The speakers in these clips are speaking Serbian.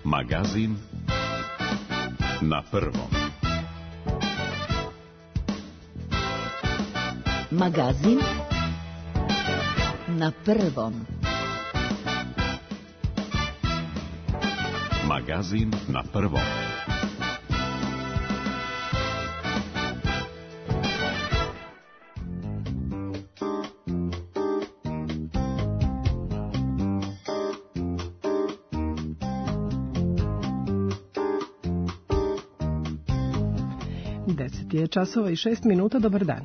Magazin na prvom. Magazin na prvom. Magazin na prvom. Je časova i 6 minuta, dobar dan.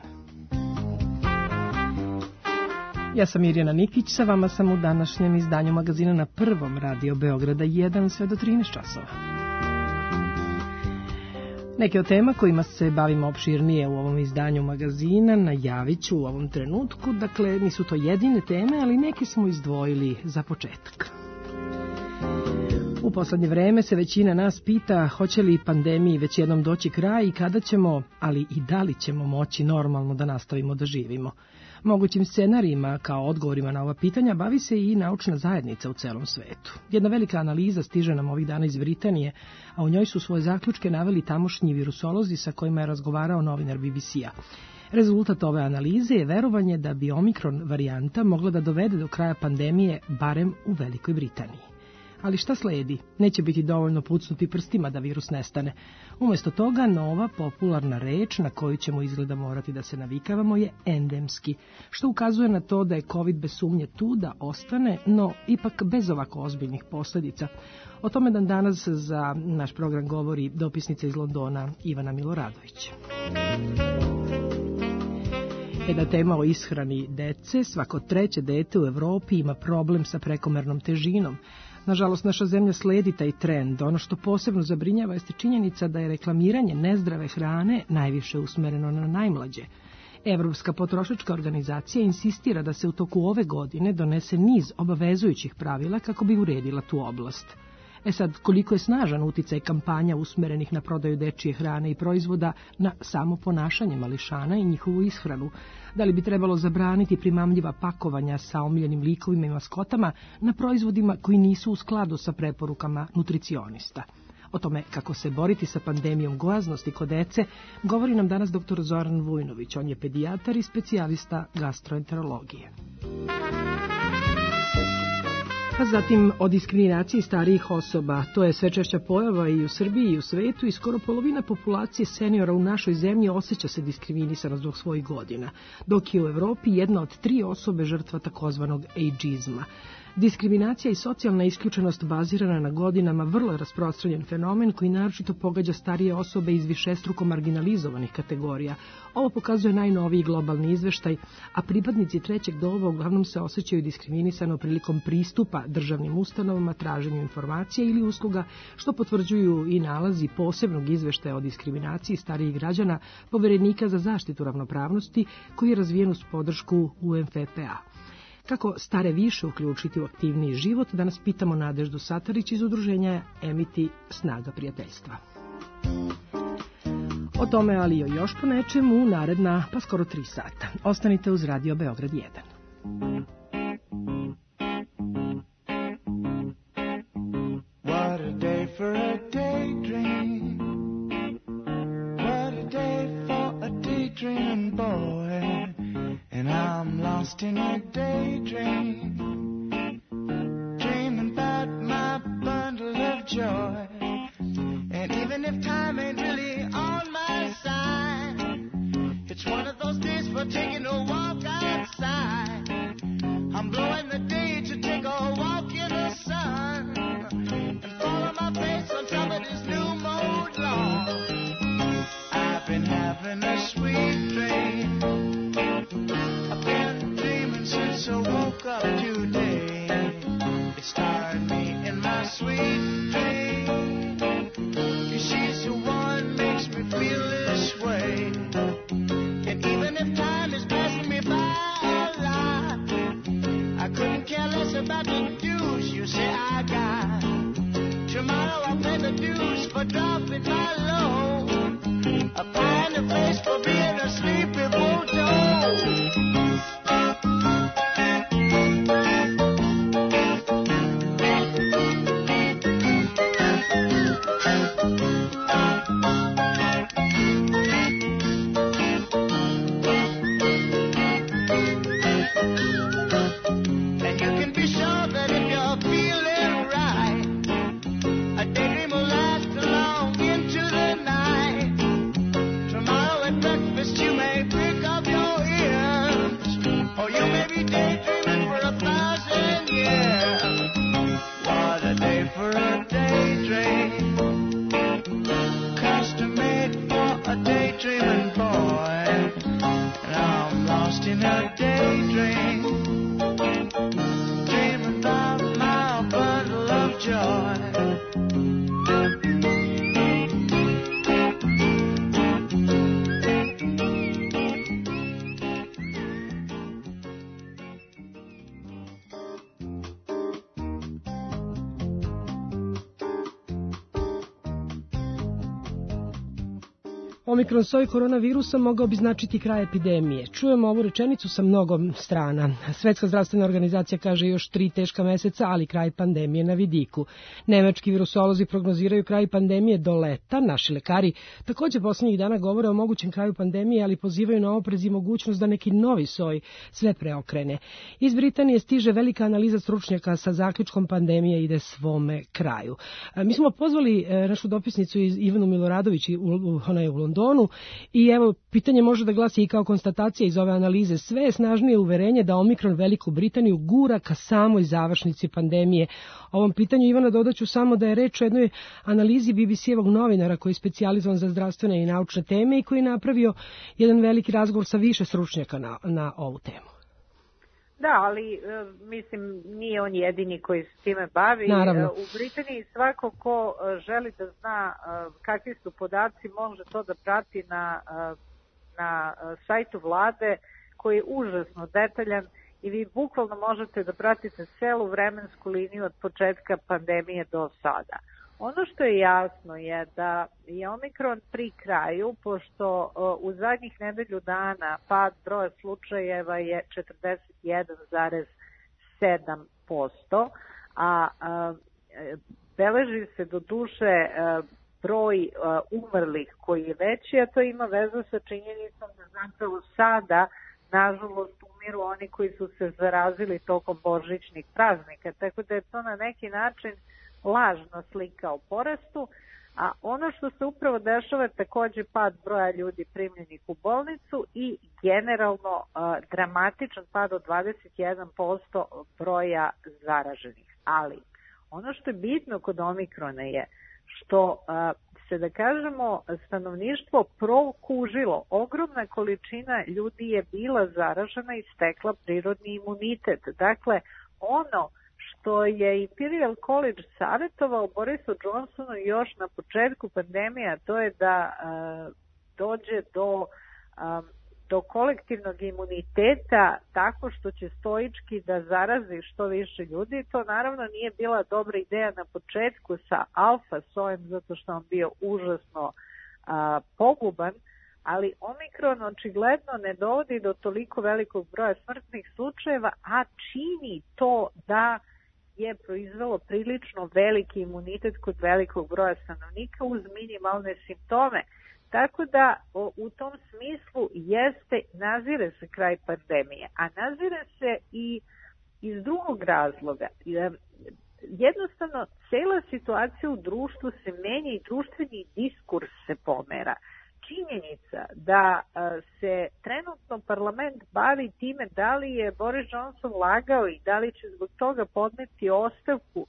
Ja sam Mirjana Nikić, sa vama sam u današnjem izdanju magazina na prvom Radio Beograda 1 sve do 13 časova. Neke od tema kojima se bavimo opširnije u ovom izdanju magazina najavit ću u ovom trenutku, dakle nisu to jedine teme, ali neke smo izdvojili za početak. U poslednje vreme se većina nas pita hoće li pandemiji već jednom doći kraj i kada ćemo, ali i da li ćemo moći normalno da nastavimo da živimo. Mogućim scenarijima kao odgovorima na ova pitanja bavi se i naučna zajednica u celom svetu. Jedna velika analiza stiže nam ovih dana iz Britanije, a u njoj su svoje zaključke naveli tamošnji virusolozi sa kojima je razgovarao novinar BBC-a. Rezultat ove analize je verovanje da bi Omikron varijanta mogla da dovede do kraja pandemije barem u Velikoj Britaniji. Ali šta sledi? Neće biti dovoljno pucnuti prstima da virus nestane. Umjesto toga, nova popularna reč na koju ćemo izgleda morati da se navikavamo je endemski, što ukazuje na to da je COVID bez sumnje tu da ostane, no ipak bez ovako ozbiljnih posljedica. O tome dan danas za naš program govori dopisnica iz Londona Ivana Miloradović. Jedna tema o ishrani dece. Svako treće dete u Evropi ima problem sa prekomernom težinom. Nažalost, naša zemlja sledi taj trend. Ono što posebno zabrinjava jeste činjenica da je reklamiranje nezdrave hrane najviše usmereno na najmlađe. Evropska potrošačka organizacija insistira da se u toku ove godine donese niz obavezujućih pravila kako bi uredila tu oblast. Sad, koliko je snažan uticaj kampanja usmerenih na prodaju dečije hrane i proizvoda na samo ponašanje mališana i njihovu ishranu? Da li bi trebalo zabraniti primamljiva pakovanja sa omiljenim likovima i maskotama na proizvodima koji nisu u skladu sa preporukama nutricionista? O tome kako se boriti sa pandemijom gojaznosti kod dece govori nam danas dr. Zoran Vujnović. On je pedijatar i specijalista gastroenterologije. Pa zatim o diskriminaciji starijih osoba. To je sve češća pojava i u Srbiji i u svetu i skoro polovina populacije seniora u našoj zemlji osjeća se diskriminisano zbog svojih godina, dok je u Evropi 1 od 3 osobe žrtva takozvanog ageizma. Diskriminacija i socijalna isključenost bazirana na godinama vrlo je rasprostranjen fenomen koji naročito pogađa starije osobe iz višestruko marginalizovanih kategorija. Ovo pokazuje najnoviji globalni izveštaj, a pripadnici trećeg doba uglavnom se osjećaju diskriminisano prilikom pristupa državnim ustanovama, traženju informacija ili usluga, što potvrđuju i nalazi posebnog izveštaja o diskriminaciji starijih građana Poverenika za zaštitu ravnopravnosti koji je razvijen uz podršku UNFPA. Kako stare više uključiti u aktivniji život, danas pitamo Nadeždu Satarić iz udruženja Emiti Snaga prijateljstva. O tome, ali i još po nečemu, u naredna pa skoro 3 sata. Ostanite uz Radio Beograd 1. What a day for a daydream. What a day for a daydream boy. And I'm lost in a daydream, dreaming about my bundle of joy. And even if time ain't really on my side, it's one of those days for taking a walk outside. I'm blowing the day to take a walk in the sun and follow my face on top of this new mode lawn. I've been having a sweet dream. I've been dreaming since I woke up today. It started me in my sweet dream. She's the one makes me feel this way. And even if time is passing me by a lot, I couldn't care less about the dues you say I got. Tomorrow I'll pay the dues for dropping my load. I'll find a place for being a sleepy bulldog. daydream, dreaming about my bundle of joy. Omikron soj koronavirusa mogao bi značiti kraj epidemije. Čujemo ovu rečenicu sa mnogo strana. Svetska zdravstvena organizacija kaže još 3 teška meseca, ali kraj pandemije na vidiku. Nemački virusolozi prognoziraju kraj pandemije do leta. Naši lekari također posljednjih dana govore o mogućem kraju pandemije, ali pozivaju na oprez i mogućnost da neki novi soj sve preokrene. Iz Britanije stiže velika analiza stručnjaka sa zaključkom pandemije ide svome kraju. Mi smo pozvali našu dopisnicu Ivanu Miloradović, ona je u Londonu, i evo, pitanje može da glasi i kao konstatacija iz ove analize. Sve je snažnije uverenje da Omikron Veliku Britaniju gura ka samoj završnici pandemije. Ovom pitanju, Ivana, dodaću samo da je reč o jednoj analizi BBC-evog novinara koji je specijalizovan za zdravstvene i naučne teme i koji je napravio jedan veliki razgovor sa više stručnjaka na ovu temu. Da, ali mislim nije on jedini koji se time bavi. Naravno. U Britaniji svako ko želi da zna kakvi su podaci može to da prati na sajtu vlade koji je užasno detaljan i vi bukvalno možete da pratite celu vremensku liniju od početka pandemije do sada. Ono što je jasno je da je Omikron pri kraju, pošto u zadnjih nedelju dana pad broja slučajeva je 41,7%, a beleži se do duše broj umrlih koji je veći, a to ima veze sa činjenicom da zapravo sada, nažalost, umiru oni koji su se zarazili tokom božićnih praznika, tako da je to na neki način lažna slika o porastu, a ono što se upravo dešava je također pad broja ljudi primljenih u bolnicu i generalno dramatičan pad od 21% broja zaraženih. Ali ono što je bitno kod Omikrona je što se, da kažemo, stanovništvo prokužilo. Ogromna količina ljudi je bila zaražena i stekla prirodni imunitet. Dakle, ono što je Imperial College savjetovao Borisu Johnsonu još na početku pandemije, to je da dođe do kolektivnog imuniteta tako što će stoički da zarazi što više ljudi. To naravno nije bila dobra ideja na početku sa alfa sojem, zato što on bio užasno poguban, ali Omikron očigledno ne dovodi do toliko velikog broja smrtnih slučajeva, a čini to da je proizvelo prilično veliki imunitet kod velikog broja stanovnika uz minimalne simptome. Tako da u tom smislu nazire se kraj pandemije, a nazire se i iz drugog razloga. Jednostavno, cela situacija u društvu se menja i društveni diskurs se pomera. Činjenica da se trenutno parlament bavi time da li je Boris Johnson lagao i da li će zbog toga podneti ostavku,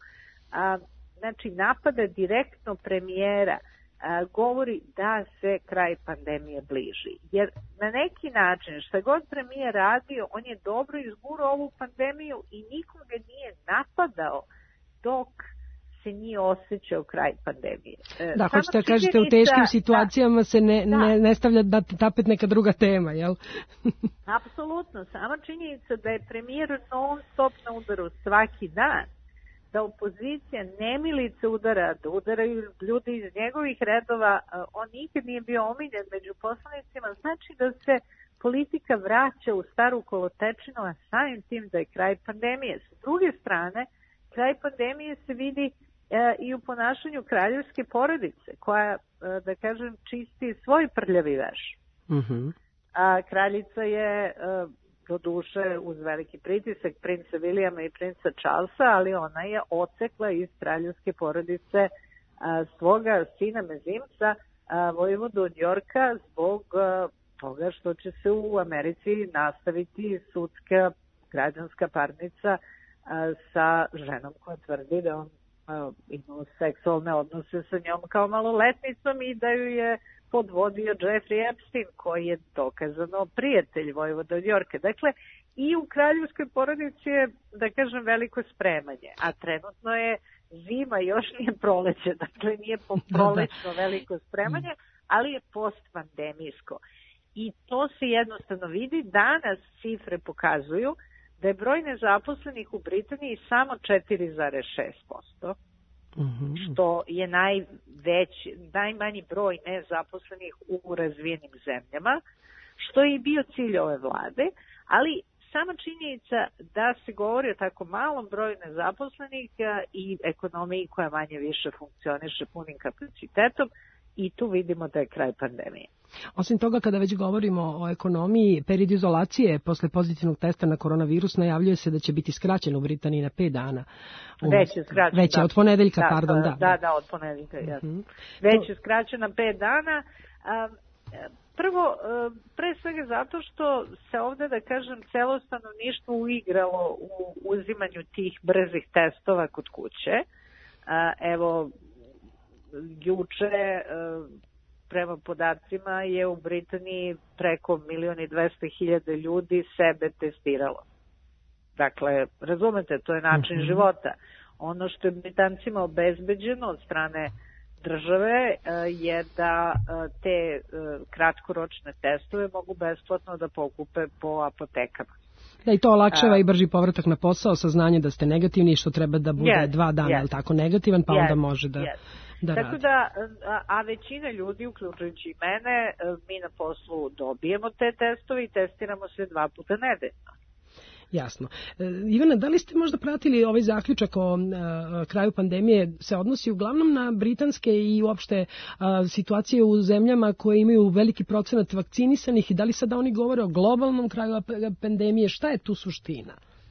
znači napada direktno premijera, govori da se kraj pandemije bliži. Jer na neki način šta god premijer radio, on je dobro izgurao ovu pandemiju i nikoga nije napadao dok se nije osjećao kraj pandemije. Da, hoćete da kažete, u teškim situacijama se ne stavlja da tapet neka druga tema, jel? Apsolutno. Sama činjenica da je premijer non stop na udaru svaki dan, da opozicija nemilice udara, da udaraju ljudi iz njegovih redova, on nikad nije bio omiljen među poslanicima, znači da se politika vraća u staru kolotečinu, a samim tim da je kraj pandemije. S druge strane, kraj pandemije se vidi i u ponašanju kraljevske porodice, koja, da kažem, čisti svoj prljavi veš. Mm-hmm. Kraljica je do duše uz veliki pritisak princa Williama i princa Charlesa, ali ona je odsekla iz kraljevske porodice svoga sina mezimca, vojvodu od Yorka, zbog toga što će se u Americi nastaviti sudska građanska parnica sa ženom koja tvrdi da on imao seksualne odnose sa njom kao maloletnicom i da ju je podvodio Jeffrey Epstein, koji je dokazano prijatelj vojvoda od Jorka. Dakle, i u kraljevskoj porodici je, da kažem, veliko spremanje, a trenutno je zima, još nije proleće, dakle nije prolećno veliko spremanje, ali je postpandemijsko. I to se jednostavno vidi. Danas cifre pokazuju da je broj nezaposlenih u Britaniji samo 4,6%, što je najmanji broj nezaposlenih u razvijenim zemljama, što je i bio cilj ove vlade, ali sama činjenica da se govori o tako malom broju nezaposlenih i ekonomiji koja manje više funkcioniše punim kapacitetom, i tu vidimo da je kraj pandemije. Osim toga, kada već govorimo o ekonomiji, period izolacije posle pozitivnog testa na koronavirus najavljuje se da će biti skraćen u Britaniji na 5 dana. Već je skraćen. Već je od ponedeljka, Da, od ponedeljka, jasno. Već je skraćen na 5 dana. Prvo, pre svega zato što se ovde, da kažem, celo stanovništvo uigralo u uzimanju tih brzih testova kod kuće. Evo, juče, prema podacima, je u Britaniji preko 1.200.000 ljudi sebe testiralo. Dakle, razumete, to je način života. Ono što je Britancima obezbeđeno od strane države je da te kratkoročne testove mogu besplatno da pokupe po apotekama. Da, i to olakšava i brži povratak na posao, saznanje da ste negativni, što treba da bude 2 dana, ali tako negativan, pa onda može da radi. Tako da, a većina ljudi, uključujući i mene, mi na poslu dobijemo te testove i testiramo se 2 puta nedeljno. Jasno. Ivana, da li ste možda pratili ovaj zaključak o kraju pandemije, se odnosi uglavnom na britanske i uopšte situacije u zemljama koje imaju veliki procenat vakcinisanih, i da li sada oni govore o globalnom kraju pandemije? Šta je tu suština?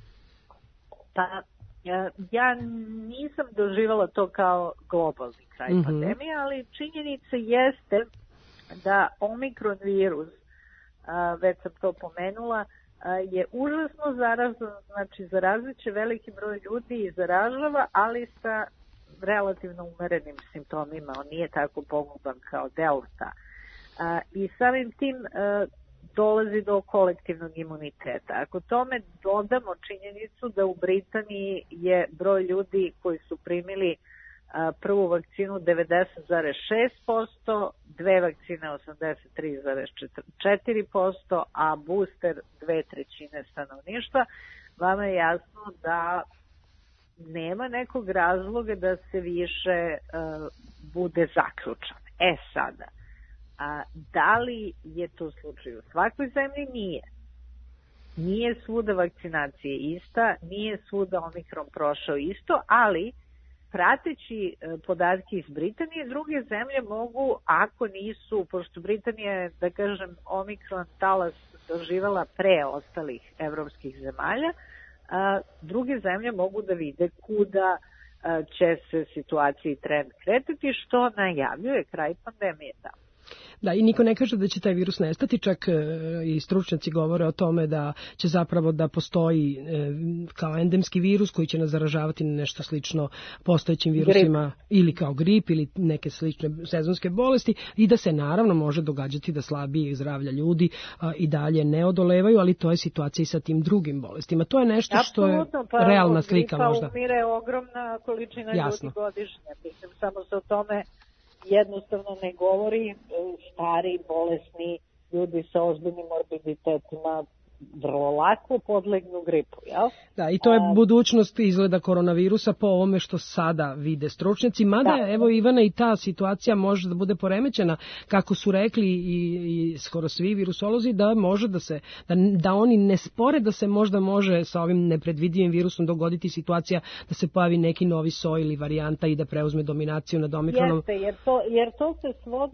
Pa, ja nisam doživala to kao globalni kraj pandemije, ali činjenica jeste da Omikron virus, već sam to pomenula, je užasno zarazan, znači zarazit će veliki broj ljudi i zaražava, ali sa relativno umerenim simptomima. On nije tako poguban kao delta. I samim tim dolazi do kolektivnog imuniteta. Ako tome dodamo činjenicu da u Britaniji je broj ljudi koji su primili prvu vakcinu 90,6%, 2 vakcine 83,4%, a booster 2/3 stanovništva, vama je jasno da nema nekog razloga da se više bude zaključan. Sada, da li je to slučaj u svakoj zemlji? Nije. Nije svuda vakcinacija ista, nije svuda Omikron prošao isto, ali prateći podatke iz Britanije, druge zemlje mogu, ako nisu, pošto Britanija je, da kažem, Omikron talas doživala pre ostalih evropskih zemalja, druge zemlje mogu da vide kuda će se situacija i trend kretati, što najavljuje kraj pandemije tamo. Da, i niko ne kaže da će taj virus nestati, čak i stručnjaci govore o tome da će zapravo da postoji kao endemski virus koji će nas zaražavati na nešto slično postojećim virusima, ili kao grip ili neke slične sezonske bolesti, i da se naravno može događati da slabijeg zdravlja ljudi i dalje ne odolevaju, ali to je situacija i sa tim drugim bolestima. To je nešto što je realna slika možda. Gripa umire ogromna količina ljudi godišnje. Mislim, samo se o tome jednostavno ne govori. Stari, bolesni ljudi sa ozbiljnim morbiditetima vrlo lako podlegnu gripu, jel? Da, i to je budućnost izgleda koronavirusa po ovome što sada vide stručnjaci, mada evo Ivana, i ta situacija može da bude poremećena, kako su rekli i skoro svi virusolozi, da može da oni ne spore da se možda može sa ovim nepredvidivim virusom dogoditi situacija da se pojavi neki novi soj ili varijanta i da preuzme dominaciju nad Omikronom. Jeste, jer to se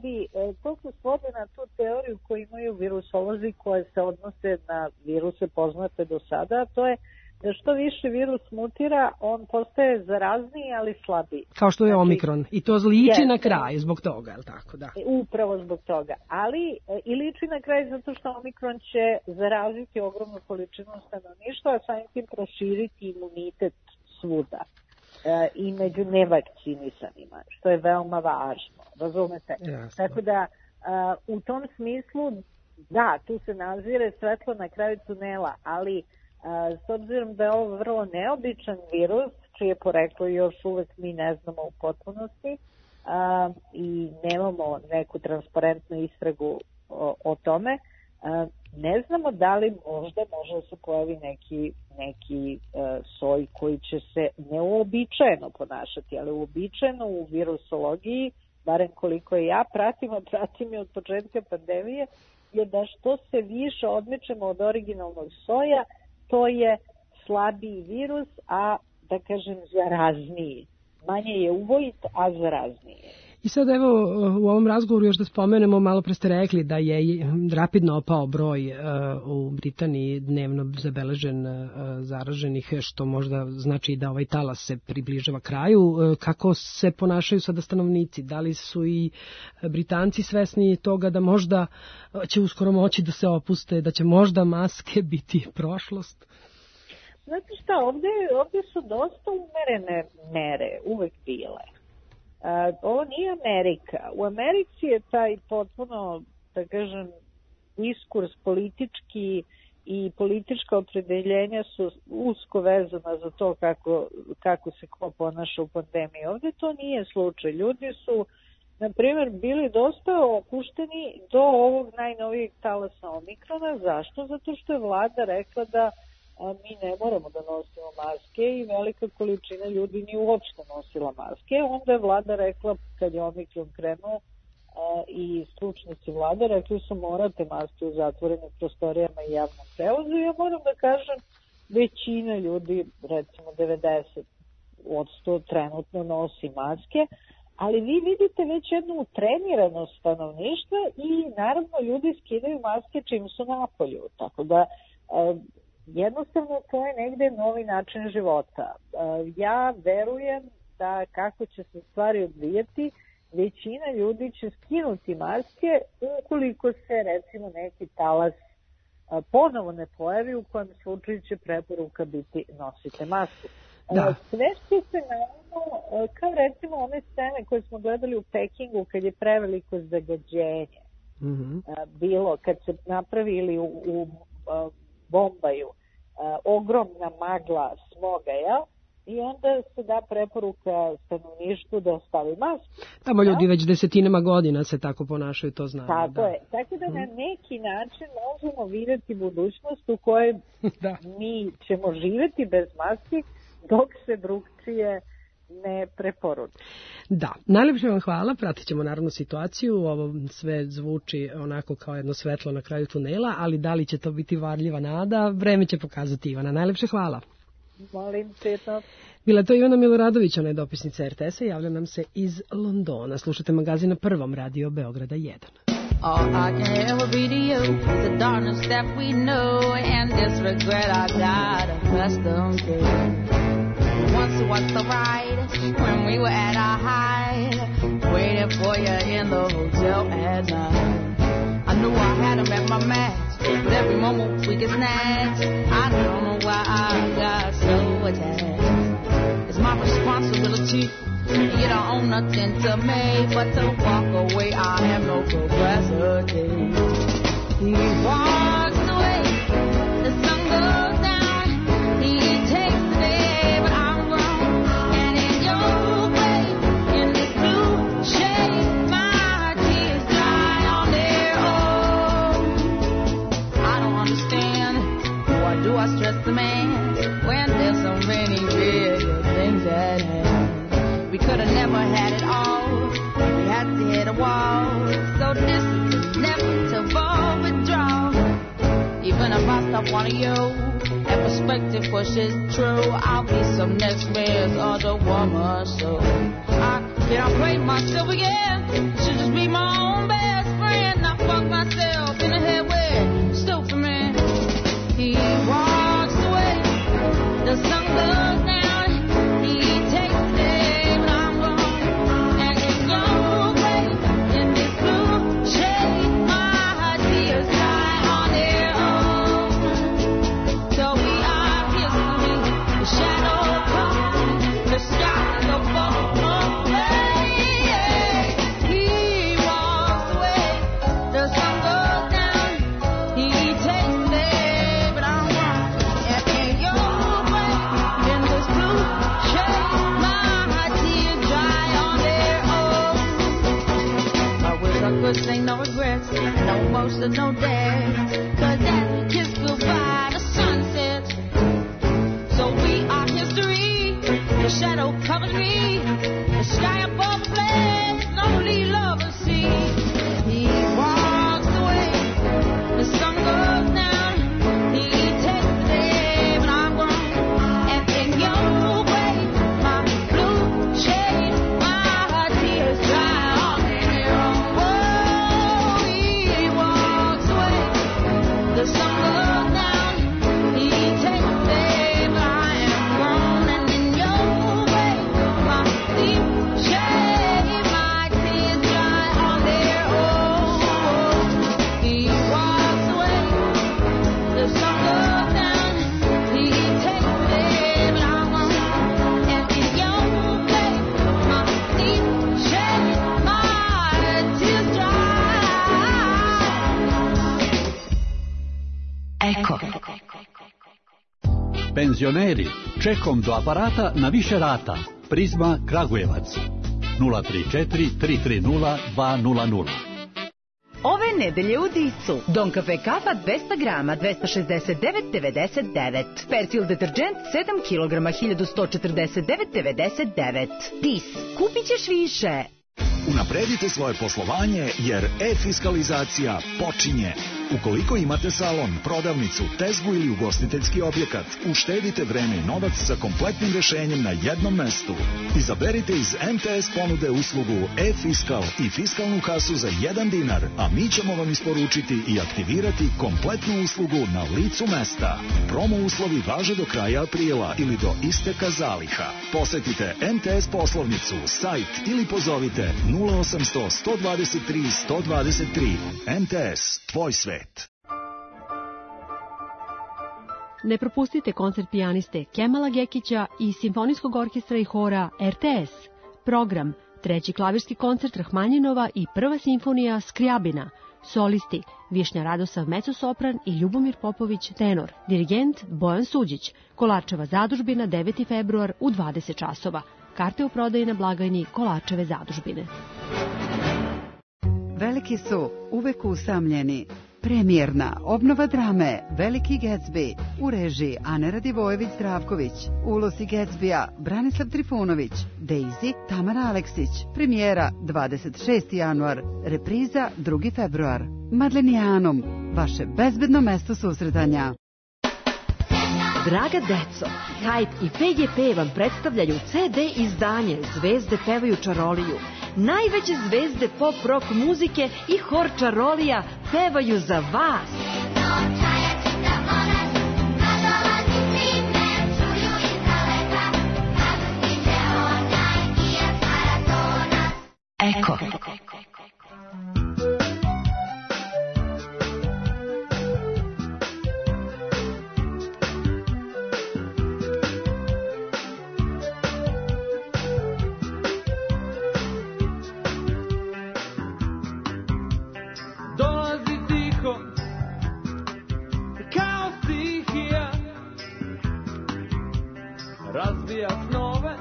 svodi na tu teoriju koju imaju virusolozi koje se odnose na viruse poznate do sada, to je da što više virus mutira, on postaje zarazniji, ali slabiji. Kao što je Omikron. I to liči na kraj zbog toga, je li tako? Da. Upravo zbog toga. Ali i liči na kraj zato što Omikron će zaraziti ogromnu količinu stanovništva, a samim tim proširiti imunitet svuda. I među nevakcinisanima, što je veoma važno. Razumete? Jasno. Tako da U tom smislu, da, tu se nazire svetlo na kraju tunela, ali s obzirom da je ovo vrlo neobičan virus, čije poreklo još uvek mi ne znamo u potpunosti i nemamo neku transparentnu istragu o tome, ne znamo da li možda može da se pojavi neki soj koji će se neuobičajeno ponašati, ali uobičajeno u virusologiji, barem koliko je ja pratim je od početka pandemije, je da što se više odmičemo od originalnog soja, to je slabiji virus, a da kažem zarazniji. Manje je uvojit, a zarazniji. I sad evo u ovom razgovoru još da spomenemo, malo pre ste rekli da je rapidno opao broj u Britaniji dnevno zabeležen zaraženih, što možda znači da ovaj talas se približava kraju. Kako se ponašaju sada stanovnici? Da li su i Britanci svesni toga da možda će uskoro moći da se opuste, da će možda maske biti prošlost? Znate šta, ovdje su dosta umerene mere uvek bile. Ovo nije Amerika. U Americi je taj potpuno, da kažem, diskurs politički i politička opredeljenja su usko vezana za to kako se ko ponaša u pandemiji. Ovdje to nije slučaj. Ljudi su, na primjer, bili dosta opušteni do ovog najnovijeg talasa Omikrona. Zašto? Zato što je vlada rekla da mi ne moramo da nosimo maske i velika količina ljudi nije uopšte nosila maske. Onda je vlada rekla, kad je Omikron krenuo, i stručnici vlade rekli su morate maske u zatvorenim prostorijama i javnom prevozu. Ja moram da kažem, većina ljudi, recimo 90% trenutno nosi maske, ali vi vidite već jednu utreniranost stanovništva i naravno ljudi skidaju maske čim su napolju. Tako da jednostavno to je negde novi način života. Ja verujem da kako će se stvari odvijati, većina ljudi će skinuti maske ukoliko se recimo neki talas ponovo ne pojavi, u kojem slučaju će preporuka biti nosite masku. Da. Sve što se naravno, kao recimo one scene koje smo gledali u Pekingu kad je preveliko zagađenje bilo, kad se napravili u Bombaju ogromna magla smoga, jel? I onda se da preporuka stanovništvu da ostavi masku. Tamo ljudi već desetinama godina se tako ponašaju, to znamo. Tako je. Tako da na neki način možemo vidjeti budućnost u kojoj mi ćemo živjeti bez maski dok se drugčije ne preporuči. Da, najlepše vam hvala, pratit ćemo naravno situaciju, ovo sve zvuči onako kao jedno svetlo na kraju tunela, ali da li će to biti varljiva nada, vreme će pokazati. Ivana, najlepše hvala. Molim, prijetno. Bila to Ivana Miloradović, ona je dopisnica RTS-a, javlja nam se iz Londona. Slušate magazin na Prvom, Radio Beograda 1. All I can ever be to you is the darkness that we know and this regret I got accustomed to. Once was the ride when we were at our height, waiting for you in the hotel at night. I knew I had him at my match, but every moment we get snatched. I don't know why I got so attached. It's my responsibility. You don't own nothing to me, but to walk away I have no capacity. He walks away, the sun goes down. He takes the day, but I'm wrong. And in your way, in this blue shade, my tears dry on their own. I don't understand, why do I stress the man when there's so many bigger things at hand? We could have never had it all. We had to hit a wall. So this is never to withdraw. Even if I stop wanting you, and perspective pushes true, I'll be some next man's other woman. So I can't play myself again. Should just be my own best friend. Not fuck myself in the head with stupid man. He walks away. The sun goes down. He walks kiss or no dare. 'Cause as we kiss goodbye, the sun sets. So we are history. The shadow covers me. The sky above flares. Lonely lovers see. He walks away. The sun goes down. He takes the day, but I'm gone. And in your way, my blue shade, my tears dry on their own. Oh, he walks away. The sun goes down. He takes the day, but I am gone. And in your way, my deep shade, my tears dry on their own. He walks away. The sun goes down. He takes the day, but I'm gone. And in your way, my deep shade, my tears dry. Eko. Penzioneri, čekom do aparata na više rata. Prizma Kragujevac 034 330 200. Ove nedelje u Disu. Don Kafe Kafa 200 grama 269,99. Persil deterđent 7 kilograma 1149,99. Dis. Kupit ćeš više. Unapredite svoje poslovanje jer e-fiskalizacija počinje. Ukoliko imate salon, prodavnicu, tezgu ili ugostiteljski objekat, uštedite vreme i novac sa kompletnim rešenjem na jednom mestu. Izaberite iz MTS ponude uslugu e-fiskal i fiskalnu kasu za 1 dinar, a mi ćemo vam isporučiti i aktivirati kompletnu uslugu na licu mesta. Promo uslovi važe do kraja aprila ili do isteka zaliha. Posetite MTS poslovnicu, sajt ili pozovite 0800 123 123. MTS, tvoj svet. Ne propustite koncert pijaniste Kemala Gekića i Simfonijskog orkestra i hora RTS. Program, 3. klavirski koncert Rahmanjinova i 1. simfonija Skrijabina. Solisti, Višnja Radosav mezosopran i Ljubomir Popović tenor. Dirigent Bojan Suđić. Kolarčeva zadužbina 9. februar u 20 časova. Karte u prodaji na blagajni Kolarčeve zadužbine. Veliki su uvek usamljeni. Premijerna obnova drame Veliki Gatsby u režiji Ane Radivojević-Zdravković, ulozi Gatsbya Branislav Trifunović, Daisy Tamara Aleksić, premijera 26. januar, repriza 2. februar. Madlenijanum, vaše bezbedno mesto susretanja. Draga deco, Hajt i PGP vam predstavljaju CD izdanje Zvezde pevaju čaroliju. Najveće zvezde pop rock muzike i hor čarolija pevaju za vas. Eko. Razbija snove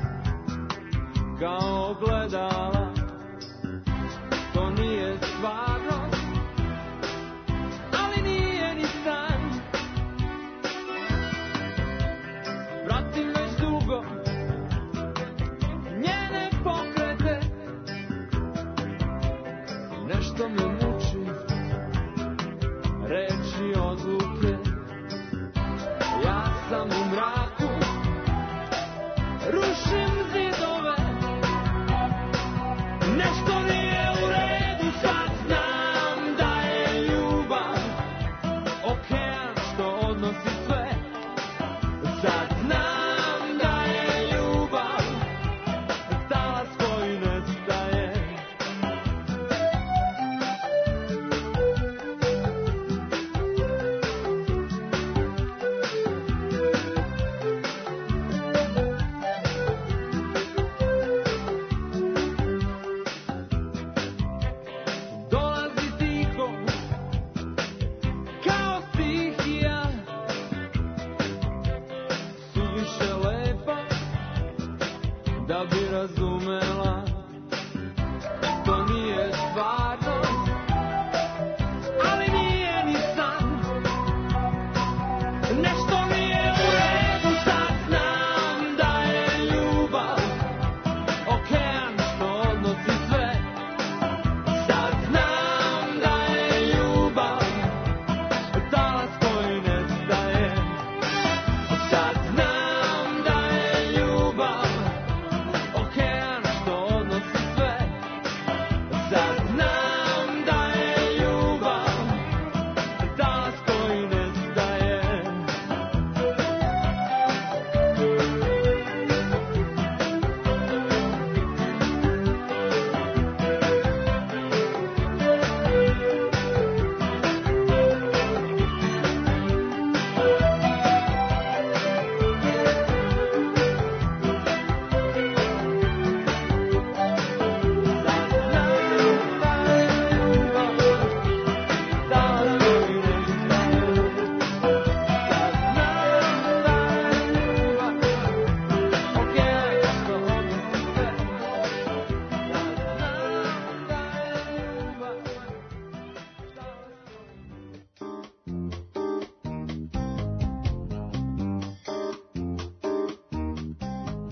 kao gledala. To nije stvarnost, ali nije ni san. Pratim već dugo njene pokrete. Nešto me muči, reči odluke. Ja sam u mraku, rušim zidove. Nešto nije u redu, sad znam da je ljubav okean što odnosi sve. Sad znam da je ljubav talas koji nestaje. Da bi razumela, to nije stvarnost, ali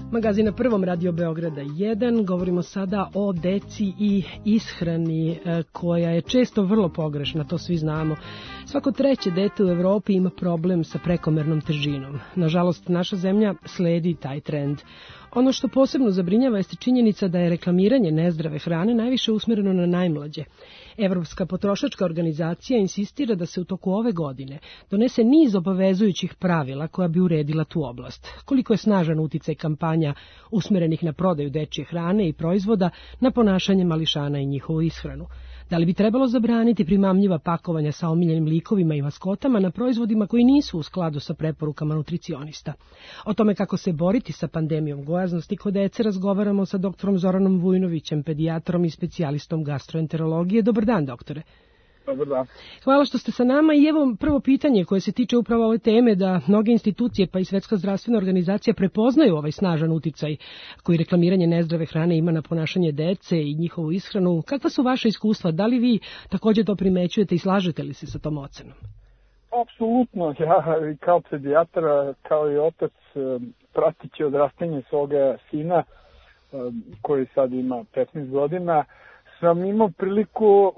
Magazin na Prvom, Radio Beograda 1. Govorimo sada o deci i ishrani koja je često vrlo pogrešna, to svi znamo. Svako treće dete u Evropi ima problem sa prekomernom težinom. Nažalost, naša zemlja sledi taj trend. Ono što posebno zabrinjava jeste činjenica da je reklamiranje nezdrave hrane najviše usmjereno na najmlađe. Evropska potrošačka organizacija insistira da se u toku ove godine donese niz obavezujućih pravila koja bi uredila tu oblast. Koliko je snažan uticaj kampanja usmjerenih na prodaju dečje hrane i proizvoda na ponašanje mališana i njihovu ishranu? Da li bi trebalo zabraniti primamljiva pakovanja sa omiljenim likovima i maskotama na proizvodima koji nisu u skladu sa preporukama nutricionista? O tome kako se boriti sa pandemijom gojaznosti kod dece razgovaramo sa doktorom Zoranom Vujnovićem, pedijatrom i specijalistom gastroenterologije. Dobar dan, doktore. Dobar dan. Hvala što ste sa nama i evo prvo pitanje koje se tiče upravo ove teme da mnoge institucije pa i Svetska zdravstvena organizacija prepoznaju ovaj snažan uticaj koji reklamiranje nezdrave hrane ima na ponašanje dece i njihovu ishranu. Kakva su vaša iskustva? Da li vi također to primećujete i slažete li se sa tom ocenom? Apsolutno. Ja kao pedijatar, kao i otac, pratići odrastanje svoga sina koji sad ima 15 godina, sam imao priliku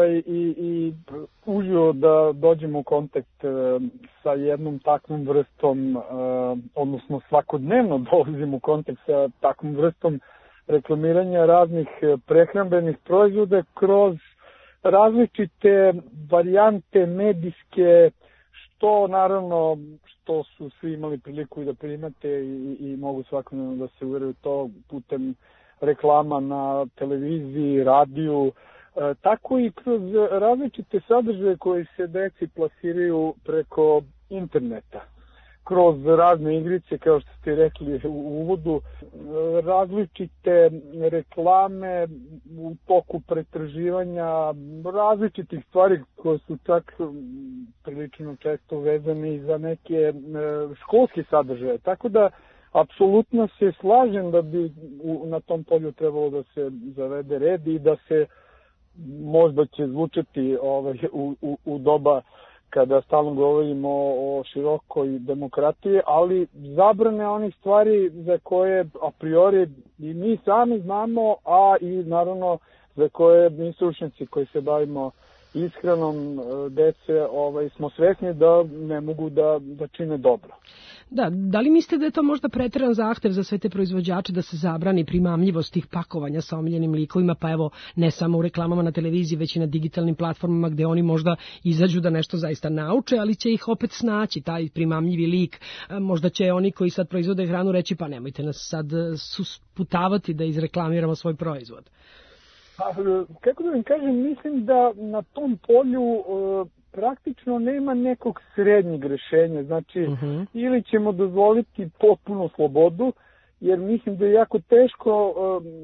i uživo da dođem u kontakt sa jednom takvom vrstom, odnosno svakodnevno dolazim u kontakt sa takvom vrstom reklamiranja raznih prehrambenih proizvoda kroz različite varijante medijske, što naravno što su svi imali priliku i da primate i mogu svakodnevno da se uveruju to putem reklama na televiziji, radiju, tako i kroz različite sadržaje koji se deci plasiraju preko interneta. Kroz razne igrice, kao što ste rekli u uvodu, različite reklame u toku pretraživanja, različitih stvari koje su čak prilično često vezane i za neke školske sadržaje. Tako da apsolutno se slažem da bi na tom polju trebalo da se zavede red i da se možda će zvučati u doba kada stalno govorimo o širokoj demokratiji, ali zabrane onih stvari za koje a priori i mi sami znamo, a i naravno za koje mi stručnjaci koji se bavimo ishranom dece smo svesni da ne mogu da čine dobro. Da li mislite da je to možda pretjeran zahtev za sve te proizvođače da se zabrani primamljivost tih pakovanja sa omiljenim likovima, pa evo ne samo u reklamama na televiziji, već i na digitalnim platformama gdje oni možda izađu da nešto zaista nauče, ali će ih opet snaći taj primamljivi lik. Možda će oni koji sad proizvode hranu reći pa nemojte nas sad susputavati da izreklamiramo svoj proizvod. Kako da vam kažem, mislim da na tom polju praktično nema nekog srednjeg rešenja. Znači, ili ćemo dozvoliti potpuno slobodu, jer mislim da je jako teško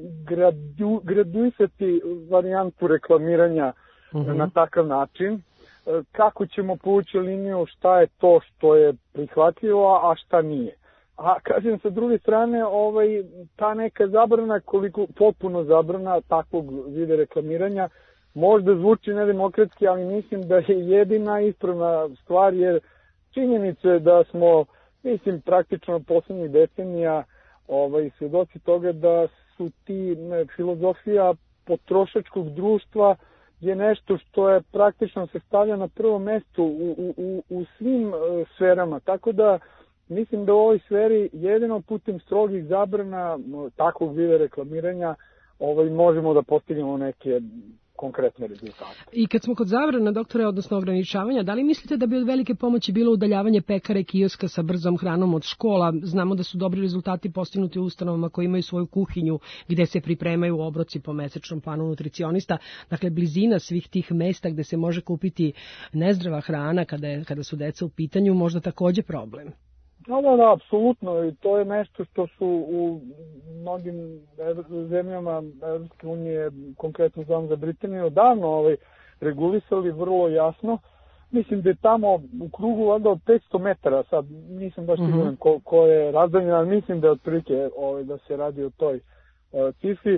graduisati varijantu reklamiranja na takav način. Kako ćemo povući liniju šta je to što je prihvatljivo, a šta nije. A kažem, sa druge strane, ta neka zabrana, koliko potpuno zabrana takvog vida reklamiranja, možda zvuči nedemokratski, ali mislim da je jedina ispravna stvar, jer činjenica je da smo, mislim, praktično poslednjih decenija svedoci toga da su ti filozofija potrošačkog društva je nešto što je praktično se stavlja na prvo mesto u svim sferama, tako da mislim da u ovoj sferi jedino putem strogih zabrana takvog vida reklamiranja možemo da postignemo neke konkretne rezultate. I kad smo kod zabrana, doktore, odnosno ograničavanja, da li mislite da bi od velike pomoći bilo udaljavanje pekara i kioska sa brzom hranom od škola? Znamo da su dobri rezultati postignuti u ustanovama koji imaju svoju kuhinju gde se pripremaju obroci po mesečnom planu nutricionista. Dakle, blizina svih tih mesta gde se može kupiti nezdrava hrana kada su deca u pitanju možda takođe problem. Da, apsolutno. I to je nešto što su u mnogim zemljama Evropske unije, konkretno znam za Britaniju, odavno regulisali vrlo jasno. Mislim da je tamo u krugu od 500 metara, sad nisam baš siguran ko je razdaljena, ali mislim da je otprilike da se radi o toj cifri.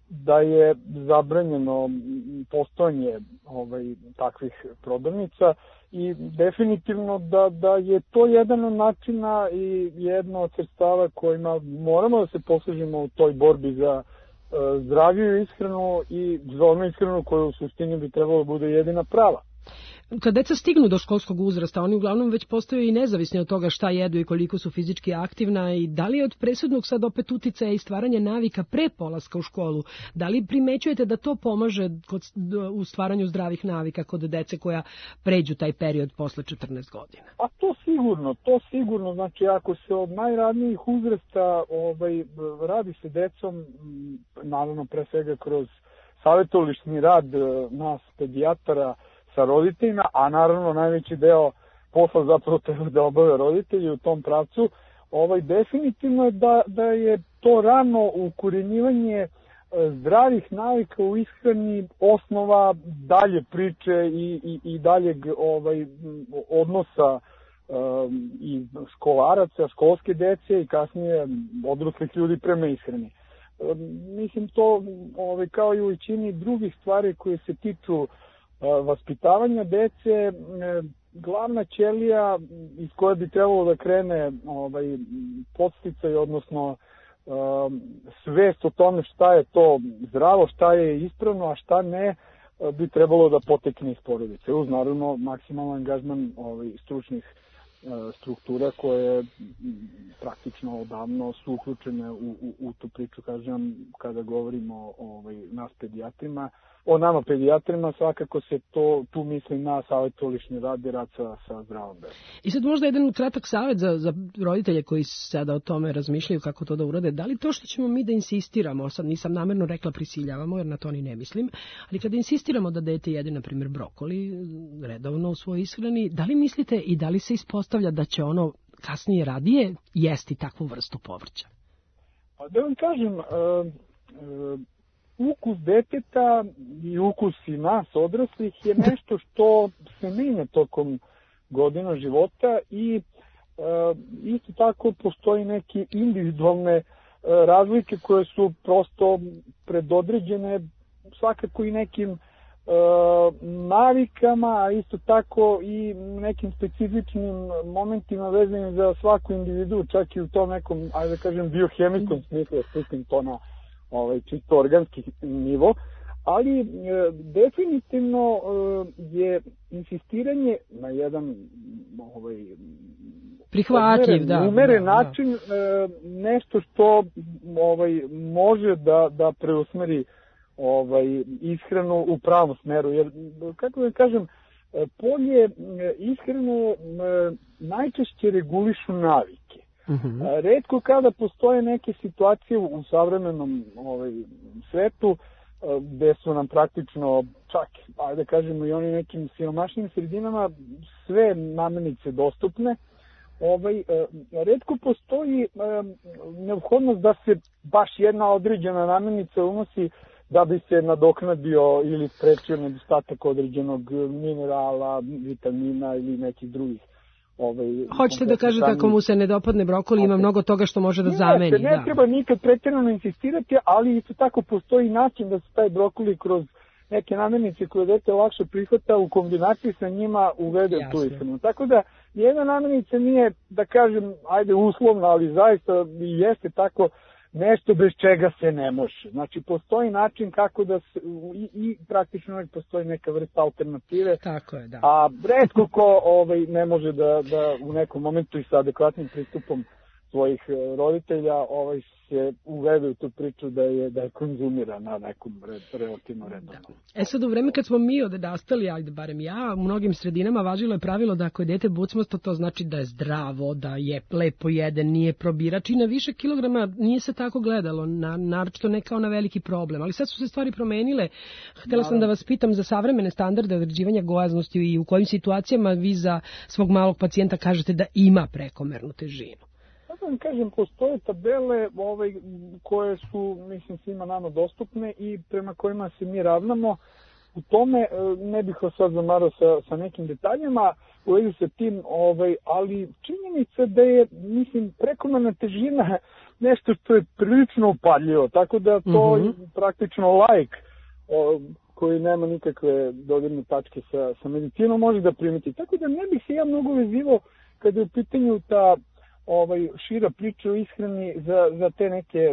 da je zabranjeno postojanje takvih prodavnica i definitivno da je to jedan od načina i jedno od sredstava kojima moramo da se poslužimo u toj borbi za zdraviju ishranu i za onu ishranu koja u suštini bi trebalo da bude jedina prava. Kad deca stignu do školskog uzrasta, oni uglavnom već postaju i nezavisni od toga šta jedu i koliko su fizički aktivna i da li je od presudnog sad opet uticaja i stvaranja navika pre polaska u školu? Da li primećujete da to pomaže u stvaranju zdravih navika kod dece koja pređu taj period posle 14 godina? A to sigurno. Znači, ako se od najranijih uzrasta radi se decom, naravno pre svega kroz savjetovališni rad nas pedijatara sa roditeljima, a naravno najveći deo posla zapravo treba da obave roditelji u tom pravcu, definitivno je da je to rano ukorenjivanje zdravih navika u ishrani osnova dalje priče i daljeg odnosa i školaraca, školske dece i kasnije odraslih ljudi prema ishrani. Mislim to kao i u većini drugih stvari koje se tiču vaspitavanja dece, glavna ćelija iz koje bi trebalo da krene podsticaj, odnosno svest o tome šta je to zdravo, šta je ispravno, a šta ne, bi trebalo da potekne iz porodice. Uz naravno maksimalan angažman stručnih struktura koje praktično odavno su uključene u tu priču, kažem, kada govorimo o nas pedijatrima. O nama pedijatrima svakako se tu misli na savjetovališni rad i rad sa zdravom decom. I sad možda jedan kratak savjet za roditelje koji sada o tome razmišljaju kako to da urade. Da li to što ćemo mi da insistiramo, sad nisam namerno rekla prisiljavamo jer na to ni ne mislim, ali kada insistiramo da dete jede na primjer brokoli redovno u svojoj ishrani, da li mislite i da li se ispostavlja da će ono kasnije radije jesti takvu vrstu povrća? Pa da vam kažem, ukus deteta i ukus i nas odraslih je nešto što se menja tokom godina života i isto tako postoji neke individualne razlike koje su prosto predodređene svakako i nekim navikama, a isto tako i nekim specifičnim momentima vezanim za svaku individu, čak i u tom nekom, ajde da kažem, biohemičkom smislu, spustim to na čisto organski nivo, ali definitivno je insistiranje na jedan prihvatljiv, umeren način nešto što može da preusmeri ishranu u pravom smeru, jer kako da kažem, polje ishranu najčešće regulišu navike. Retko kada postoje neke situacije u savremenom svetu gde su nam praktično čak, ajde kažemo i onim nekim siromašnim sredinama sve namirnice dostupne. Retko postoji neophodnost da se baš jedna određena namirnica unosi da bi se nadoknadio ili sprečio nedostatak određenog minerala, vitamina ili nekih drugih. Hoćete da kažete ako mu se ne dopadne brokoli, ima mnogo toga što može da zameni. Ne treba nikad pretjerano insistirati, ali isto tako postoji način da se taj brokoli kroz neke namirnice koje dete lakše prihvata u kombinaciji sa njima uvede u tu ishranu. Tako da jedna namirnica nije, da kažem, ajde uslovno, ali zaista jeste tako nešto bez čega se ne može. Znači, postoji način kako da se, i praktično uvijek postoji neka vrsta alternative. Tako je, da. A retko ko ne može da u nekom momentu i sa adekvatnim pristupom svojih roditelja se uvede u tu priču da je konzumira na nekom relativno redovno. Sad u vreme kad smo mi odrastali, ajde barem ja, u mnogim sredinama važilo je pravilo da ako je dete bucmasto, to znači da je zdravo, da je lepo jede, nije probirač i na više kilograma nije se tako gledalo, naročito ne kao na veliki problem. Ali sad su se stvari promenile. Htjela sam da vas pitam za savremene standarde određivanja gojaznosti i u kojim situacijama vi za svog malog pacijenta kažete da ima prekomernu težinu. Da vam kažem, postoje tabele koje su, mislim, svima nama dostupne i prema kojima se mi ravnamo. U tome ne bih vas sad zamarao sa nekim detaljima u vezi sa tim, ali činjenica da je, mislim, prekomerna težina nešto što je prilično upadljivo, tako da to praktično laik koji nema nikakve dodirne tačke sa medicinom može da primeti. Tako da ne bih se ja mnogo vezivao kada je u pitanju ta šira priča o ishrani za te neke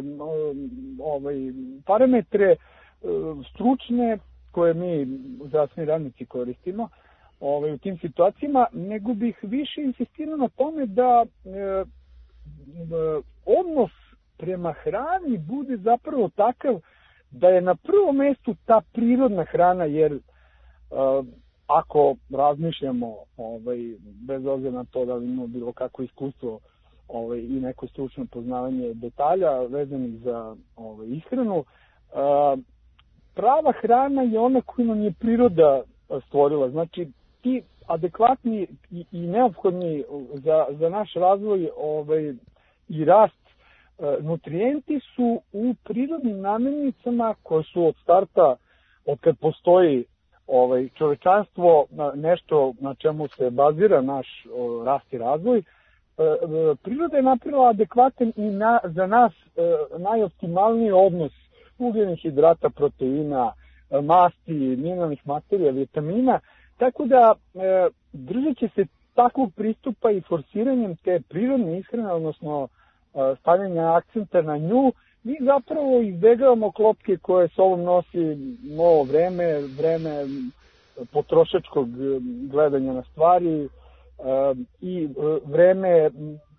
parametre stručne koje mi zdravstveni radnici koristimo u tim situacijama, nego bih više insistirao na tome da odnos prema hrani bude zapravo takav da je na prvom mestu ta prirodna hrana, jer ako razmišljamo bez obzira na to da li imamo bilo kakvo iskustvo i neko stručno poznavanje detalja vezanih za ishranu, prava hrana je ona koju nam je priroda stvorila. Znači, ti adekvatni i neophodni za naš razvoj i rast nutrijenti su u prirodnim namirnicama koje su od starta, od kad postoji čovečanstvo, nešto na čemu se bazira naš rast i razvoj. Priroda je napravila adekvatan i za nas najoptimalniji odnos ugljenih hidrata, proteina, masti, mineralnih materija, vitamina, tako da držeći se takvog pristupa i forsiranjem te prirodne ishrane, odnosno stavljanja akcenta na nju, mi zapravo izbjegavamo klopke koje s ovom nosi novo vreme potrošačkog gledanja na stvari i vreme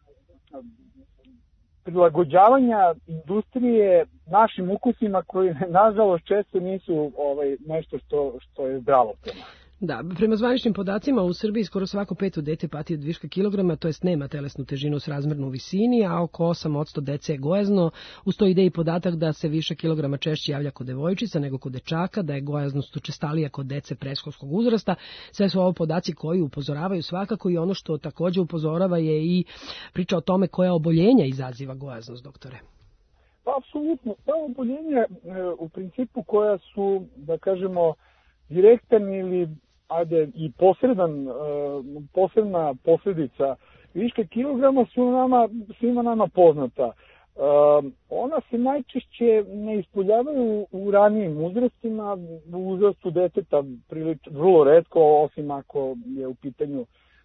prilagođavanja industrije našim ukusima koji nažalost često nisu nešto što je zdravo prema. Da, prema zvaničnim podacima u Srbiji skoro svako 5. dete pati od viška kilograma, to jest nema telesnu težinu s razmernu visini, a oko 8% dece je gojazno. Uz to ide i podatak da se više kilograma češće javlja kod devojčica nego kod dečaka, da je gojaznost učestalija kod dece predškolskog uzrasta. Sve su ovo podaci koji upozoravaju svakako, i ono što takođe upozorava je i priča o tome koja oboljenja izaziva gojaznost, doktore. Pa, apsolutno. Ta oboljenja u principu koja su, da kažemo, direktan ili i posredna posljedica viška kilograma su svima nama poznata. Ona se najčešće ne ispoljavaju u ranijim uzrastima, u uzrastu deteta vrlo retko, osim ako je u pitanju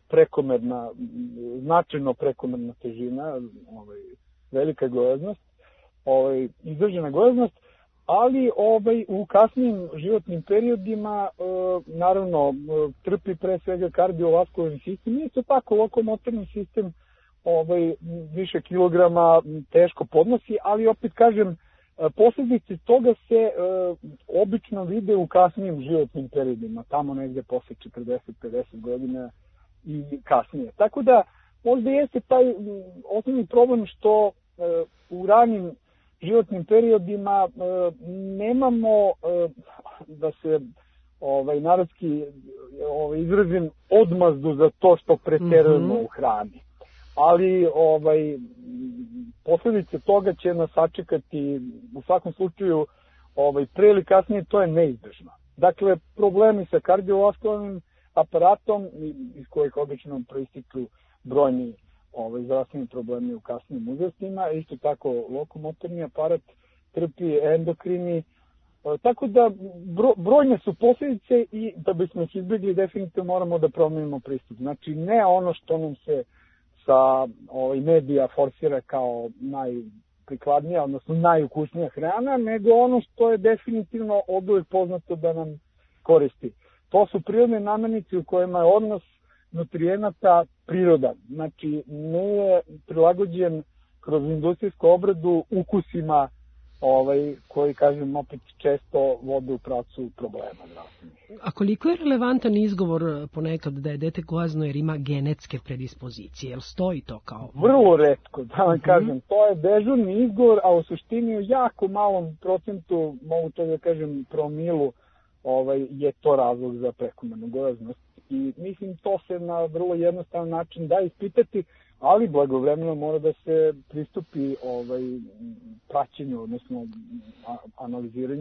značajno prekomerna težina, velika gojaznost, izražena gojaznost, ali u kasnijim životnim periodima naravno trpi pre svega kardiovaskularni sistem, isto tako lokomotorni sistem više kilograma teško podnosi, ali opet kažem, posljedice toga se obično vide u kasnijim životnim periodima, tamo negde posle 40-50 godina i kasnije. Tako da možda jeste taj osnovni problem što u ranim životnim periodima nemamo, da se narodski izrazim, odmazdu za to što preterujemo u hrani. Ali posljedice toga će nas sačekati u svakom slučaju pre ili kasnije, to je neizbežno. Dakle, problemi sa kardiovaskularnim aparatom, iz kojih obično proističu brojni zdravstveni problemi u kasnijim uzrastima, isto tako lokomotorni aparat trpi, endokrini, tako da brojne su posljedice i da bismo ih izbjegli definitivno moramo da promenimo pristup. Znači ne ono što nam se sa medija forsira kao najprikladnija, odnosno najukusnija hrana, nego ono što je definitivno oduvek poznato da nam koristi. To su prirodne namirnice u kojima je odnos nutrijenata priroda. Znači, nije prilagođen kroz industrijsku obradu ukusima koji, kažem, opet često vode u pravcu problema. A koliko je relevantan izgovor ponekad da je dete gojazno jer ima genetske predispozicije? Jel stoji to kao? Vrlo retko, da vam kažem. To je dežurni izgovor, a u suštini u jako malom procentu, mogu to da kažem promilu, je to razlog za prekomernu gojaznost. I mislim to se na vrlo jednostavan način da ispitati, ali blagovremeno mora da se pristupi praćenju, odnosno analiziranju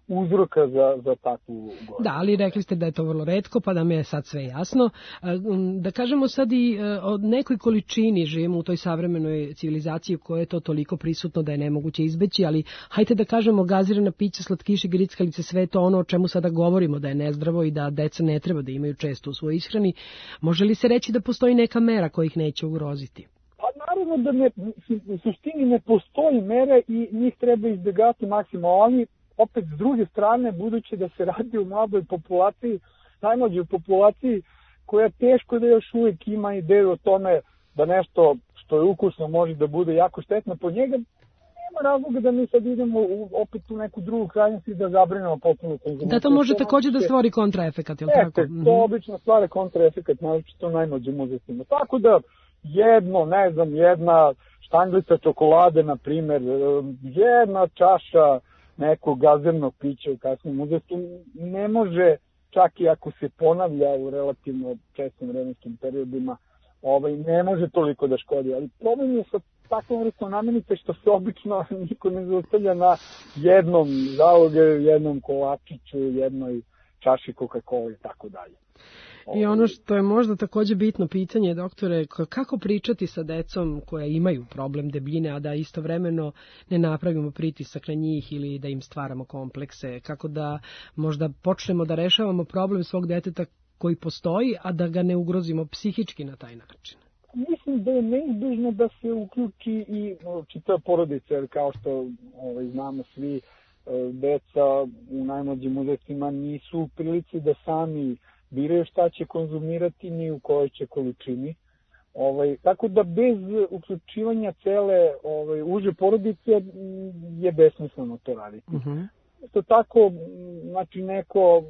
uzroka za takvu bolest. Da, ali rekli ste da je to vrlo retko, pa da mi je sad sve jasno. Da kažemo sad i o nekoj količini, živimo u toj savremenoj civilizaciji u kojoj je to toliko prisutno da je nemoguće izbeći, ali hajde da kažemo gazirana pića, slatkiši, grickalice, sve to ono o čemu sada govorimo da je nezdravo i da deca ne treba da imaju često u svojoj ishrani. Može li se reći da postoji neka mera koja ih neće ugroziti? Pa naravno da u suštini ne postoji mere i njih treba izbjegati maksimalno, ali opet s druge strane, budući da se radi o mladoj populaciji, najmlađoj populaciji, koja teško da još uvijek ima ideju o tome da nešto što je ukusno može da bude jako štetno po njega, nema razloga da mi sad idemo opet u neku drugu krajnost i da zabrinemo potpuno konzumaciju. Da, to može također da stvori kontraefekat, je li tako? To obično stvara kontraefekat, naročito najmlađim uzrastima. Tako da jedna štanglica čokolade, na primjer, jedna čaša nekog gazirnog pića u kasnom uzrastu ne može, čak i ako se ponavlja u relativno čestim vremenskim periodima, ne može toliko da škodi. Ali problem je sa takvom vrstom namirnice što se obično niko ne zaustavlja na jednom zalogeju, jednom kolačiću, jednoj čaši Coca-Cola i tako dalje. I ono što je možda također bitno pitanje, doktore, kako pričati sa decom koja imaju problem debljine, a da istovremeno ne napravimo pritisak na njih ili da im stvaramo komplekse, kako da možda počnemo da rešavamo problem svog deteta koji postoji, a da ga ne ugrozimo psihički na taj način? Mislim da je neizbežno da se uključi i čitava porodica, jer kao što znamo svi, deca u najmlađim uzrastima nisu u prilici da sami biraju šta će konzumirati ni u kojoj će količini. Tako da bez uključivanja cele uže porodice je besmisleno to raditi. Isto tako, znači neko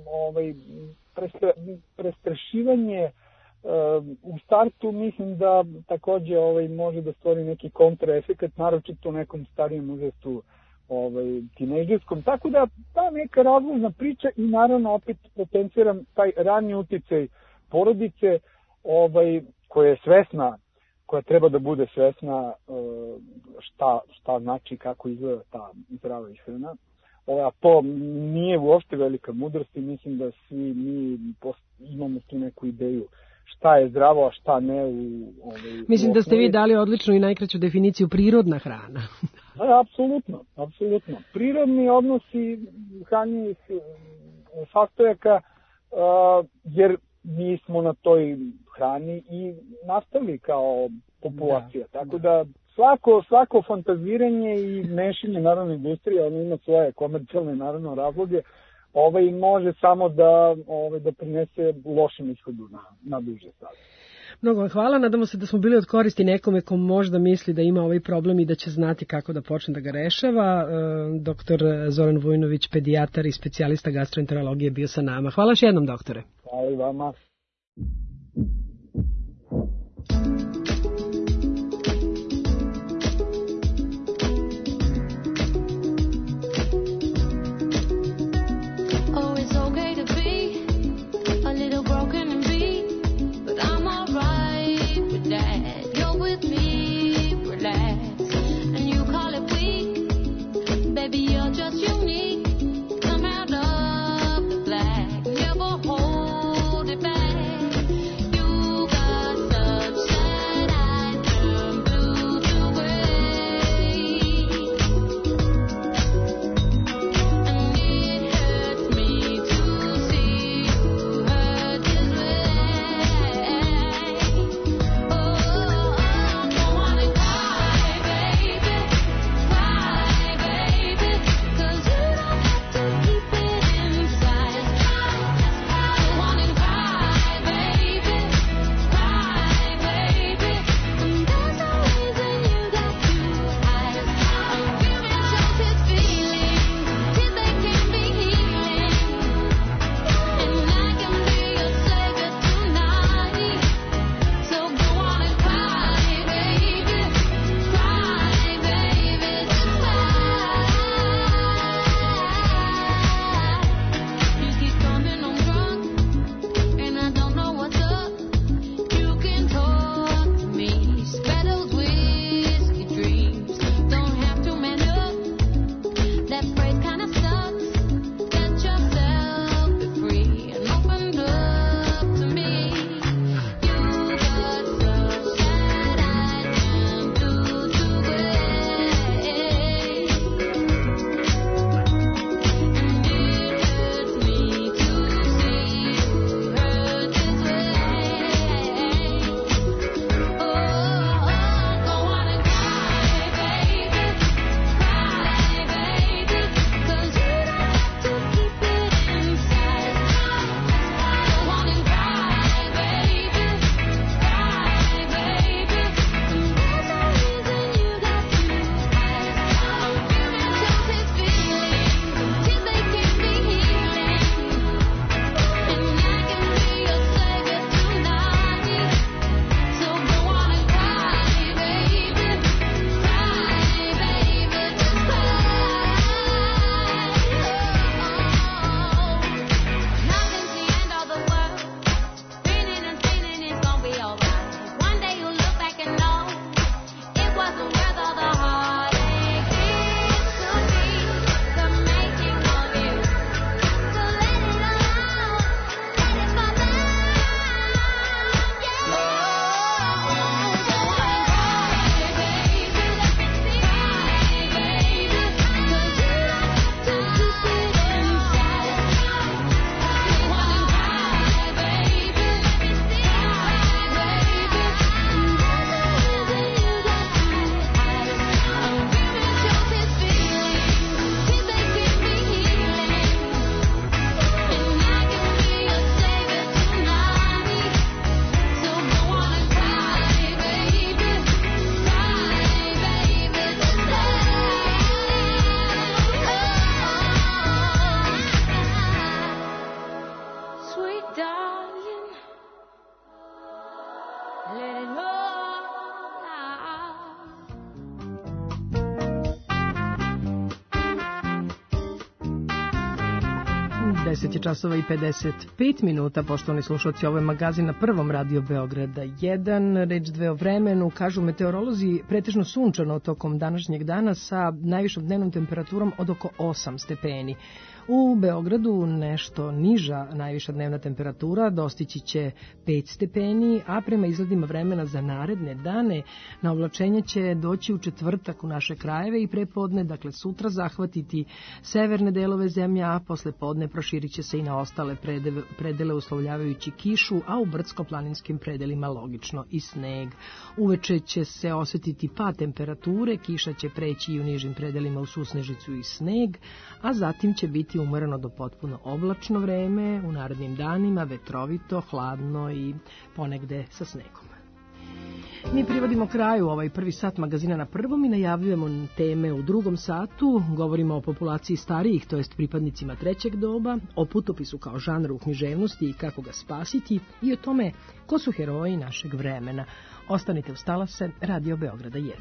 prestrašivanje u startu mislim da također može da stvori neki kontraefekat, naročito u nekom starijem uzrastu tinejdžerskom, tako da ta neka razložna priča i naravno opet potenciram taj raniji uticaj porodice koja je svesna, koja treba da bude svesna šta znači, kako izgleda ta zdrava ishrana. A to nije uopšte velika mudrost i mislim da svi mi imamo tu neku ideju šta je zdravo, a šta ne. Mislim da ste vi dali odličnu i najkraću definiciju prirodna hrana. Apsolutno. Prirodni odnosi hranjivih sastojaka, jer mi smo na toj hrani i nastali kao populacija. Tako da svako fantaziranje i mešanje naravno industrije, ono ima svoje komercijalne naravno razloge, može samo da prinese lošem ishodu na duže staze. Mnogo vam hvala, nadamo se da smo bili od koristi nekome ko možda misli da ima ovaj problem i da će znati kako da počne da ga rešava. Doktor Zoran Vujnović, pedijatar i specijalista gastroenterologije, bio sa nama. Hvala još jednom, doktore. Hvala i vama. Hold it back. You 10 je časova i 55 minuta, poštovani slušalci, ovo je magazin na Prvom, Radio Beograda 1, reč dve o vremenu, kažu meteorolozi, pretežno sunčano tokom današnjeg dana sa najvišom dnevnom temperaturom od oko 8 stepeni. U Beogradu nešto niža najviša dnevna temperatura, dostići će 5 stepeni, a prema izgledima vremena za naredne dane na oblačenje će doći u četvrtak u naše krajeve i prepodne, dakle sutra, zahvatiti severne delove zemlje, a posle podne proširit će se i na ostale predele uslovljavajući kišu, a u brdsko-planinskim predelima logično i sneg. Uveče će se osetiti pad temperature, kiša će preći i u nižim predelima u susnežicu i sneg, a zatim će biti umereno do potpuno oblačno vreme, u narednim danima vetrovito, hladno i ponegde sa snegom. Mi privodimo kraju ovaj prvi sat magazina na Prvom i najavljujemo teme u drugom satu. Govorimo o populaciji starijih, to jest pripadnicima trećeg doba, o putopisu kao žanru u književnosti i kako ga spasiti i o tome ko su heroji našeg vremena. Ostanite uz talase Radio Beograda 1.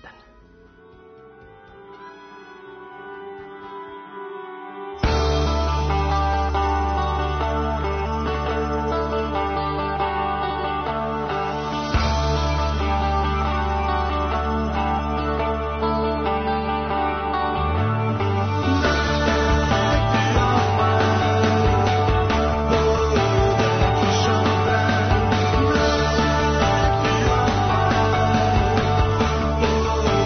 Oh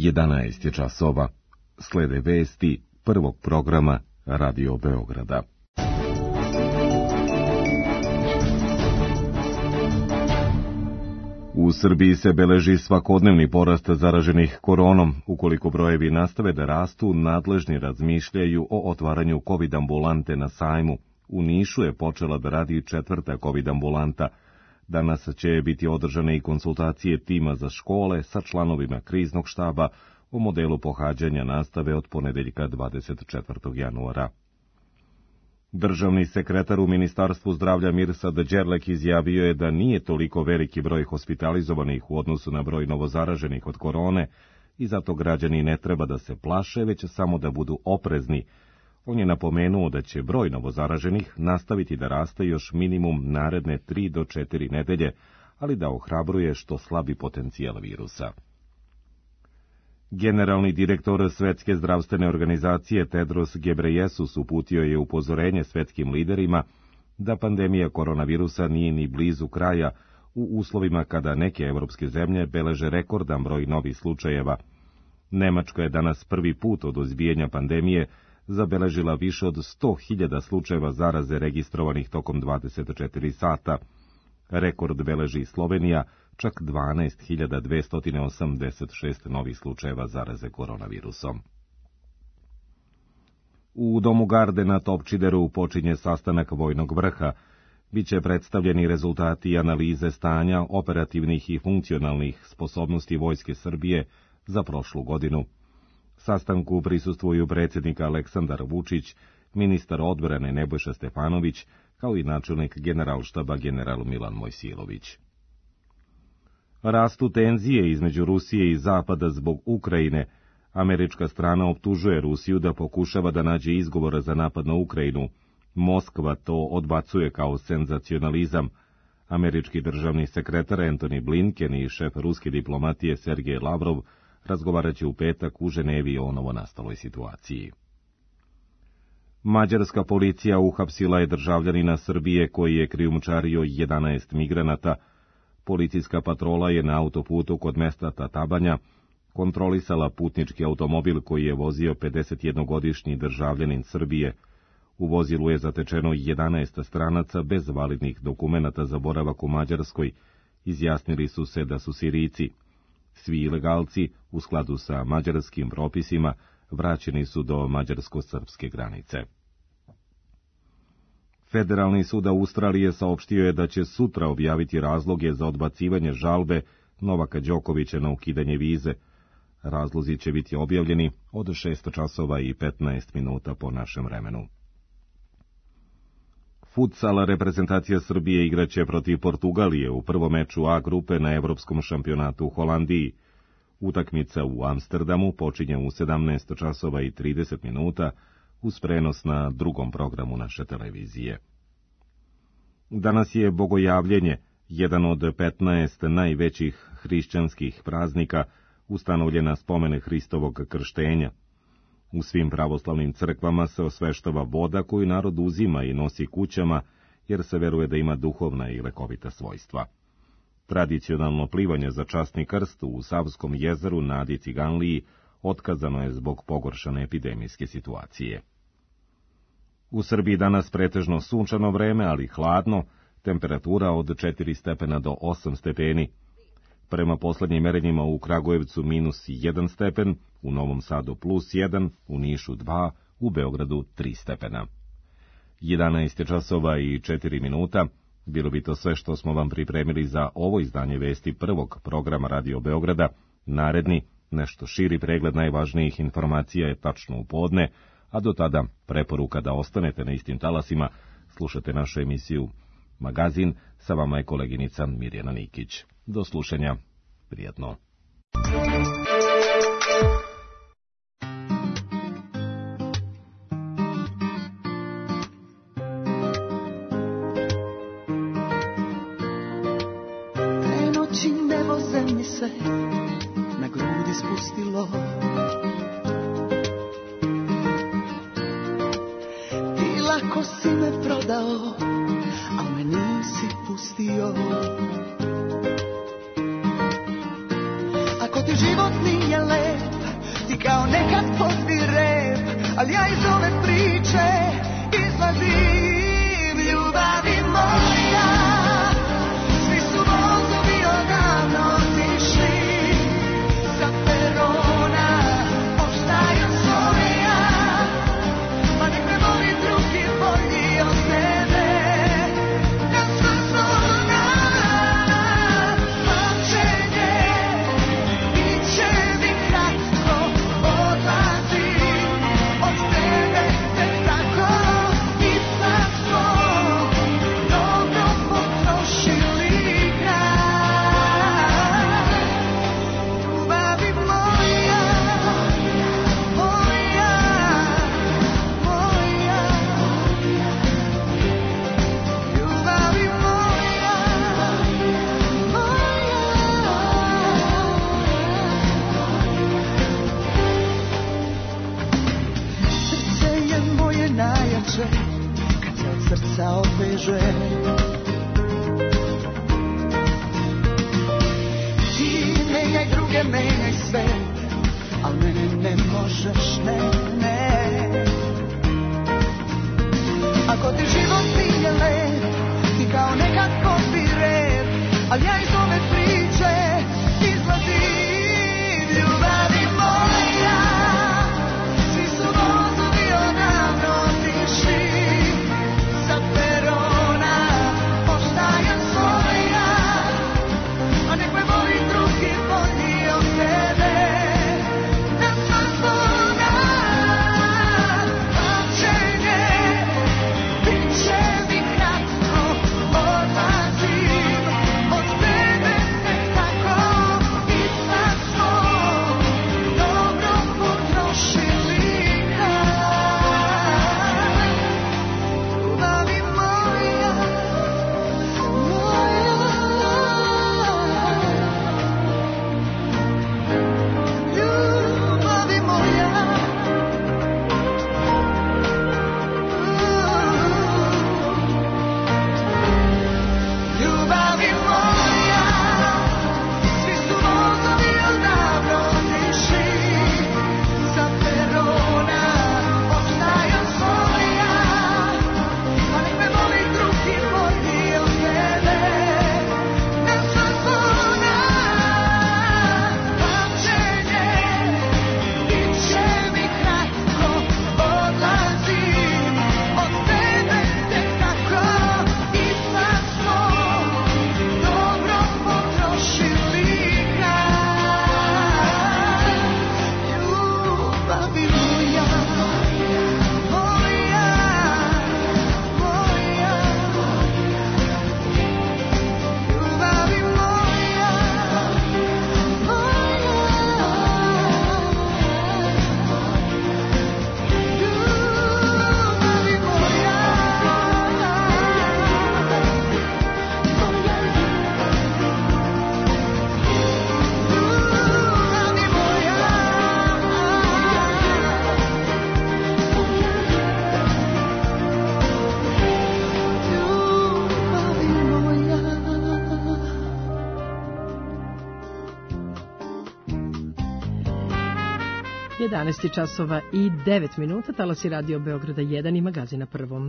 11 je časova. Slede vesti prvog programa Radio Beograda. U Srbiji se beleži svakodnevni porast zaraženih koronom. Ukoliko brojevi nastave da rastu, nadležni razmišljaju o otvaranju COVID ambulante na Sajmu. U Nišu je počela da radi 4. COVID ambulanta. Danas će biti održane i konsultacije tima za škole sa članovima kriznog štaba o modelu pohađanja nastave od ponedeljka 24. januara. Državni sekretar u Ministarstvu zdravlja Mirsad Đerlek izjavio je da nije toliko veliki broj hospitalizovanih u odnosu na broj novozaraženih od korone i zato građani ne treba da se plaše, već samo da budu oprezni. On je napomenuo da će broj novozaraženih nastaviti da raste još minimum naredne 3 do 4 nedelje, ali da ohrabruje što slabi potencijal virusa. Generalni direktor Svetske zdravstvene organizacije Tedros Gebreyesus uputio je upozorenje svetskim liderima da pandemija koronavirusa nije ni blizu kraja u uslovima kada neke evropske zemlje beleže rekordan broj novih slučajeva. Nemačka je danas prvi put od izbijanja pandemije zabeležila više od 100.000 slučajeva zaraze registrovanih tokom 24 sata. Rekord beleži Slovenija, čak 12.286 novih slučajeva zaraze koronavirusom. U domu Garde na Topčideru počinje sastanak vojnog vrha. Biće predstavljeni rezultati i analize stanja operativnih i funkcionalnih sposobnosti Vojske Srbije za prošlu godinu. Sastanku prisustvuju predsjednik Aleksandar Vučić, ministar odbrane Nebojša Stefanović, kao i načelnik Generalštaba general Milan Mojsilović. Rastu tenzije između Rusije i Zapada zbog Ukrajine. Američka strana optužuje Rusiju da pokušava da nađe izgovor za napad na Ukrajinu. Moskva to odbacuje kao senzacionalizam. Američki državni sekretar Antony Blinken i šef ruske diplomatije Sergej Lavrov razgovarat će u petak u Ženevi o novonastaloj situaciji. Mađarska policija uhapsila je državljanina Srbije koji je krijumčario 11 migranata. Policijska patrola je na autoputu kod mesta Tatabanja kontrolisala putnički automobil koji je vozio 51-godišnji državljanin Srbije. U vozilu je zatečeno 11 stranaca bez validnih dokumenata za boravak u Mađarskoj. Izjasnili su se da su Sirijci. Svi ilegalci, u skladu sa mađarskim propisima, vraćeni su do mađarsko-srpske granice. Federalni sud Australije saopštio je da će sutra objaviti razloge za odbacivanje žalbe Novaka Đokovića na ukidanje vize. Razlozi će biti objavljeni od 6:15 po našem vremenu. Futsal reprezentacija Srbije igraće protiv Portugalije u prvom meču A grupe na Evropskom šampionatu u Holandiji. Utakmica u Amsterdamu počinje u 17:30 uz prenos na drugom programu naše televizije. Danas je Bogojavljenje, jedan od 15 najvećih hrišćanskih praznika, ustanovljen na spomene Hristovog krštenja. U svim pravoslavnim crkvama se osveštava voda koju narod uzima i nosi kućama, jer se veruje da ima duhovna i lekovita svojstva. Tradicionalno plivanje za časni krst u Savskom jezeru na Adi Ciganliji otkazano je zbog pogoršane epidemijske situacije. U Srbiji danas pretežno sunčano vreme, ali hladno, temperatura od 4 stepena do 8 stepeni. Prema poslednjim merenjima u Kragujevcu -1 stepen, u Novom Sadu +1, u Nišu 2, u Beogradu 3 stepena. 11:04. Bilo bi to sve što smo vam pripremili za ovo izdanje vesti prvog programa Radio Beograda. Naredni, nešto širi pregled najvažnijih informacija je tačno u podne, a do tada preporuka da ostanete na istim talasima, slušate našu emisiju Magazin, sa vama je koleginica Mirjana Nikić. Do slušanja, prijatno. Te noći nebo zemlji se na grudi spustilo. Ti lako si me prodao, a me nisi pustio. Ako ti život nije lep, ali ja iz ove priče izlazim, ljubavi moja. Svi su vozovi odavno otišli sa perona, ostajem svoja, pa nek me voli drugi bolji od tebe. Na sva zona pamćenje, bit će mi kratko, odlazim od tebe, tek tako i sad smo dobro potrošili grad. Ljubavi moja, moja, moja, ljubavi moja, moja. Srce je moje najjače kad se od srca opeže. Ti menjaj druge, menjaj svet, al mene ne možeš, ne, ne. Ako ti život nije lep, ti kao nekad popi red, al ja iz ove priče izlazim, ljubavi moja. Svi su vozovi odavno otišli sa perona, ostajem svoja, a nek me voli drugi bolji od tebe. Na sva zona pamćenje, bit će mi kratko, odlazim od tebe, tek tako i sad smo dobro potrošili grad. Ljubavi moja, moja, ljubavi moja. Ljubavi moja, svi su vozovi odavno otišli sa perona, ostajem svoja, pa nek me voli drugi bolji od tebe. Na sva zona pamćenje, bit će mi kratko, odlazim od tebe, tek tako i sad smo dobro potrošili grad. Ljubavi moja, moja, moja, ljubavi moja, ljubavi moja, ljubavi moja, ljubavi moja. 11 časova i 9 minuta, talasi Radio Beograda 1 i magazina Prvom.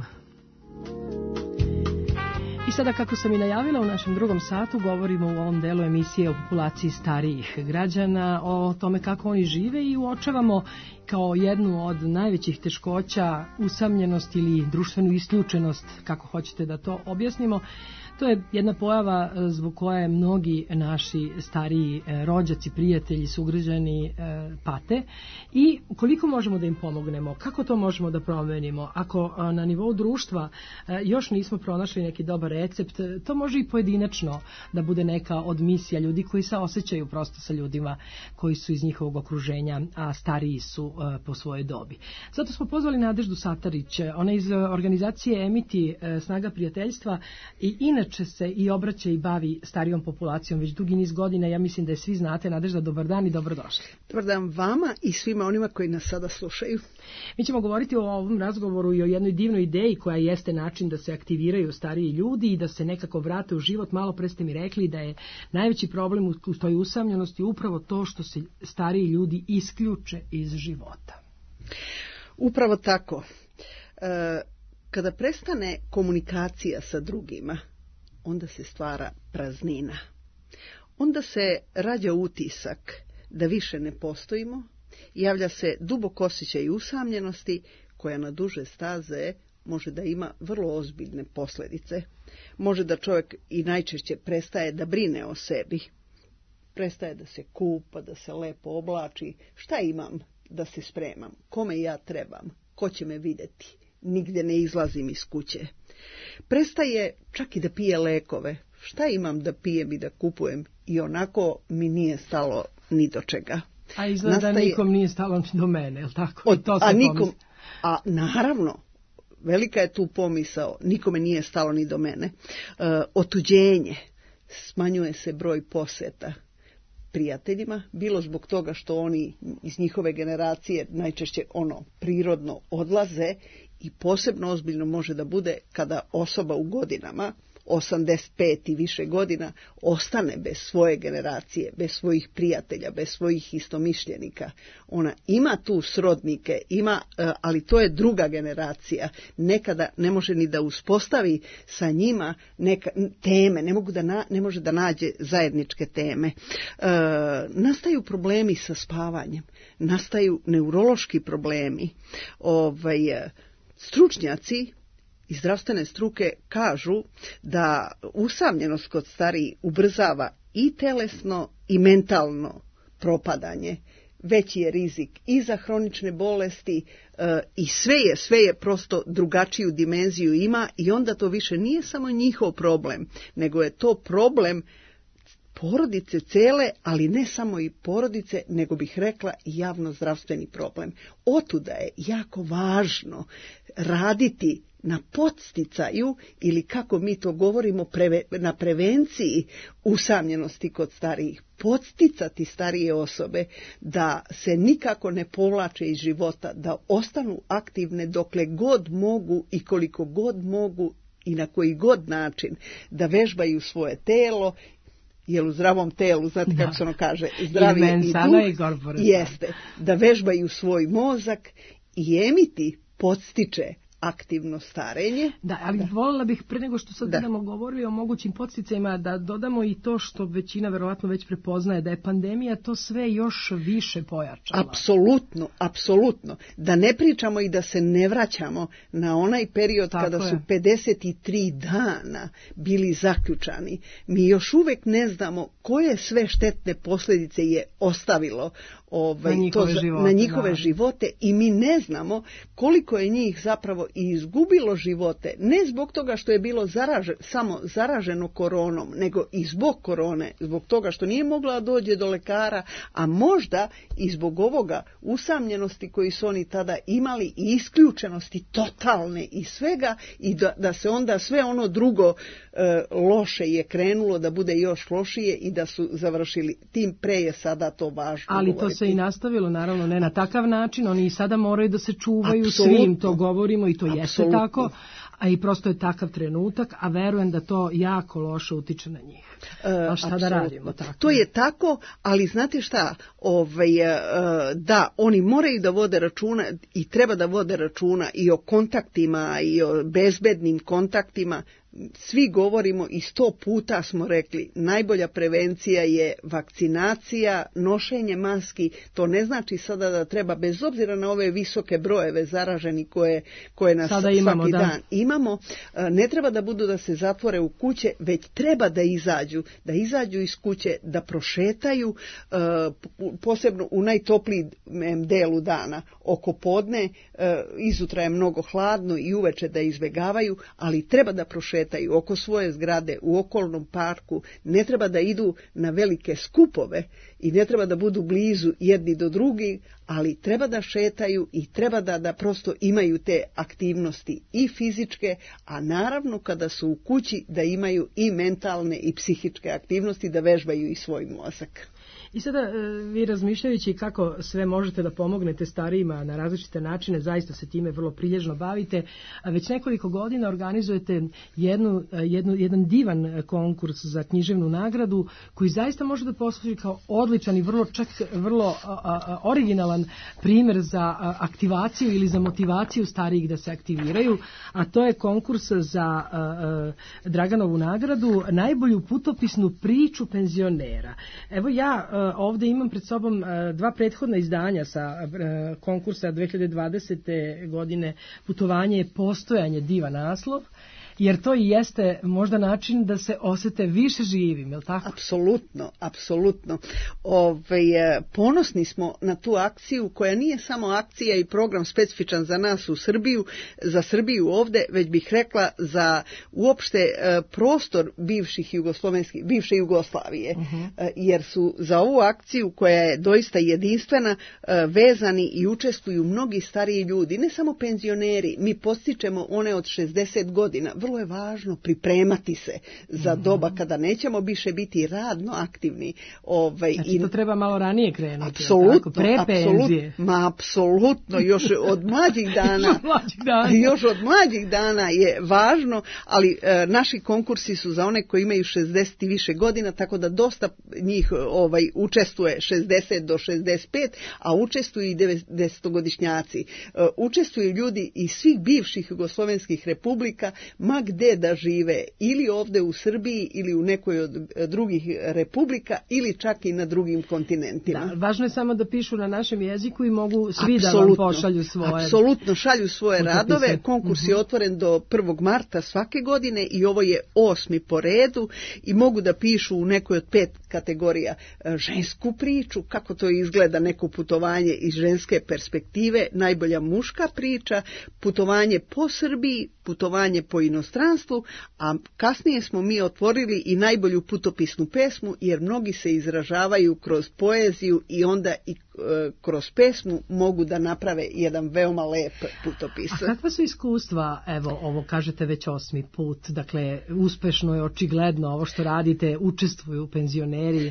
I sada, kako sam i najavila, u našem drugom satu govorimo u ovom delu emisije o populaciji starijih građana, o tome kako oni žive i uočavamo kao jednu od najvećih teškoća usamljenost ili društvenu isključenost, kako hoćete da to objasnimo. To je jedna pojava zbog koje mnogi naši stariji rođaci, prijatelji, sugrađani pate i koliko možemo da im pomognemo, kako to možemo da promenimo. Ako na nivou društva još nismo pronašli neki dobar recept, to može i pojedinačno da bude neka od misija ljudi koji se osjećaju prosto sa ljudima koji su iz njihovog okruženja, a stariji su po svojoj dobi. Zato smo pozvali Nadeždu Satarić, ona iz organizacije Emiti, Snaga prijateljstva, i inače se i obraća i bavi starijom populacijom već dugi niz godina. Ja mislim da je svi znate. Nadežda, dobar dan i dobrodošli. Dobar dan vama i svima onima koji nas sada slušaju. Mi ćemo govoriti o ovom razgovoru i o jednoj divnoj ideji koja jeste način da se aktiviraju stariji ljudi i da se nekako vrate u život. Malo pre ste mi rekli da je najveći problem u toj usamljenosti upravo to što se stariji ljudi isključe iz života. Upravo tako. Kada prestane komunikacija sa drugima, onda se stvara praznina. Onda se rađa utisak da više ne postojimo, javlja se dubok osjećaj usamljenosti koja na duže staze može da ima vrlo ozbiljne posljedice. Može da čovjek i najčešće prestaje da brine o sebi. Prestaje da se kupa, da se lepo oblači. Šta imam da se spremam? Kome ja trebam? Ko će me vidjeti? Nigdje ne izlazim iz kuće. Prestaje čak i da pije lekove. Šta imam da pijem i da kupujem? I onako mi nije stalo ni do čega. A izgleda nikom nije stalo ni do mene, je li tako? A naravno, velika je tu pomisao, nikome nije stalo ni do mene. Otuđenje, smanjuje se broj posjeta prijateljima, bilo zbog toga što oni iz njihove generacije najčešće prirodno odlaze i posebno ozbiljno može da bude kada osoba u godinama, 85 i više godina, ostane bez svoje generacije, bez svojih prijatelja, bez svojih istomišljenika. Ona ima tu srodnike, ali to je druga generacija. Nekada ne može ni da uspostavi sa njima teme, ne može da nađe zajedničke teme. Nastaju problemi sa spavanjem, nastaju neurološki problemi. Stručnjaci iz zdravstvene struke kažu da usamljenost kod starijih ubrzava i telesno i mentalno propadanje. Veći je rizik i za hronične bolesti i sve je prosto drugačiju dimenziju ima i onda to više nije samo njihov problem, nego je to problem porodice cele, ali ne samo i porodice, nego bih rekla i javnozdravstveni problem. Otuda je jako važno raditi na podsticaju ili kako mi to govorimo na prevenciji usamljenosti kod starijih. Podsticati starije osobe da se nikako ne povlače iz života, da ostanu aktivne dokle god mogu i koliko god mogu i na koji god način, da vežbaju svoje telo, jer u zdravom telu, znate kako se ono kaže, zdravi i duh, jeste, da vežbaju svoj mozak i emiti podstiče aktivno starenje. Da, ali voljela bih pre nego što sad budemo govorili o mogućim podsticajima da dodamo i to što većina verovatno već prepoznaje, da je pandemija to sve još više pojačala. Apsolutno. Da ne pričamo i da se ne vraćamo na onaj period kada su 53 dana bili zaključani. Mi još uvijek ne znamo koje sve štetne posljedice je ostavilo na njihove živote i mi ne znamo koliko je njih zapravo i izgubilo živote, ne zbog toga što je bilo samo zaraženo koronom, nego i zbog korone, zbog toga što nije mogla dođe do lekara, a možda i zbog ovoga usamljenosti koji su oni tada imali i isključenosti totalne i svega i da se onda sve ono drugo loše je krenulo da bude još lošije i da su završili. Tim pre je sada to važno. Ali govoriti. To se i nastavilo, naravno, ne na takav način, oni i sada moraju da se čuvaju, svim to govorimo i to jeste tako, a i prosto je takav trenutak, a verujem da to jako loše utiče na njih. A šta da radimo? Tako? To je tako, ali znate šta, da, oni moraju da vode računa i treba da vode računa i o kontaktima i o bezbednim kontaktima. Svi govorimo i 100 puta smo rekli, najbolja prevencija je vakcinacija, nošenje maski. To ne znači sada da treba, bez obzira na ove visoke brojeve zaraženi koje nas svaki dan imamo, ne treba da budu da se zatvore u kuće, već treba da izađu iz kuće, da prošetaju, posebno u najtoplijem delu dana, oko podne, izutra je mnogo hladno i uveče da izbegavaju, ali treba da prošetaju oko svoje zgrade, u okolnom parku, ne treba da idu na velike skupove i ne treba da budu blizu jedni do drugih, ali treba da šetaju i treba da prosto imaju te aktivnosti i fizičke, a naravno kada su u kući da imaju i mentalne i psihičke aktivnosti, da vežbaju i svoj mozak. I sada vi razmišljajući kako sve možete da pomognete starijima na različite načine, zaista se time vrlo prilježno bavite, a već nekoliko godina organizujete jedan divan konkurs za književnu nagradu koji zaista može da posluži kao odličan i vrlo originalan primjer za aktivaciju ili za motivaciju starijih da se aktiviraju, a to je konkurs za Draganovu nagradu, najbolju putopisnu priču penzionera. Evo ja ovdje imam pred sobom dva prethodna izdanja sa konkursa 2020. godine. Putovanje je postojanje, divan naslov, jer to i jeste možda način da se osjete više živim, je li tako? Apsolutno. Ponosni smo na tu akciju koja nije samo akcija i program specifičan za nas u Srbiju, za Srbiju ovdje, već bih rekla za uopšte prostor bivše Jugoslavije, jer su za ovu akciju koja je doista jedinstvena vezani i učestvuju mnogi stariji ljudi, ne samo penzioneri, mi postičemo one od 60 godina. Vrlo je važno pripremati se za doba kada nećemo više biti radno aktivni. Znači to treba malo ranije krenuti. Apsolutno, još od mlađih dana. Još od mlađih dana je važno, ali naši konkursi su za one koji imaju 60 i više godina, tako da dosta njih učestvuje 60 do 65, a učestvuju i 90-godišnjaci. Učestvuju ljudi iz svih bivših jugoslovenskih republika, ma gde da žive, ili ovdje u Srbiji ili u nekoj od drugih republika ili čak i na drugim kontinentima. Da, važno je samo da pišu na našem jeziku i mogu svi da vam pošalju svoje. Apsolutno, šalju svoje radove. Konkurs je otvoren do 1. marta svake godine i ovo je 8. po redu i mogu da pišu u nekoj od 5 kategorija. Žensku priču, kako to izgleda neko putovanje iz ženske perspektive, najbolja muška priča, putovanje po Srbiji, putovanje po inostranstvu, a kasnije smo mi otvorili i najbolju putopisnu pesmu, jer mnogi se izražavaju kroz poeziju i onda i kroz pesmu mogu da naprave jedan veoma lep putopis. A kakva su iskustva, evo ovo kažete već 8. put, dakle uspešno je očigledno ovo što radite, učestvuju penzioneri?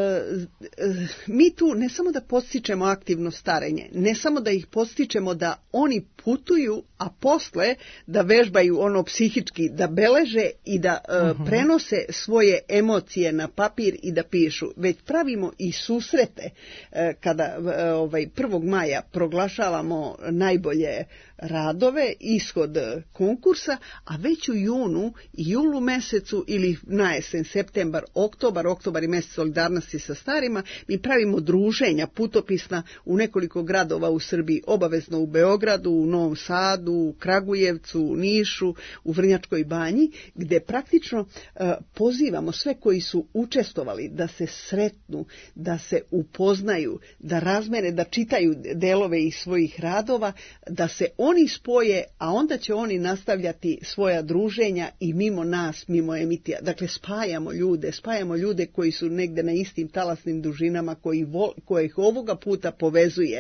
Mi tu ne samo da podstičemo aktivno starenje, ne samo da ih podstičemo da oni putuju, a posle da vežbaju ono psihički, da beleže i da prenose svoje emocije na papir i da pišu, već pravimo i susrete kada 1. maja proglašavamo najbolje radove, ishod konkursa, a već u julu mesecu ili na jesen, septembar, oktobar i mjesec solidarnosti sa starima, mi pravimo druženja putopisna u nekoliko gradova u Srbiji, obavezno u Beogradu, u Novom Sadu, u Kragujevcu, u Nišu, u Vrnjačkoj Banji, gdje praktično pozivamo sve koji su učestvovali da se sretnu, da se upoznaju, da razmene, da čitaju delove iz svojih radova, da se oni spoje, a onda će oni nastavljati svoja druženja i mimo nas, mimo emitija. Dakle, spajamo ljude koji su negde na istim talasnim dužinama, kojih ovoga puta povezuje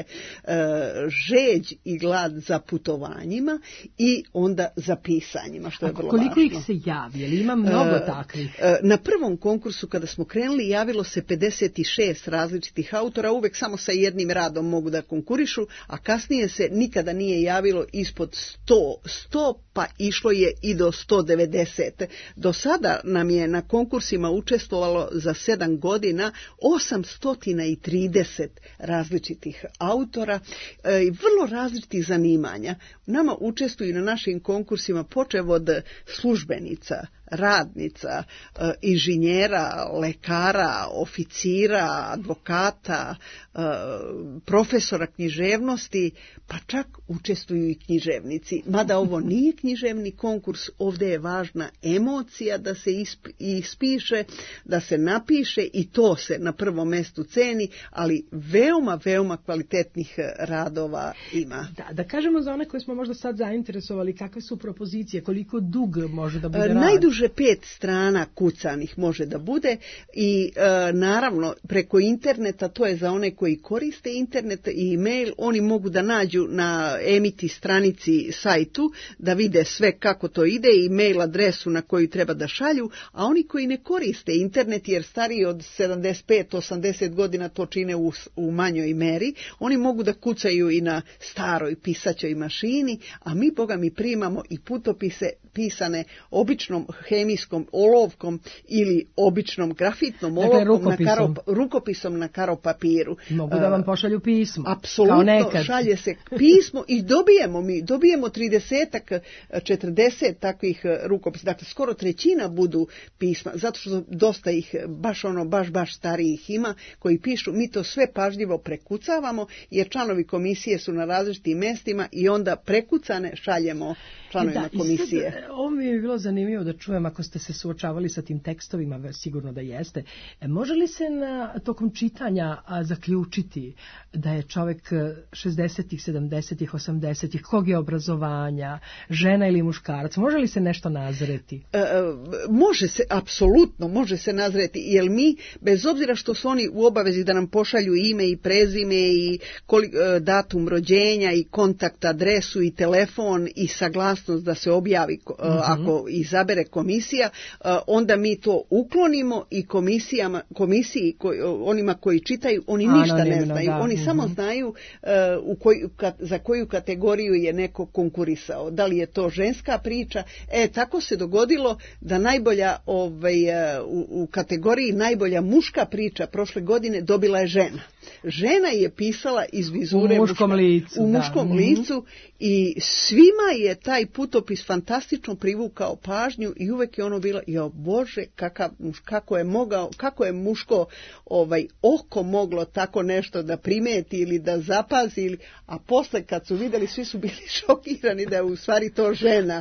žeđ i glad za putovanjima i onda za pisanjima, što je vrlo važno. Koliko ih se javi? Ili ima mnogo takvih? Na prvom konkursu kada smo krenuli javilo se 56 različitih autora, uvek samo sa jednim radom mogu da konkurišu, a kasnije se nikada nije javilo ispod 100, pa išlo je i do 190. Do sada nam je na konkursima učestvovalo za 7 godina 830 različitih autora i vrlo različitih zanimanja. Nama učestvuju na našim konkursima počev od službenica, radnica, inženjera, lekara, oficira, advokata, profesora književnosti, pa čak učestvuju i književnici. Mada ovo nije književni konkurs, ovdje je važna emocija da se ispiše, da se napiše i to se na prvom mjestu ceni, ali veoma kvalitetnih radova ima. Da kažemo za one koje smo možda sad zainteresovali, kakve su propozicije, koliko dug može da bude rad? Najduže 5 strana kucanih može da bude i naravno preko interneta, to je za one koji koriste internet i e-mail, oni mogu da nađu na Emiti stranici sajtu da vide vide sve kako to ide i mail adresu na koju treba da šalju, a oni koji ne koriste internet, jer stariji od 75-80 godina to čine u manjoj meri, oni mogu da kucaju i na staroj pisaćoj mašini, a mi, boga mi, primamo i putopise pisane običnom hemijskom olovkom ili običnom grafitnom olovkom, rukopisom na karo papiru. Mogu da vam pošalju pismo. Apsolutno, šalje se pismo i dobijemo 30-ak, 40 takvih rukopisa. Dakle, skoro trećina budu pisma, zato što dosta ih baš starijih ima koji pišu. Mi to sve pažljivo prekucavamo, jer članovi komisije su na različitim mestima i onda prekucane šaljemo članovima komisije. Ovo mi je bilo zanimljivo da čujem, ako ste se suočavali sa tim tekstovima, sigurno da jeste. Može li se tokom čitanja zaključiti da je čovjek 60-ih, 70-ih, 80-ih, kog je obrazovanja, žena ili muškarac? Može li se nešto nazreti? Može se, apsolutno može se nazreti, jer mi, bez obzira što su oni u obavezi da nam pošalju ime i prezime i datum rođenja i kontakt adresu i telefon i saglasnost da se objavi ako izabere komisija, onda mi to uklonimo i komisiji, onima koji čitaju, oni ništa ne znaju. Oni samo znaju za koju kategoriju je neko konkurisao. Da li je to ženska priča? Tako se dogodilo da najbolja u kategoriji najbolja muška priča prošle godine dobila je žena. Žena je pisala iz vizure u muškom licu i svima je taj putopis fantastično privukao pažnju i uvek je ono bilo, jo Bože, kako je muško oko moglo tako nešto da primeti ili da zapazi, a posle kad su vidjeli, svi su bili šokirani da je u stvari to žena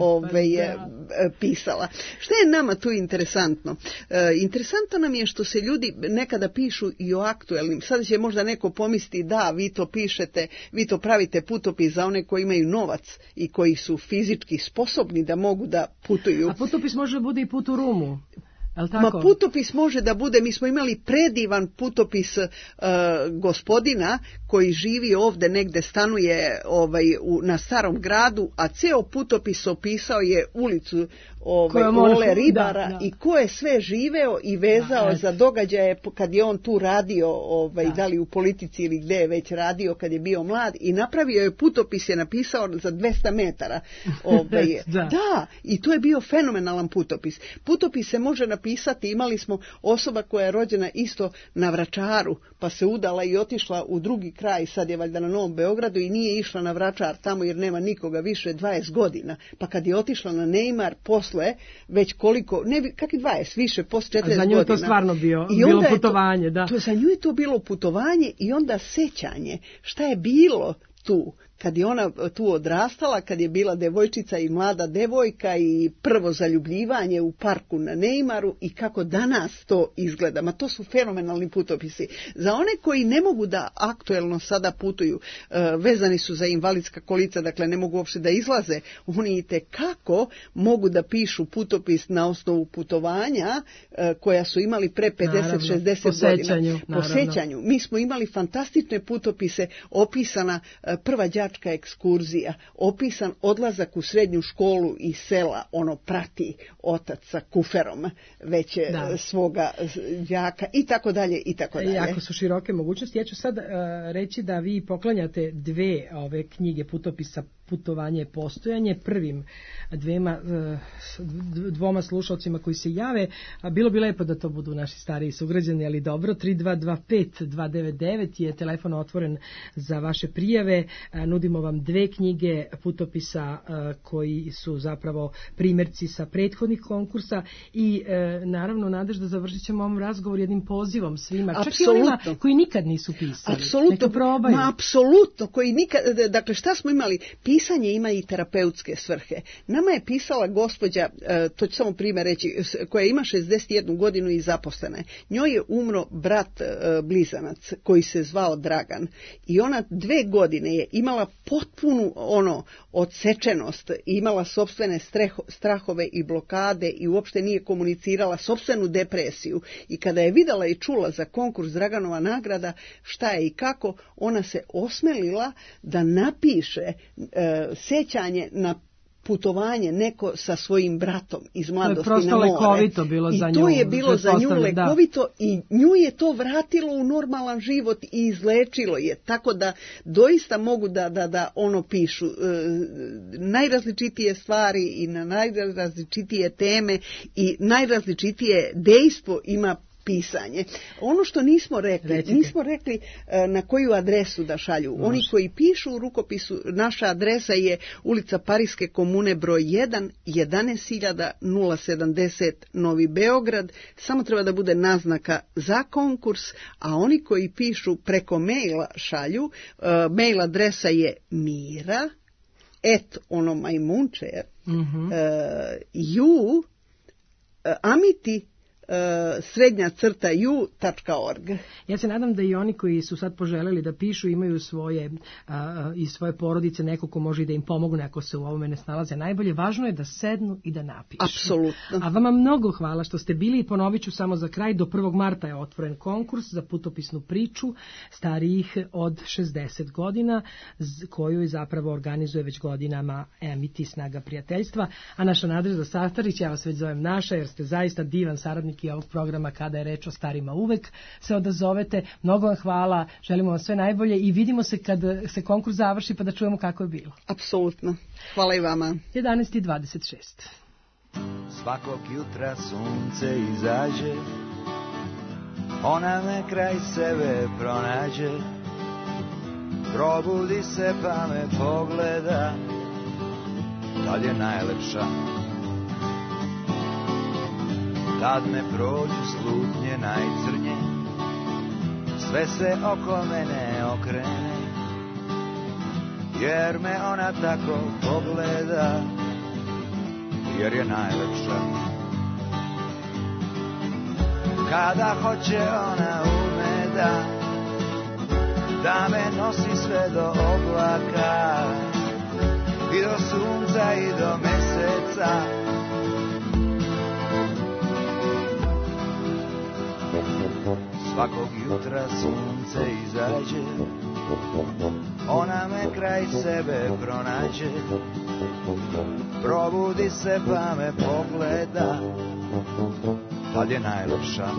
pisala. Šta je nama tu interesantno? Interesantno nam je što se ljudi nekada pišu i o aktuelnim. Sada će možda neko pomisliti, da, vi to pišete, vi to pravite putopis za one koji imaju novac i koji su fizički sposobni da mogu da putuju. A putopis može bude i put u Rumu. Ma putopis može da bude, mi smo imali predivan putopis gospodina koji živi ovde negde, stanuje na Starom gradu, a ceo putopis opisao je ulicu Ole Ribara i ko je sve živeo i vezao za događaje kad je on tu radio, da li u politici ili gde je već radio kad je bio mlad, i napravio je putopis, je napisao za 200 metara. Da, i to je bio fenomenalan putopis. Putopis se može napisati, imali smo osoba koja je rođena isto na Vračaru, pa se udala i otišla u drugi kraj, sad je valjda na Novom Beogradu, i nije išla na Vračar tamo jer nema nikoga više 20 godina. Pa kad je otišla na Neymar, posle već koliko, kakvi 20, više, posle 40 godina. Za nju je to stvarno bilo putovanje, da. Za nju je to bilo putovanje i onda sećanje šta je bilo tu. Kad je ona tu odrastala, kad je bila devojčica i mlada devojka i prvo zaljubljivanje u parku na Neymaru i kako danas to izgleda. Ma to su fenomenalni putopisi. Za one koji ne mogu da aktuelno sada putuju, vezani su za invalidska kolica, dakle ne mogu uopšte da izlaze, oni itekako mogu da pišu putopis na osnovu putovanja koja su imali pre 50-60 godina. Po sećanju. Mi smo imali fantastične putopise, opisana prva đačka ekskurzija, opisan odlazak u srednju školu iz sela, ono prati otac sa kuferom već svoga đaka i tako dalje i tako dalje. Jako su široke mogućnosti. Ja ću sad reći da vi poklanjate dve ove knjige putopisa Putovanje i postojanje prvim dvoma slušalcima koji se jave. Bilo bi lepo da to budu naši stariji sugrađani, ali dobro. 3225-299 je telefon otvoren za vaše prijave. Nudimo vam dve knjige putopisa koji su zapravo primjerci sa prethodnih konkursa i naravno, Nadežda, završit ćemo ovom razgovor jednim pozivom svima. Čak i onima koji nikad nisu pisali. Apsolutno. Probaju. Apsolutno. Koji nikad, dakle, šta smo imali? Pisanje ima i terapeutske svrhe. Nama je pisala gospođa, to ću samo primjer reći, koja ima 61 godinu i zaposlena je. Njoj je umro brat blizanac koji se zvao Dragan i ona 2 godine je imala potpunu odsečenost, imala sopstvene strahove i blokade i uopšte nije komunicirala, sopstvenu depresiju. I kada je videla i čula za konkurs Draganova nagrada šta je i kako, ona se osmelila da napiše sećanje na putovanje neko sa svojim bratom iz mladosti na more. To je prosto lekovito bilo za nju. I to je bilo za nju lekovito i nju je to vratilo u normalan život i izlečilo je. Tako da doista mogu da ono pišu najrazličitije stvari i na najrazličitije teme i najrazličitije dejstvo ima pisanje. Ono što nismo rekli na koju adresu da šalju. Oni koji pišu u rukopisu, naša adresa je ulica Pariske komune broj 1, 11.070 Novi Beograd. Samo treba da bude naznaka za konkurs, a oni koji pišu preko maila šalju. Mail adresa je mira @onomajmunčer amiti _u.org. Ja se nadam da i oni koji su sad poželjeli da pišu imaju svoje i svoje porodice, neko ko može i da im pomogne ako se u ovome ne snalaze najbolje. Važno je da sednu i da napišu. Apsolutno. A vama mnogo hvala što ste bili i ponovit ću samo za kraj, do 1. marta je otvoren konkurs za putopisnu priču starijih od 60 godina koju zapravo organizuje već godinama Amity Snaga prijateljstva, a naša Nadežda Sastarić, ja vas već zovem naša jer ste zaista divan saradnik i ovog programa kada je reč o starima, uvek se odazovete. Mnogo vam hvala, želimo vam sve najbolje i vidimo se kad se konkurs završi pa da čujemo kako je bilo. Apsolutno. Hvala i vama. 11:26. Svakog jutra sunce izađe, ona me kraj sebe pronađe, probudi se pa me pogleda, tad je najlepša. Tad me prođu slutnje najcrnje, sve se oko mene okrene, jer me ona tako pogleda, jer je najlepša. Kada hoće ona umeda, da me nosi sve do oblaka, i do sunca i do meseca. Svakog jutra sunce izađe, ona me kraj sebe pronađe, probudi se pa me pogleda, tad je najlepša.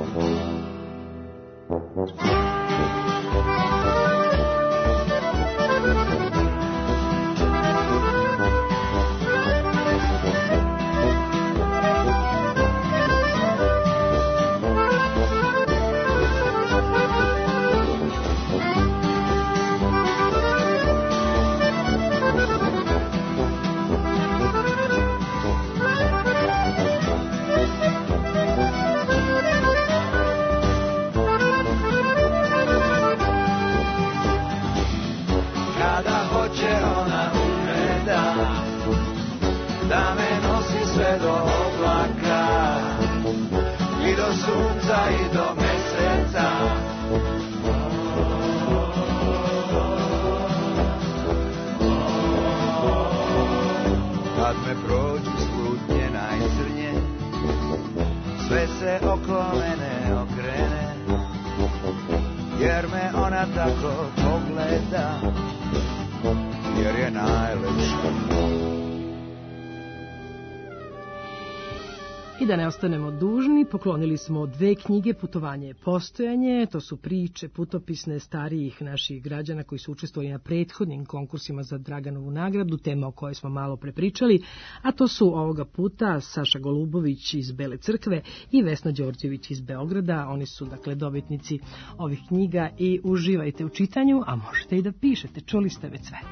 I da ne ostanemo dužni, poklonili smo 2 knjige, Putovanje je postojanje, to su priče putopisne starijih naših građana koji su učestvovali na prethodnim konkursima za Draganovu nagradu, tema o kojoj smo malo prepričali, a to su ovoga puta Saša Golubović iz Bele Crkve i Vesna Đorđević iz Beograda. Oni su dakle dobitnici ovih knjiga i uživajte u čitanju, a možete i da pišete, čuli ste već sve.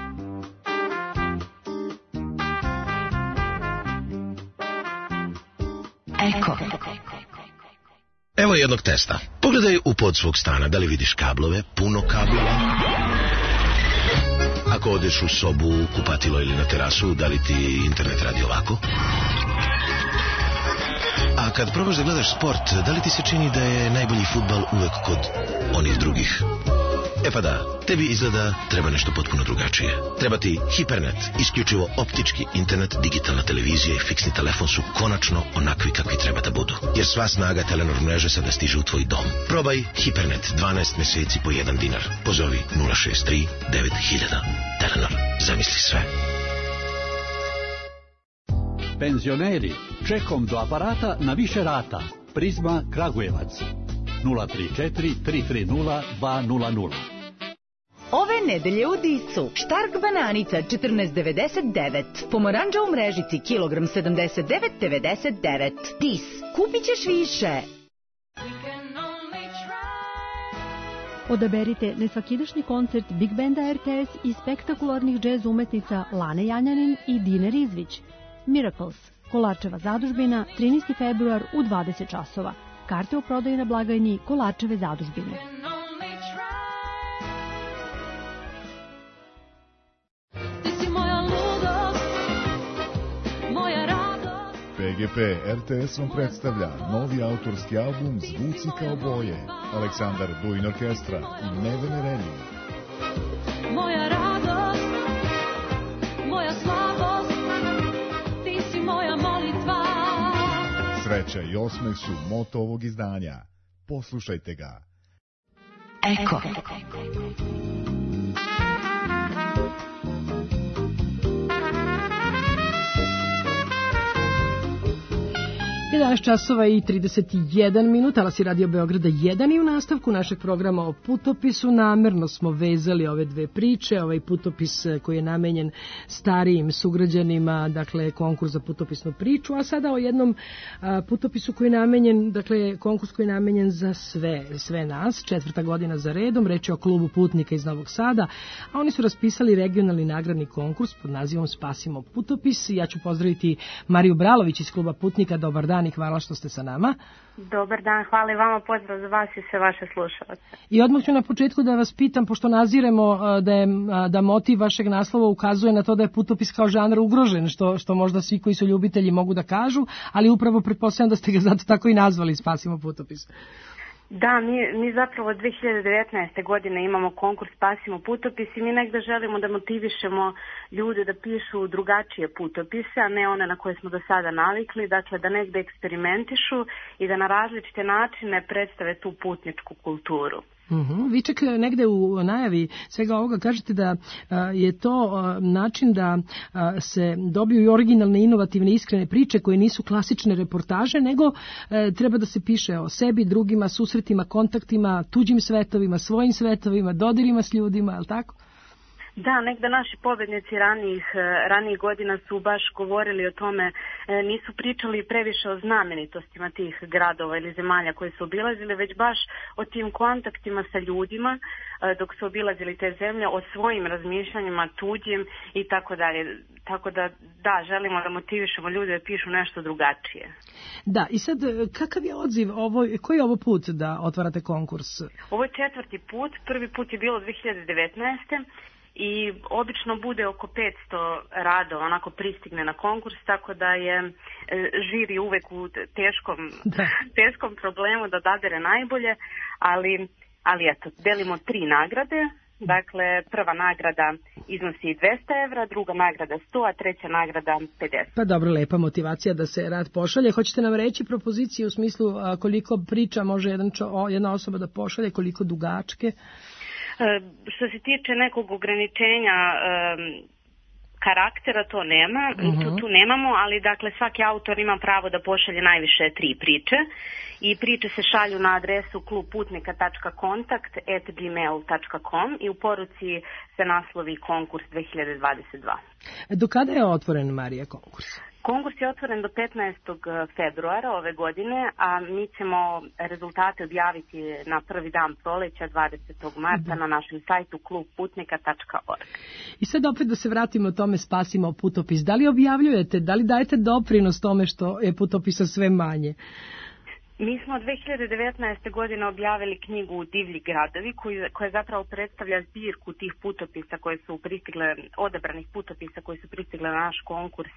Eko. Evo jednog testa. Pogledaj u pod svog stana, da li vidiš kablove, puno kablova. Ako odeš u sobu, kupatilo ili na terasu, da li ti internet radi ovako? A kad probaš da gledaš sport, da li ti se čini da je najbolji fudbal uvek kod onih drugih? E pa da, tebi izgleda treba nešto potpuno drugačije. Treba ti Hipernet, isključivo optički internet, digitalna televizija i fiksni telefon su konačno onakvi kakvi treba da budu. Jer sva snaga Telenor mreže sada stiže u tvoj dom. Probaj Hipernet, 12 meseci po $1. Pozovi 063 9000. Telenor, zamisli sve. Penzioneri, čekom do aparata na više rata. Prizma Kragujevac. 034 330 200. Ove nedelje u Disu štark bananica 14,99, pomoranđa u mrežici kilogram 79,99. Dis, kupit ćeš više. Odaberite nesvakidašnji koncert Big Banda RTS i spektakularnih džez umetnica Lane Janjanin i Dine Rizvić. Miracles, Kolarčeva zadužbina, 13. februar u 20 časova. Karte u prodaju na blagajni Kolarčeve zadužbine. PGP RTS vam predstavlja novi autorski album Zvuci kao boje, Aleksandar Duin Orkestra i Nevene Relije. Moja radost, moja slabost, ti si moja molitva. Sreća i osmeh su moto ovog izdanja. Poslušajte ga. Eko. 11 časova i 31 minuta, ali si Radio Beograda 1 i u nastavku našeg programa o putopisu namerno smo vezali ove dve priče, ovaj putopis koji je namenjen starijim sugrađanima, dakle konkurs za putopisnu priču, a sada o jednom putopisu koji je namenjen, dakle konkurs koji je namenjen za sve nas, 4. godina za redom, reč je o klubu putnika iz Novog Sada, a oni su raspisali regionalni nagradni konkurs pod nazivom Spasimo putopis. Ja ću pozdraviti Mariju Bralović iz kluba putnika. Dobar dan i hvala što ste sa nama. Dobar dan, hvala i vama, pozdrav za vas i sve vaše slušalce. I odmah ću na početku da vas pitam, pošto naziremo da motiv vašeg naslova ukazuje na to da je putopis kao žanr ugrožen, što možda svi koji su ljubitelji mogu da kažu, ali upravo pretpostavljam da ste ga zato tako i nazvali Spasimo putopis. Da, mi zapravo 2019. godine imamo konkurs Spasimo putopis i mi negde želimo da motivišemo ljude da pišu drugačije putopise, a ne one na koje smo do sada navikli, dakle da negde eksperimentišu i da na različite načine predstave tu putničku kulturu. Vi čak negde u najavi svega ovoga kažete da je to način da se dobiju i originalne, inovativne, iskrene priče koje nisu klasične reportaže, nego treba da se piše o sebi, drugima, susretima, kontaktima, tuđim svetovima, svojim svetovima, dodirima s ljudima, je li tako? Da, negde naši pobednici ranijih godina su baš govorili o tome, nisu pričali previše o znamenitostima tih gradova ili zemalja koje su obilazili, već baš o tim kontaktima sa ljudima dok su obilazili te zemlje, o svojim razmišljanjima, tuđim i tako dalje. Tako da, želimo da motivišemo ljude da pišu nešto drugačije. Da, i sad, kakav je odziv? Koji je ovo put da otvarate konkurs? Ovo je 4. put, prvi put je bilo 2019. I obično bude oko 500 radova, onako pristigne na konkurs, tako da je žiri uvek u teškom problemu da odabere najbolje, ali eto, delimo 3 nagrade. Dakle, prva nagrada iznosi 200 evra, druga nagrada 100, a treća nagrada 50. Pa dobro, lepa motivacija da se rad pošalje. Hoćete nam reći propoziciju u smislu koliko priča može jedna osoba da pošalje, koliko dugačke? Što se tiče nekog ograničenja karaktera, to nema, tu nemamo, ali dakle svaki autor ima pravo da pošalje najviše 3 priče i priče se šalju na adresu klubputnika.kontakt@gmail.com i u poruci se naslovi konkurs 2022. Do kada je otvoren, Marija, konkurs? Konkurs je otvoren do 15. februara ove godine, a mi ćemo rezultate objaviti na prvi dan proleća 20. marta na našem sajtu klubputnika.org. I sad opet da se vratimo tome Spasimo putopis. Da li objavljujete, da li dajete doprinos tome što je putopisa sve manje? Mi smo 2019. godine objavili knjigu Divlji gradovi koja zapravo predstavlja zbirku tih putopisa koje su pristigle, odabranih putopisa koji su pristigle na naš konkurs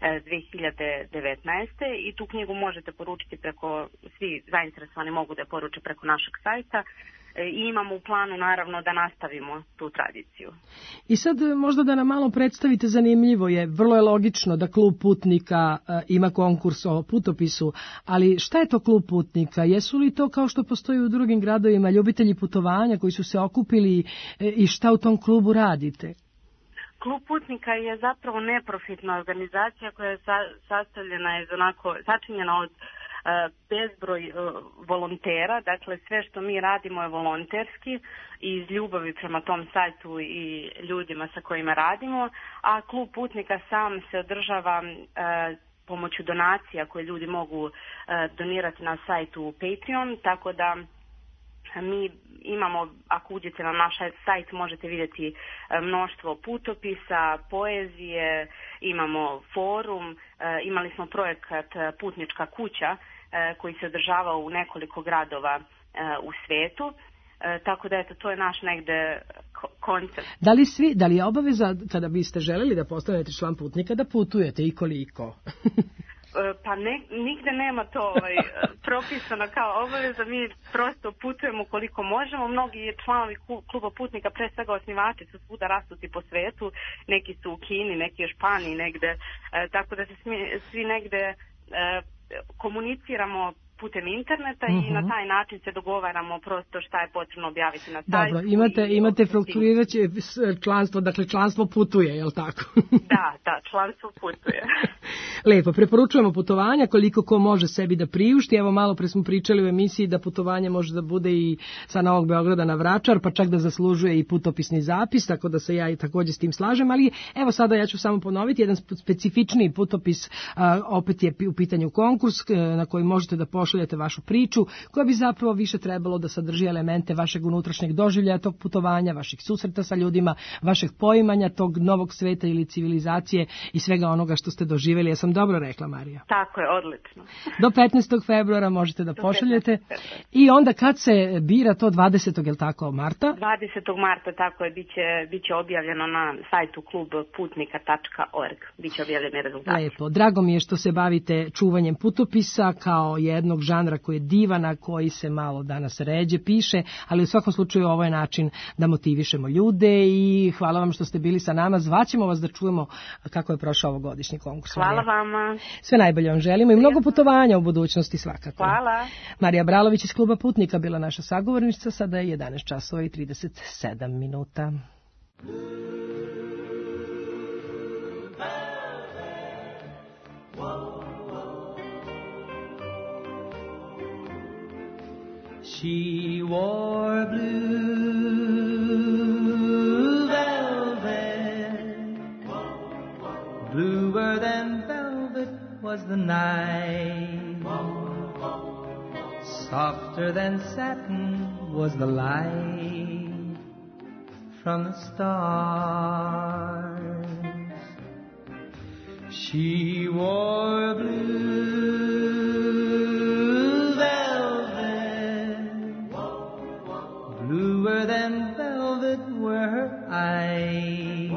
2019. i tu knjigu možete poručiti svi zainteresovani mogu da je poruče preko našeg sajta i imamo u planu naravno da nastavimo tu tradiciju. I sad možda da nam malo predstavite, zanimljivo je, vrlo je logično da klub putnika ima konkurs o putopisu, ali šta je to klub putnika? Jesu li to kao što postoji u drugim gradovima ljubitelji putovanja koji su se okupili i šta u tom klubu radite? Klub putnika je zapravo neprofitna organizacija koja je sačinjena od bezbroj volontera, dakle sve što mi radimo je volonterski i iz ljubavi prema tom sajtu i ljudima sa kojima radimo, a klub putnika sam se održava pomoću donacija koje ljudi mogu donirati na sajtu Patreon, tako da mi imamo, ako uđete na naš sajt, možete vidjeti mnoštvo putopisa, poezije, imamo forum, imali smo projekat Putnička kuća koji se održavao u nekoliko gradova u svetu. Tako da eto, to je naš negde koncept. Da li je obaveza, kada biste želeli da postanete član putnika, da putujete i koliko? Pa nigde nema to propisano kao obaveza, mi prosto putujemo koliko možemo. Mnogi članovi kluba putnika, pre svega osnivači, su svuda rasuti po svetu, neki su u Kini, neki u Španiji negde, tako da se svi negde komuniciramo putem interneta i na taj način se dogovaramo prosto šta je potrebno objaviti na sajtu. Dobro, imate fluktuirajuće članstvo, dakle članstvo putuje, je li tako? Da, članstvo putuje. Lepo, preporučujemo putovanja koliko ko može sebi da priušti. Evo, malo pre smo pričali u emisiji da putovanje može da bude i sa Novog Beograda na Vračar, pa čak da zaslužuje i putopisni zapis, tako da se ja i također s tim slažem, ali evo sada ja ću samo ponoviti jedan specifični putopis, opet je u pitanju konkurs na koji možete da pošaljete vašu priču, koja bi zapravo više trebalo da sadrži elemente vašeg unutrašnjeg doživljaja tog putovanja, vaših susreta sa ljudima, vašeg poimanja tog novog sveta ili civilizacije i svega onoga što ste doživjeli. Ja sam dobro rekla, Marija? Tako je, odlično. Do 15. februara možete da pošaljete. I onda kad se bira to 20. je li tako, marta? 20. marta, tako je, biće objavljeno na sajtu klubputnika.org. Biće objavljeni rezultati. Lepo. Drago mi je što se bavite čuvanjem putopisa kao jednog žanra koji je divan, a koji se malo danas ređe piše, ali u svakom slučaju ovo je način da motivišemo ljude i hvala vam što ste bili sa nama. Zvaćemo vas da čujemo kako je prošao ovogodišnji konkurs. Hvala vama. Sve najbolje vam želimo i mnogo putovanja u budućnosti svakako. Hvala. Marija Bralović iz kluba putnika bila naša sagovornica, sada je 11 časova i 37 minuta. She wore blue velvet, bluer than velvet was the night, softer than satin was the light from the stars. She wore blue bluer than velvet were her eyes,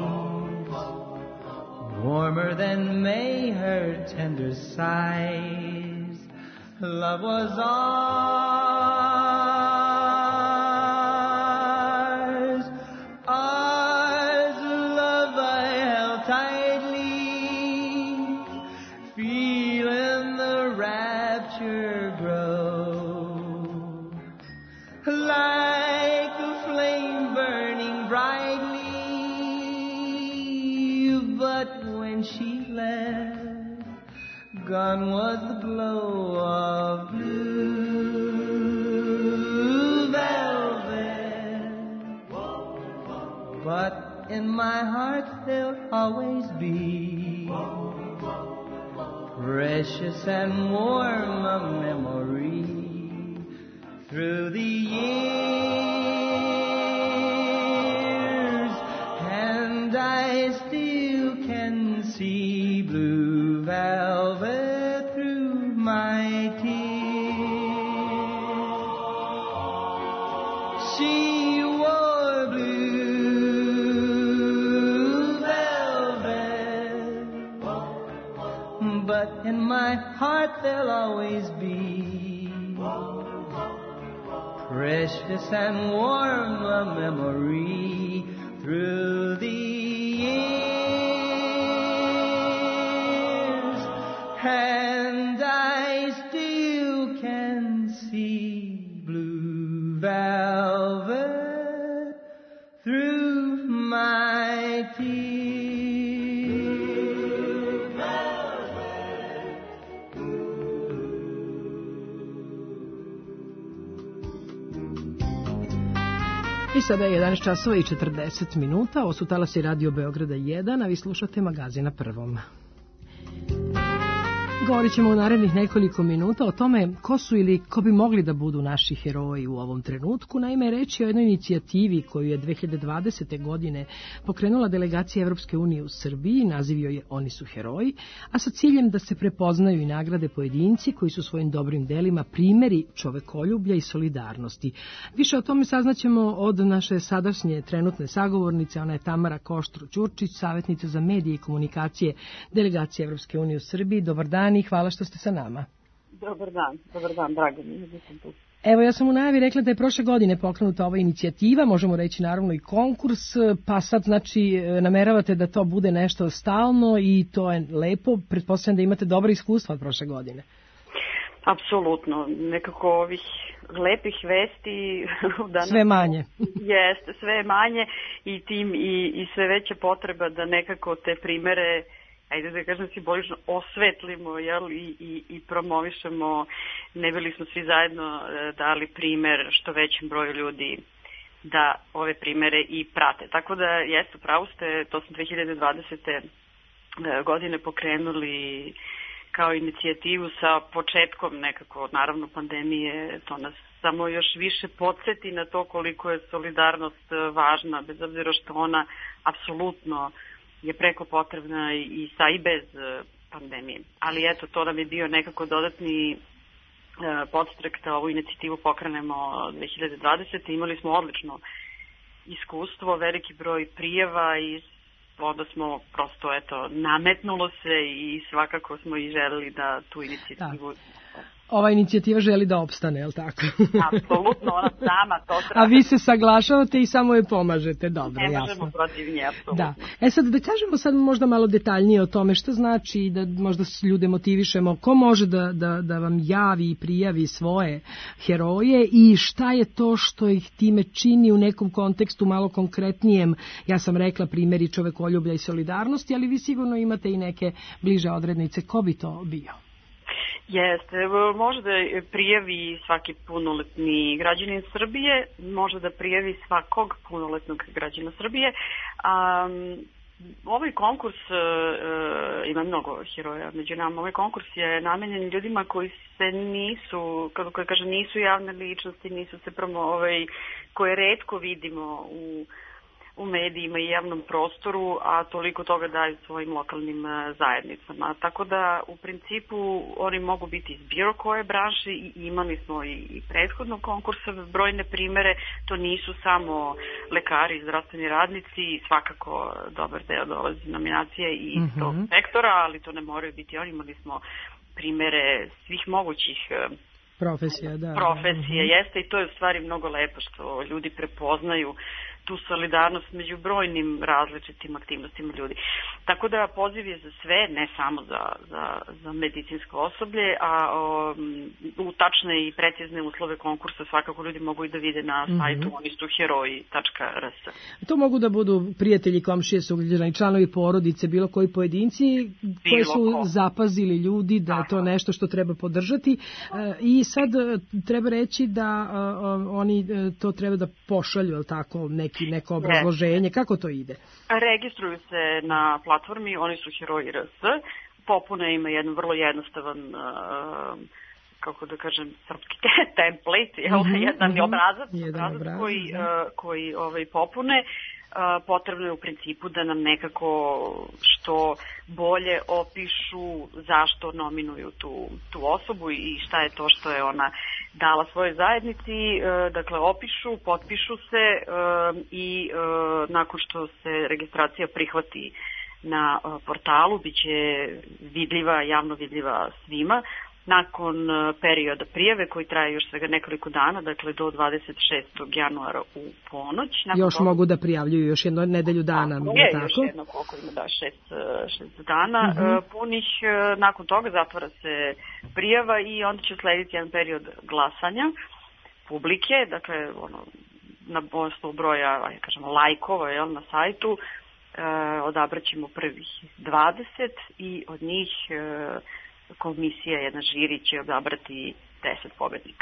warmer than May her tender sighs. Love was ours, ours, love I held tightly, feeling the rapture grow. Like a flame burning brightly, but when she left, gone was the glow of blue velvet. But in my heart there'll always be precious and warm a memory through the years, and I still can see blue velvet through my tears. She wore blue velvet, but in my heart there'll always be precious and warm a memory through the years, and I still can see blue velvet through my tears. I sada je 11 časova i 40 minuta. Ovo su talasi Radio Beograda 1, a vi slušate Magazin na prvom. Govorit ćemo u narednih nekoliko minuta o tome ko su ili ko bi mogli da budu naši heroji u ovom trenutku. Naime, reč je o jednoj inicijativi koju je 2020. godine pokrenula delegacija Evropske unije u Srbiji, naziv joj je Oni su heroji, a sa ciljem da se prepoznaju i nagrade pojedinci koji su svojim dobrim delima primeri čovekoljublja i solidarnosti. Više o tome saznaćemo od naše sadašnje trenutne sagovornice, ona je Tamara Koštro-Ćurčić, savjetnica za medije i komunikacije delegacije Evropske unije u Srbiji. Dobar dan i hvala što ste sa nama. Dobar dan, drago mi je da sam tu. Evo, ja sam u najavi rekla da je prošle godine pokrenuta ova inicijativa, možemo reći naravno i konkurs, pa sad znači nameravate da to bude nešto stalno i to je lepo, pretpostavljam da imate dobra iskustva od prošle godine. Apsolutno, nekako ovih lepih vesti danas sve manje. Jeste, sve manje i tim i sve veća potreba da nekako te primere, ajde da kažem simbolično, osvetlimo, jel, i promovišemo, ne bili smo svi zajedno dali primer što većem broju ljudi da ove primere i prate. Tako da jeste, pravo ste, to smo 2020. godine pokrenuli kao inicijativu sa početkom nekako, naravno, pandemije. To nas samo još više podsjeti na to koliko je solidarnost važna, bez obzira što ona apsolutno je preko potrebna i sa i bez pandemije. Ali eto, to nam je bio nekako dodatni podstrek da ovu inicijativu pokrenemo 2020. Imali smo odlično iskustvo, veliki broj prijava i onda smo prosto, eto, nametnulo se i svakako smo i želeli da tu inicijativu... Ova inicijativa želi da opstane, je li tako? Apsolutno, ona sama to treba. A vi se saglašavate i samo je pomažete, dobro, jasno. Ne možemo protiv nje, apsolutno. Da. Sad da kažemo sad možda malo detaljnije o tome što znači da možda ljude motivišemo, ko može da vam javi i prijavi svoje heroje i šta je to što ih time čini u nekom kontekstu malo konkretnijem. Ja sam rekla primjeri čovekoljublja i solidarnosti, ali vi sigurno imate i neke bliže odrednice. Ko bi to bio? Jeste, može da prijavi svaki punoletni građanin Srbije, može da prijavi svakog punoletnog građana Srbije. Ovaj konkurs ima mnogo heroja među nama. Ovaj konkurs je namenjen ljudima koji se nisu, kako kažem, nisu javne ličnosti, nisu se koje retko vidimo u medijima i javnom prostoru, a toliko toga daju svojim lokalnim zajednicama. Tako da u principu oni mogu biti iz bilo koje branše i imali smo i prethodnog konkursa brojne primere. To nisu samo lekari i zdravstveni radnici, svakako dobar deo dolazi nominacije i iz tog sektora, ali to ne moraju biti oni. Imali smo primere svih mogućih profesije, jeste, i to je u stvari mnogo lepo što ljudi prepoznaju tu solidarnost među brojnim različitim aktivnostima ljudi. Tako da poziv je za sve, ne samo za medicinsko osoblje, a u tačne i precizne uslove konkursa svakako ljudi mogu i da vide na sajtu onistuheroji.rs. To mogu da budu prijatelji, komšije, sugrađani, članovi porodice, bilo koji pojedinci koji su zapazili ljudi da je to nešto što treba podržati. I sad treba reći da oni to treba da pošalju, ali tako, neko obrazloženje. Kako to ide? Registruju se na platformi Oni su heroji.rs. Popune ima jedan vrlo jednostavan, kako da kažem, srpski template, jedan obrazac koji popune. Potrebno je u principu da nam nekako što bolje opišu zašto nominuju tu osobu i šta je to što je ona dala svojoj zajednici. Dakle, opišu, potpišu se i nakon što se registracija prihvati na portalu, bit će vidljiva, javno vidljiva svima. Nakon perioda prijave koji traje još svega nekoliko dana, dakle do 26. januara u ponoć. Još mogu da prijavljuju još jednu nedelju dana. Još jedno koliko ima, da, 6 dana punih. Nakon toga zatvara se prijava i onda će slediti jedan period glasanja publike, dakle na osnovu broja, lajkova na sajtu. Odabrat ćemo prvih 20 i od njih komisija, jedna žiri će odabrati 10 pobednika.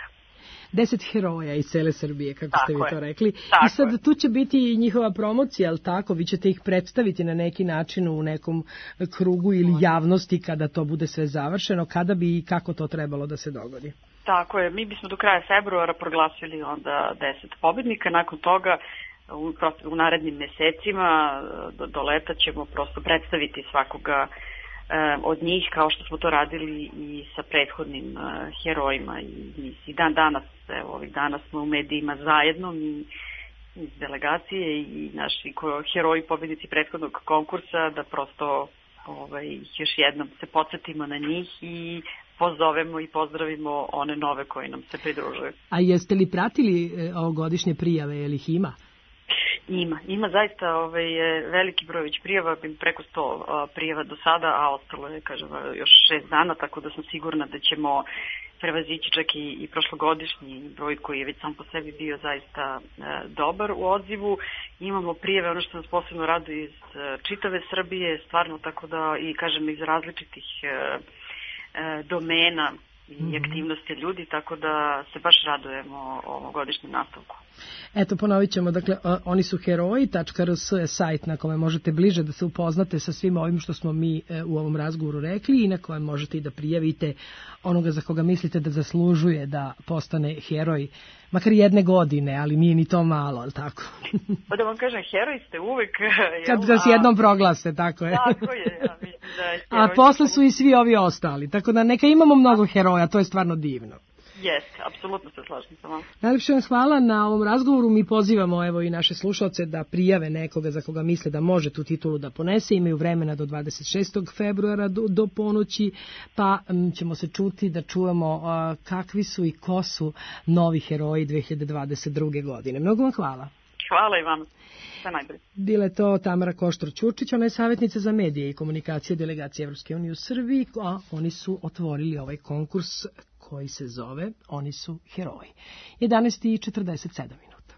10 heroja iz cele Srbije, kako ste vi to rekli. Tako I sad tu će biti i njihova promocija, ali tako, vi ćete ih predstaviti na neki način u nekom krugu ili javnosti kada to bude sve završeno, kada bi i kako to trebalo da se dogodi. Tako je, mi bismo do kraja februara proglasili onda 10 pobednika, nakon toga u narednim mesecima do leta ćemo prosto predstaviti svakoga od njih, kao što smo to radili i sa prethodnim herojima i dan danas, evo ovih dana smo u medijima zajedno, mi iz delegacije i naši heroji pobednici prethodnog konkursa, da prosto još jednom se podsjetimo na njih i pozovemo i pozdravimo one nove koji nam se pridružuju. A jeste li pratili ovogodišnje prijave, je li ih ima? Ima zaista veliki broj već prijava, preko 100 prijava do sada, a ostalo je, kažem, još 6 dana, tako da sam sigurna da ćemo prevazići čak i prošlogodišnji broj koji je već sam po sebi bio zaista dobar u odzivu. Imamo prijave, ono što nas posebno raduje, iz čitave Srbije, stvarno, tako da i kažem iz različitih domena i aktivnosti ljudi, tako da se baš radujemo ovogodišnjem nastavku. Eto, ponovit ćemo, dakle, oni su heroji.rs je sajt na kome možete bliže da se upoznate sa svim ovim što smo mi u ovom razgovoru rekli i na kojem možete i da prijavite onoga za koga mislite da zaslužuje da postane heroj, makar jedne godine, ali nije ni to malo, ali tako? Pa da vam kažem, heroji ste uvek... Kad vas jednom proglase, tako je. Tako je, ja mislim da je a posle su i svi ovi ostali, tako da neka imamo mnogo heroja, to je stvarno divno. Jeste, apsolutno se slažem sa vama. Najlepše vam hvala na ovom razgovoru. Mi pozivamo evo i naše slušalce da prijave nekoga za koga misle da može tu titulu da ponese. Imaju vremena do 26. februara do ponoći, pa ćemo se čuti da čujemo kakvi su i ko su novi heroji 2022. godine. Mnogo vam hvala. Hvala i vam. Sve najbolje. Bila je to Tamara Koštor-Ćurčić, ona je savjetnica za medije i komunikacije delegacije Evropske unije u Srbiji, a oni su otvorili ovaj konkurs koji se zove Oni su heroji. 11:47 minuta.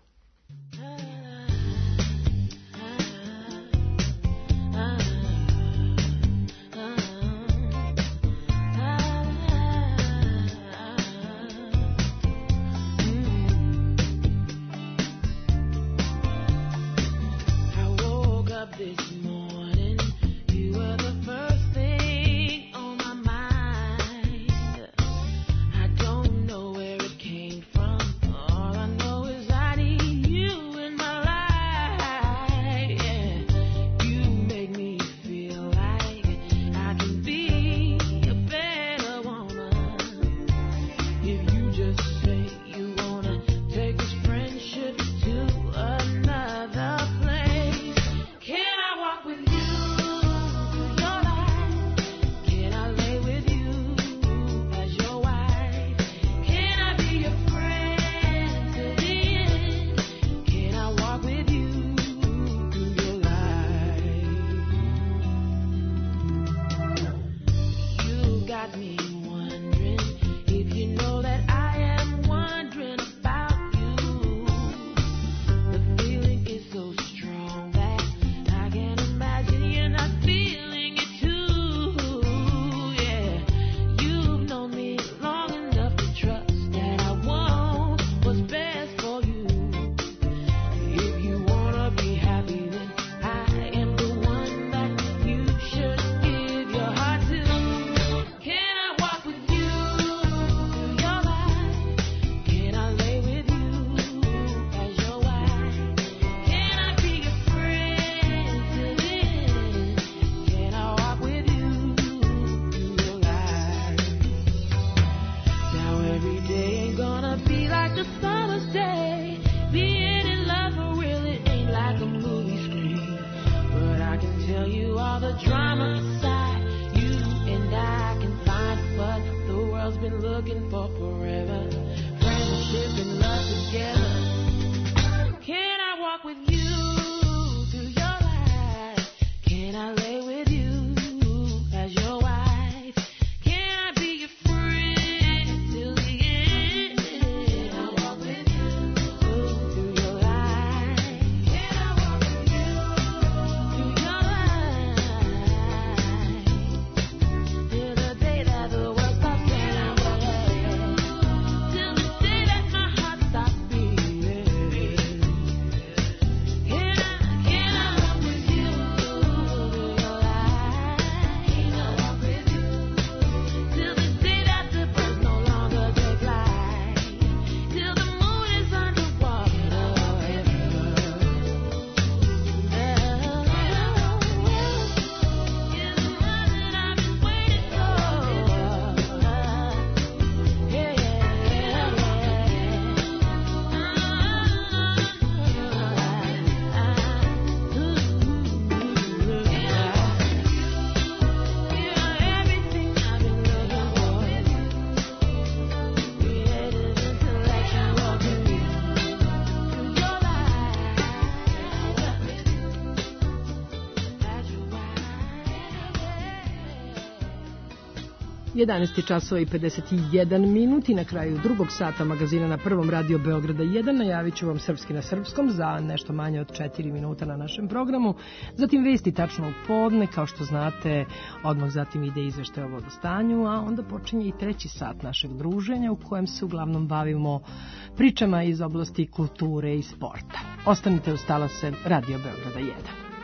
11 časova i 51 minut i na kraju drugog sata magazina na Prvom radio Beograda 1 najavit ću vam Srpski na srpskom za nešto manje od 4 minuta na našem programu. Zatim vesti tačno u podne, kao što znate, odmah zatim ide izveštaj o vodostanju, a onda počinje i treći sat našeg druženja u kojem se uglavnom bavimo pričama iz oblasti kulture i sporta. Ostanite uz talase Radio Beograda 1.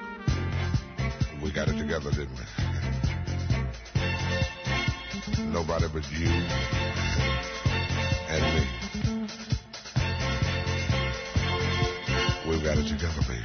We got it together, didn't we? Nobody but you and me. We've got it together, baby.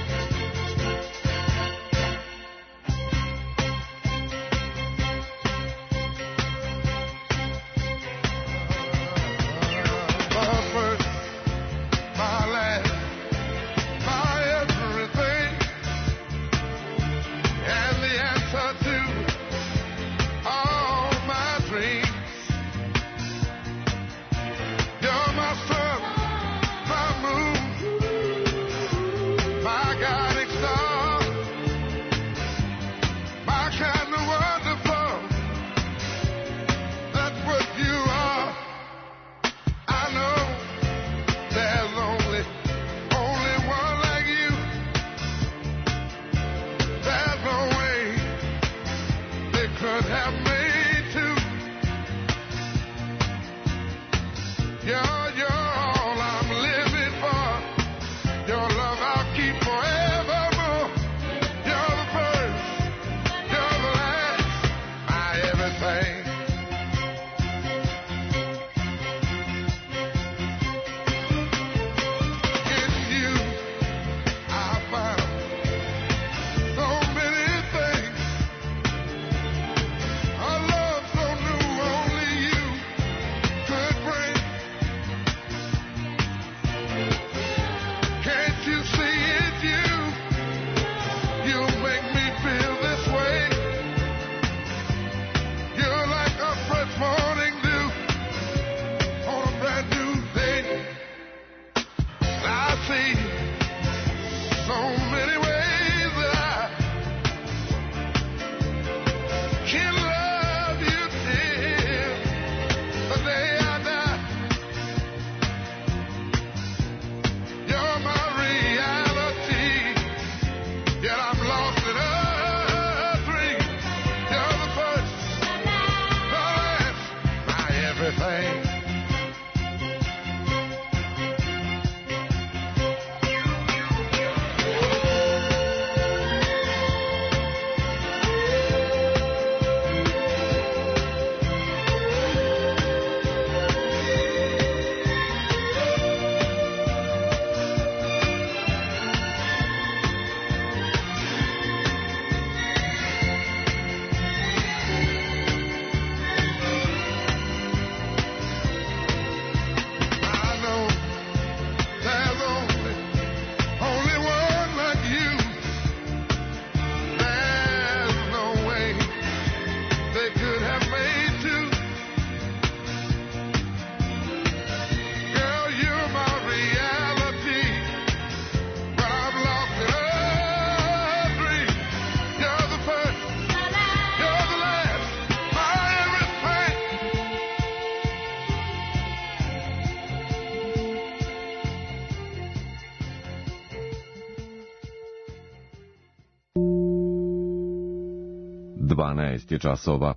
časova.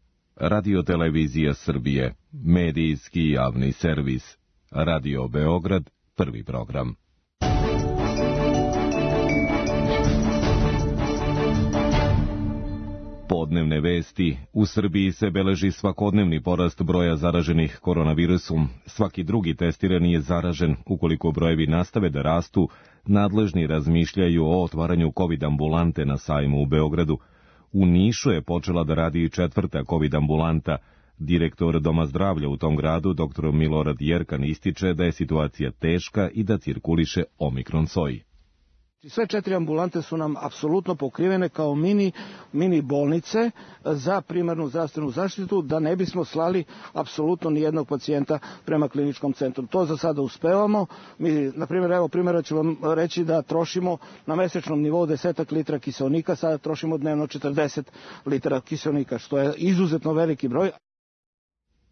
Radio Televizija Srbije, medijski javni servis. Radio Beograd, prvi program. Podnevne vesti. U Srbiji se beleži svakodnevni porast broja zaraženih koronavirusom. Svaki drugi testirani je zaražen. Ukoliko brojevi nastave da rastu, nadležni razmišljaju o otvaranju COVID ambulante na sajmu u Beogradu. U Nišu je počela da radi i četvrta COVID ambulanta. Direktor Doma zdravlja u tom gradu, dr. Milorad Jerkan, ističe da je situacija teška i da cirkuliše omikron soj. Sve 4 ambulante su nam apsolutno pokrivene kao mini bolnice za primarnu zdravstvenu zaštitu, da ne bismo slali apsolutno ni jednog pacijenta prema kliničkom centru. To za sada uspevamo. Mi, na primjer, evo primjera ću vam reći da trošimo na mesečnom nivou 10 litra kiseonika, sada trošimo dnevno 40 litara kiseonika, što je izuzetno veliki broj.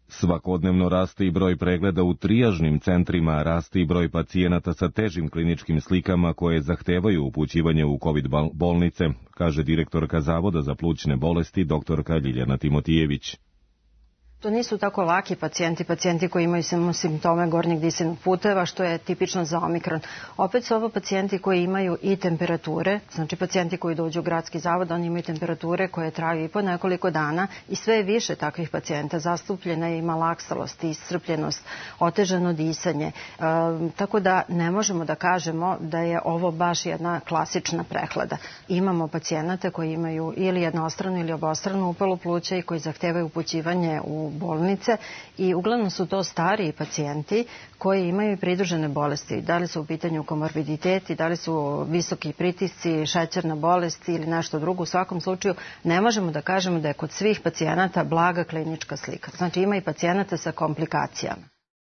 Svakodnevno raste i broj pregleda u trijažnim centrima, raste i broj pacijenata sa težim kliničkim slikama koje zahtevaju upućivanje u COVID bolnice, kaže direktorka Zavoda za plućne bolesti doktorka Ljiljana Timotijević. To nisu tako laki pacijenti koji imaju simptome gornjeg disajnog puteva, što je tipično za omikron. Opet su ovo pacijenti koji imaju i temperature, znači pacijenti koji dođu u gradski zavod, oni imaju temperature koje traju i po nekoliko dana i sve je više takvih pacijenta. Zastupljena je i malaksalost, iscrpljenost, otežano disanje. Tako da ne možemo da kažemo da je ovo baš jedna klasična prehlada. Imamo pacijenata koji imaju ili jednostranu ili obostranu upalu pluća i koji zahtevaju upućivanje u bolnice i uglavnom su to stariji pacijenti koji imaju pridružene bolesti. Da li su u pitanju komorbiditeti, da li su visoki pritisci, šećerna bolest ili nešto drugo. U svakom slučaju ne možemo da kažemo da je kod svih pacijenata blaga klinička slika. Znači ima i pacijenata sa komplikacijama.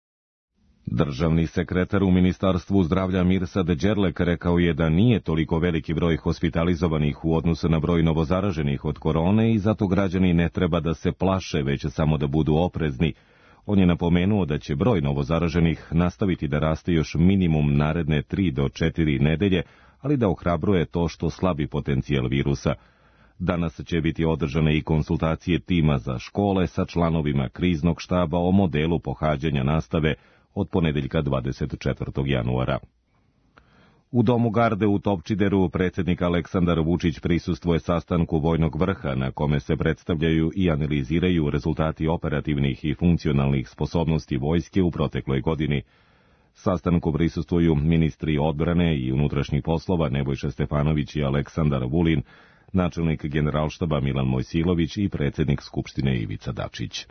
Državni sekretar u Ministarstvu zdravlja Mirsad Đerlek rekao je da nije toliko veliki broj hospitalizovanih u odnosu na broj novozaraženih od korone i zato građani ne treba da se plaše, već samo da budu oprezni. On je napomenuo da će broj novozaraženih nastaviti da raste još minimum naredne 3 do 4 nedelje, ali da ohrabruje to što slabi potencijal virusa. Danas će biti održane i konsultacije tima za škole sa članovima kriznog štaba o modelu pohađanja nastave od ponedeljka 24. januara. U Domu garde u Topčideru predsjednik Aleksandar Vučić prisustvuje sastanku vojnog vrha na kome se predstavljaju i analiziraju rezultati operativnih i funkcionalnih sposobnosti vojske u protekloj godini. Sastanku prisustvuju ministri odbrane i unutrašnjih poslova Nebojša Stefanović i Aleksandar Vulin, načelnik generalštaba Milan Mojsilović i predsjednik Skupštine Ivica Dačić.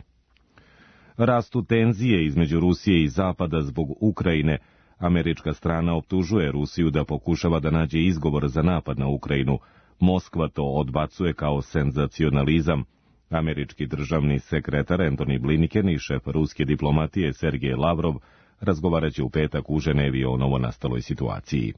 Rastu tenzije između Rusije i Zapada zbog Ukrajine. Američka strana optužuje Rusiju da pokušava da nađe izgovor za napad na Ukrajinu. Moskva to odbacuje kao senzacionalizam. Američki državni sekretar Antony Blinken i šef ruske diplomatije Sergej Lavrov razgovaraće u petak u Ženevi o novonastaloj situaciji.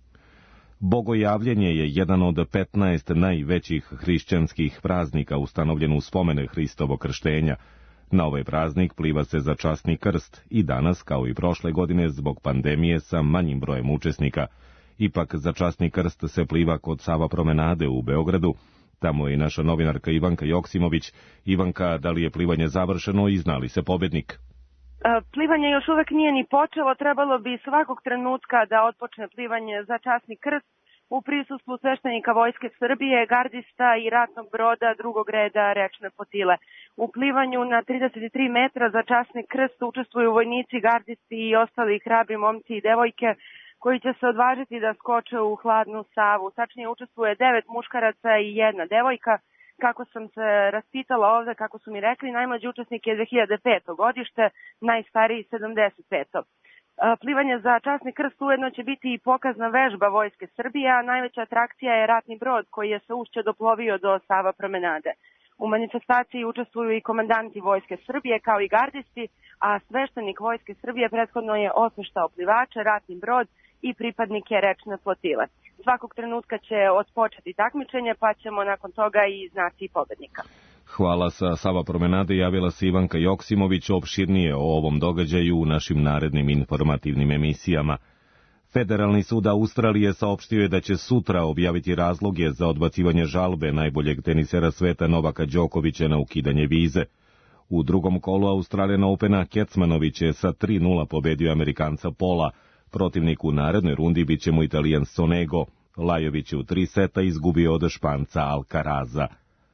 Bogojavljenje je jedan od 15 najvećih hrišćanskih praznika ustanovljen u spomene Hristovog krštenja. Na ovaj praznik pliva se za časni krst i danas, kao i prošle godine, zbog pandemije sa manjim brojem učesnika. Ipak za časni krst se pliva kod Sava promenade u Beogradu. Tamo je i naša novinarka Ivanka Joksimović. Ivanka, da li je plivanje završeno i zna li se pobednik? Plivanje još uvek nije ni počelo, trebalo bi svakog trenutka da otpočne plivanje za časni krst u prisustvu sveštenika Vojske Srbije, gardista i ratnog broda drugog reda rečne flotile. U plivanju na 33 metra za časni krst učestvuju vojnici, gardisti i ostali hrabri momci i devojke koji će se odvažiti da skoče u hladnu Savu. Tačnije učestvuje 9 muškaraca i 1 devojka. Kako sam se raspitala ovde, kako su mi rekli, najmlađi učesnik je 2005. godište, najstariji 75. Plivanje za časni krst ujedno će biti i pokazna vežba Vojske Srbije, a najveća atrakcija je ratni brod koji je sa ušća doplovio do Sava promenade. U manifestaciji učestvuju i komandanti Vojske Srbije kao i gardisti, a sveštenik Vojske Srbije prethodno je osveštao plivače, ratni brod i pripadnike rečne flotile. Svakog trenutka će otpočeti takmičenje, pa ćemo nakon toga i znati pobednika. Hvala, sa Sava promenade javila se Ivanka Joksimović. Opširnije o ovom događaju u našim narednim informativnim emisijama. Federalni sud Australije saopštio je da će sutra objaviti razloge za odbacivanje žalbe najboljeg tenisera sveta Novaka Đokovića na ukidanje vize. U drugom kolu Australian Opena Kecmanović je sa 3:0 pobedio Amerikanca Pola. Protivnik u narednoj rundi bit će mu Italijan Sonego. Lajović je u 3 seta izgubio od Španca Alcaraza.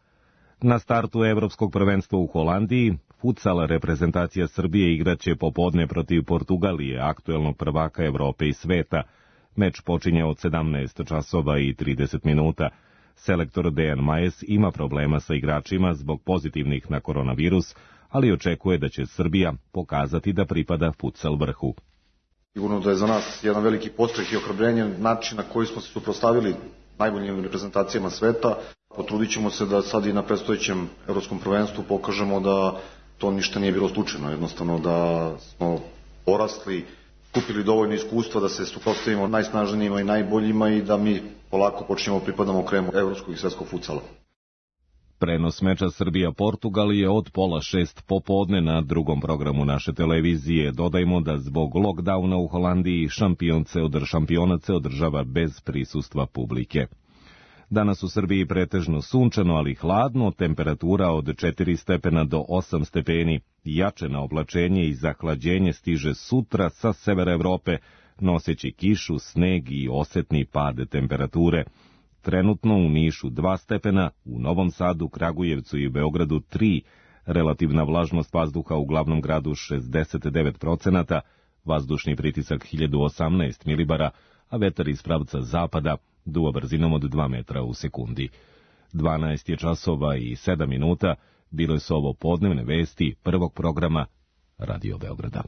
Na startu Evropskog prvenstva u Holandiji, futsal reprezentacija Srbije igraće popodne protiv Portugalije, aktuelnog prvaka Evrope i sveta. Meč počinje od 17 časova i 30 minuta. Selektor Dejan Majes ima problema sa igračima zbog pozitivnih na koronavirus, ali očekuje da će Srbija pokazati da pripada futsal vrhu. Sigurno da je za nas jedan veliki podstrek i ohrabrenje način na koji smo se suprotstavili najboljim reprezentacijama sveta. Potrudit ćemo se da sad i na predstojećem evropskom prvenstvu pokažemo da to ništa nije bilo slučajno, jednostavno da smo porasli, kupili dovoljno iskustva da se suprotstavimo najsnažnijima i najboljima i da mi polako počnemo pripadamo kremu evropskog i svetskog futsala. Prenos meča Srbija-Portugal je od 5:30 popodne na drugom programu naše televizije. Dodajmo da zbog lockdowna u Holandiji šampionac se održava bez prisustva publike. Danas u Srbiji pretežno sunčano, ali hladno, temperatura od 4 stepena do 8 stepeni. Jače na oblačenje i zahlađenje stiže sutra sa severa Evrope, noseći kišu, sneg i osetni pad temperature. Trenutno u Nišu 2 stepena, u Novom Sadu, Kragujevcu i Beogradu 3, relativna vlažnost vazduha u glavnom gradu 69%, vazdušni pritisak 1018 milibara, a vetar iz pravca zapada duva brzinom od 2 metra u sekundi. 12 je časova i 7 minuta, bile su ovo podnevne vesti prvog programa Radio Beograda.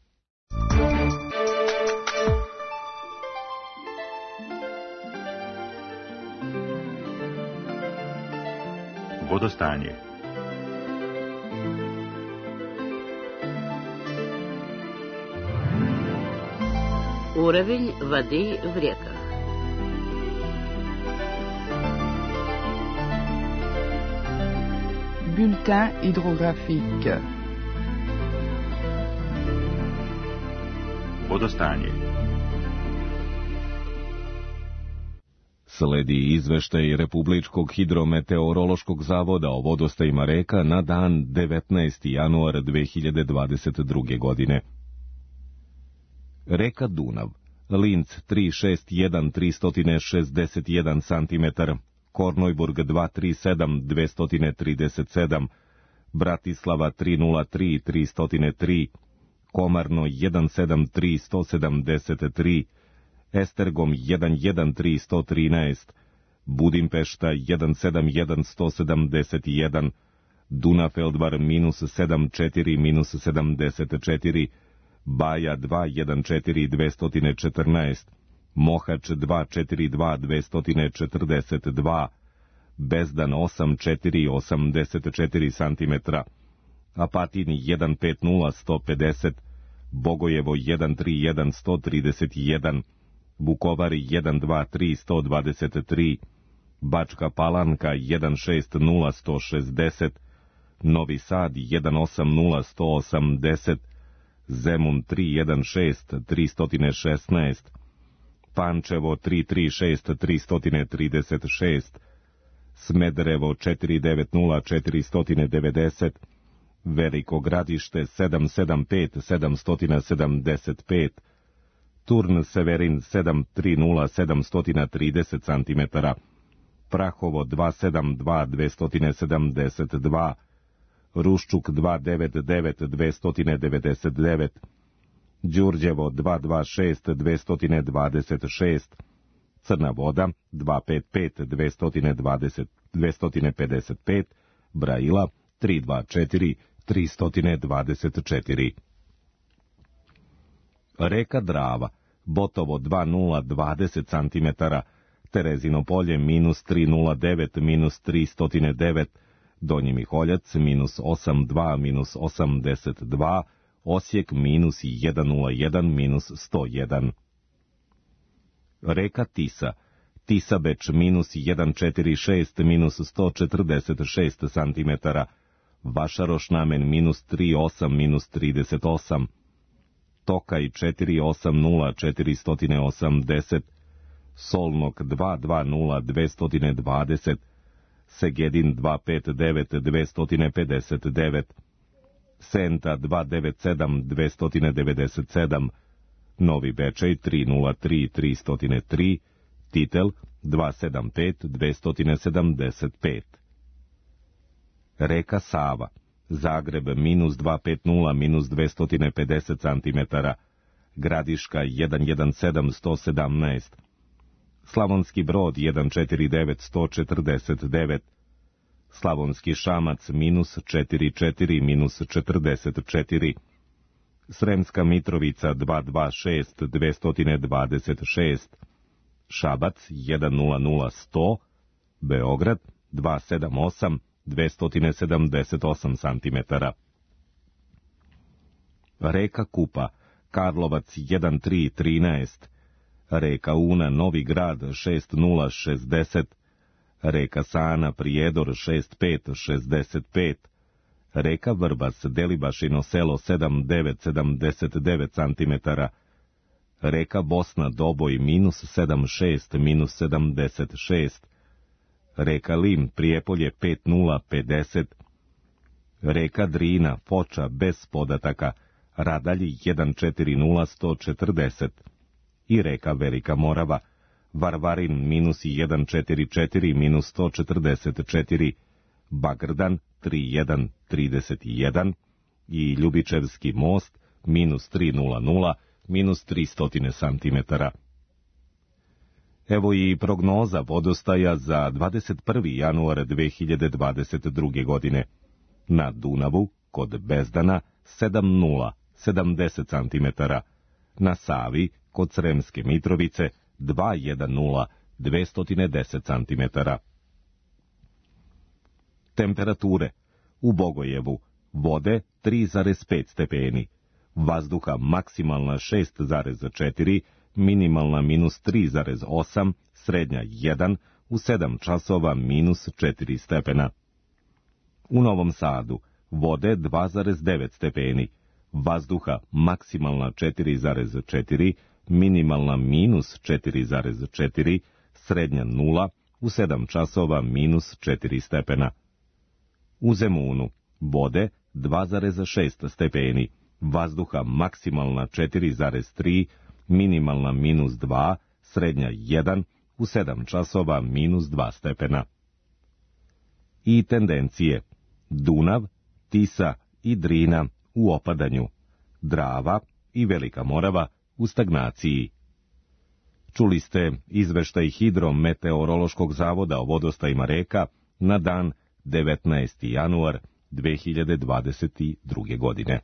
Vodostanje. Уровень воды в реках. Bulletin hydrographique. Vodostanje. Sledi izveštaj Republičkog hidrometeorološkog zavoda o vodostajima reka na dan 19. januar 2022. godine. Reka Dunav, Linz 361 361 cm, Kornojburg 237 237, Bratislava 303 303, Komarno 173 173, Estergom 113 113, Budimpešta 171 171, Dunafeldvar -74 -74, Baja 214 214, Mohač 242 242, Bezdan 84 84 cm, Apatin 150 150, Bogojevo 131 131, Vukovar 123 123, Bačka Palanka 160 160, Novi Sad 180 180, Zemun 316 316, Pančevo 336 336, Smederevo 490 490, Veliko Gradište 775 775, Turn Severin 730 730 cm, Prahovo 272 272, Ruščuk 299 299, Đurđevo 226 226, Crna Voda 255 220 255, Braila 324 324. Reka Drava, Botovo 2020 cm, Terezino polje -309 -309, Donji Miholjac -82 -82, Osijek -101 -101. Reka Tisa, Tisabeč -146 -146 cm, Vašaroš Namen -38 -38, Tokaj 480 480, Solnok 220 220, Segedin 259 259, Senta 297 297, Novi Bečej 303 303, Titel 275 275. Reka Sava, Zagreb -250 -250 cm, Gradiška 117 117, Slavonski Brod 149 149, Slavonski Šamac -44 -44, Sremska Mitrovica 226 226, Šabac 100 100, Beograd 278 278 cm. Reka Kupa, Karlovac 1313, Reka Una, Novi Grad 6060, reka Sana Prijedor 6565, reka Vrbas Delibašino selo 7979 cm, reka Bosna Doboj -76 -76, reka Lim Prijepolje 5050, reka Drina Foča bez podataka Radalji 140140 i reka Velika Morava Varvarin -144 -144, Bagrdan 3131 i Ljubičevski most -300 -300 cm. Evo i prognoza vodostaja za 21. januar 2022. godine. Na Dunavu, kod Bezdana, 7,0, 70 cm. Na Savi, kod Sremske Mitrovice, 2,10, 210 cm. Temperature. U Bogojevu, vode 3,5 stepeni, vazduha maksimalna 6,4, minimalna -3,8, srednja 1, u 7 časova -4 stepena. U Novom Sadu, vode 2,9 stepeni, vazduha maksimalna 4,4, minimalna -4,4, srednja 0, u 7 časova -4 stepena. U Zemunu, vode 2,6 stepeni, vazduha maksimalna 4,3, minimalna -2, srednja 1, u 7 časova -2 stepena. I tendencije. Dunav, Tisa i Drina u opadanju, Drava i Velika Morava u stagnaciji. Čuli ste izveštaj Hidrometeorološkog zavoda o vodostajima reka na dan 19. januar 2022. godine.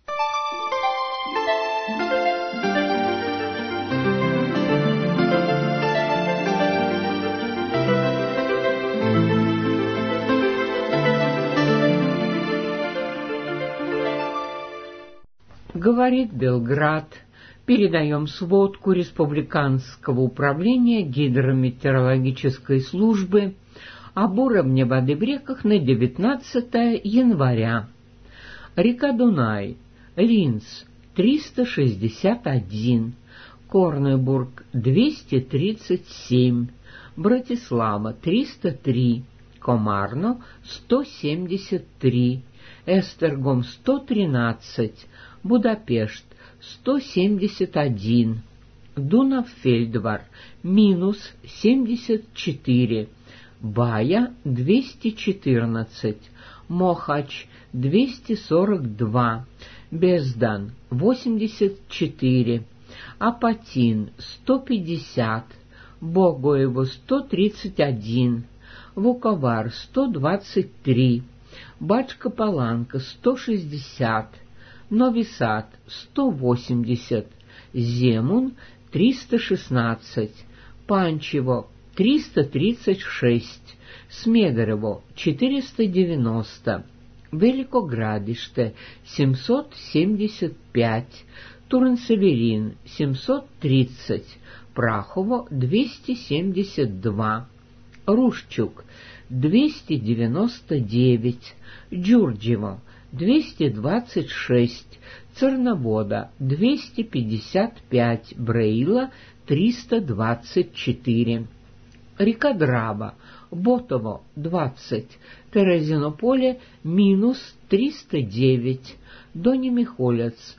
Говорит Белград. Передаем сводку Республиканского управления гидрометеорологической службы об уровне воды в реках на 19 января. Река Дунай, Линц 361, Корнебург 237, Братислава 303, Комарно 173, Эстергом 113, Будапешт 171, Дунав-Фельдвар -74, Бая 214, Мохач 242, Бездан 84, Апатин 150, Богоево 131, Вуковар 123, Бачка-Паланка 160, Нови Сад 180, Земун 316, Панчево 336, Смедерово 490, Великоградище 775, Турн-Северин 730, Прахово 272, Рушчук 299, Джурджево 226, Церновода 255, Бреила 324, река Драва, Ботово 20, Терезинополе -309, Донемихолец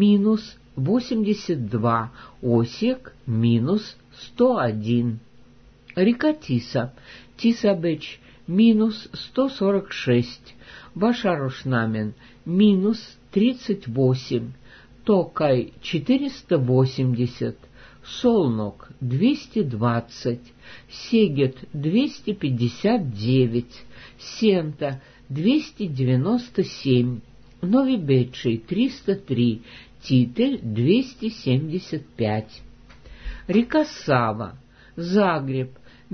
-82, Осек -101. Река Тиса, Тисабеч -146, Башарошнамен -38, Токай 480, Солнок 220, Сегет 259, Сента 297, Новибечий 303, Титель 275. Река Сава, Загреб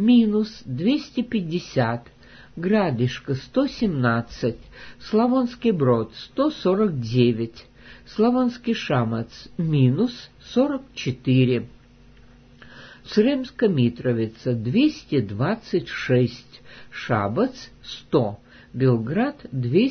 -250, Градишка 117, Славонский Брод 149, Славонский Шамац -44, Сремска Митровица 226, Шабац 100, Белград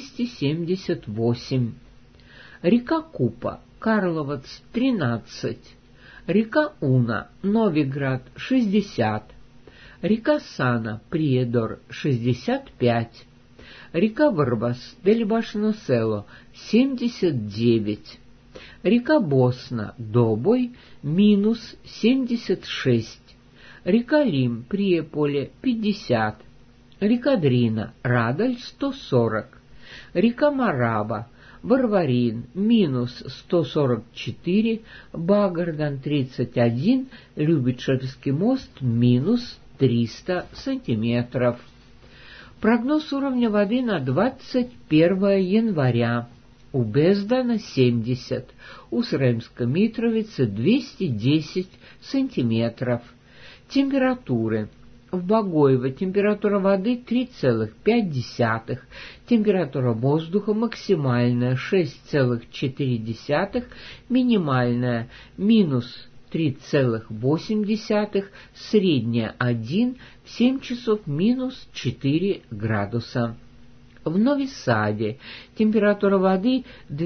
278. Река Купа, Карловац 13, река Уна, Новиград 60, река Сана, Приедор 65, река Врбас, Дельбашно село 79, река Босна, Добой минус 76, река Лим, Приеполе 50, река Дрина, Радаль 140, река Мараба, Варварин минус 144, Багардан 31, Любичевский мост минус 300 сантиметров. Прогноз уровня воды на 21 января. У Бездана 70, у Сремска Митровицы 210 сантиметров. Температуры. В Богоево температура воды 3,5, температура воздуха максимальная 6,4, минимальная минус 3,8, средняя 1, в 7 часов минус 4 градуса. В Нови-Саде температура воды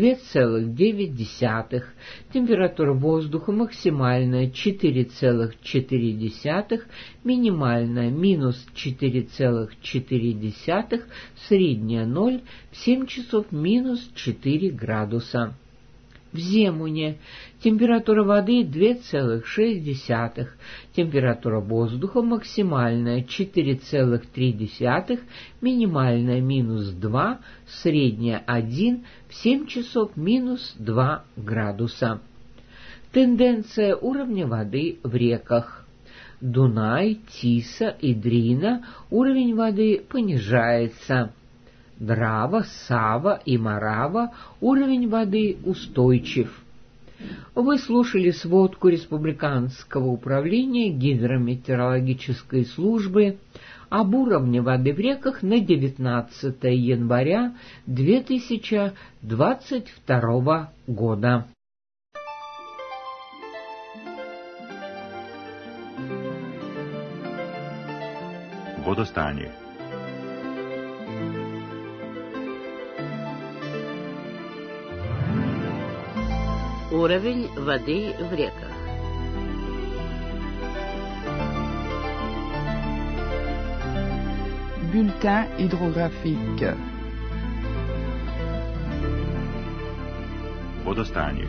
2,9, температура воздуха максимальная 4,4, минимальная минус 4,4, средняя 0, в 7 часов минус 4 градуса. В Земуне температура воды 2,6, температура воздуха максимальная 4,3, минимальная минус 2, средняя 1, в 7 часов минус 2 градуса. Тенденция уровня воды в реках. Дунай, Тиса и Дрина уровень воды понижается. Драва, Сава и Марава уровень воды устойчив. Вы слушали сводку Республиканского управления гидрометеорологической службы об уровне воды в реках на 19 января 2022 года. Vodostanje. Уровень воды в реках. Bulletin hydrographique. Vodostanje.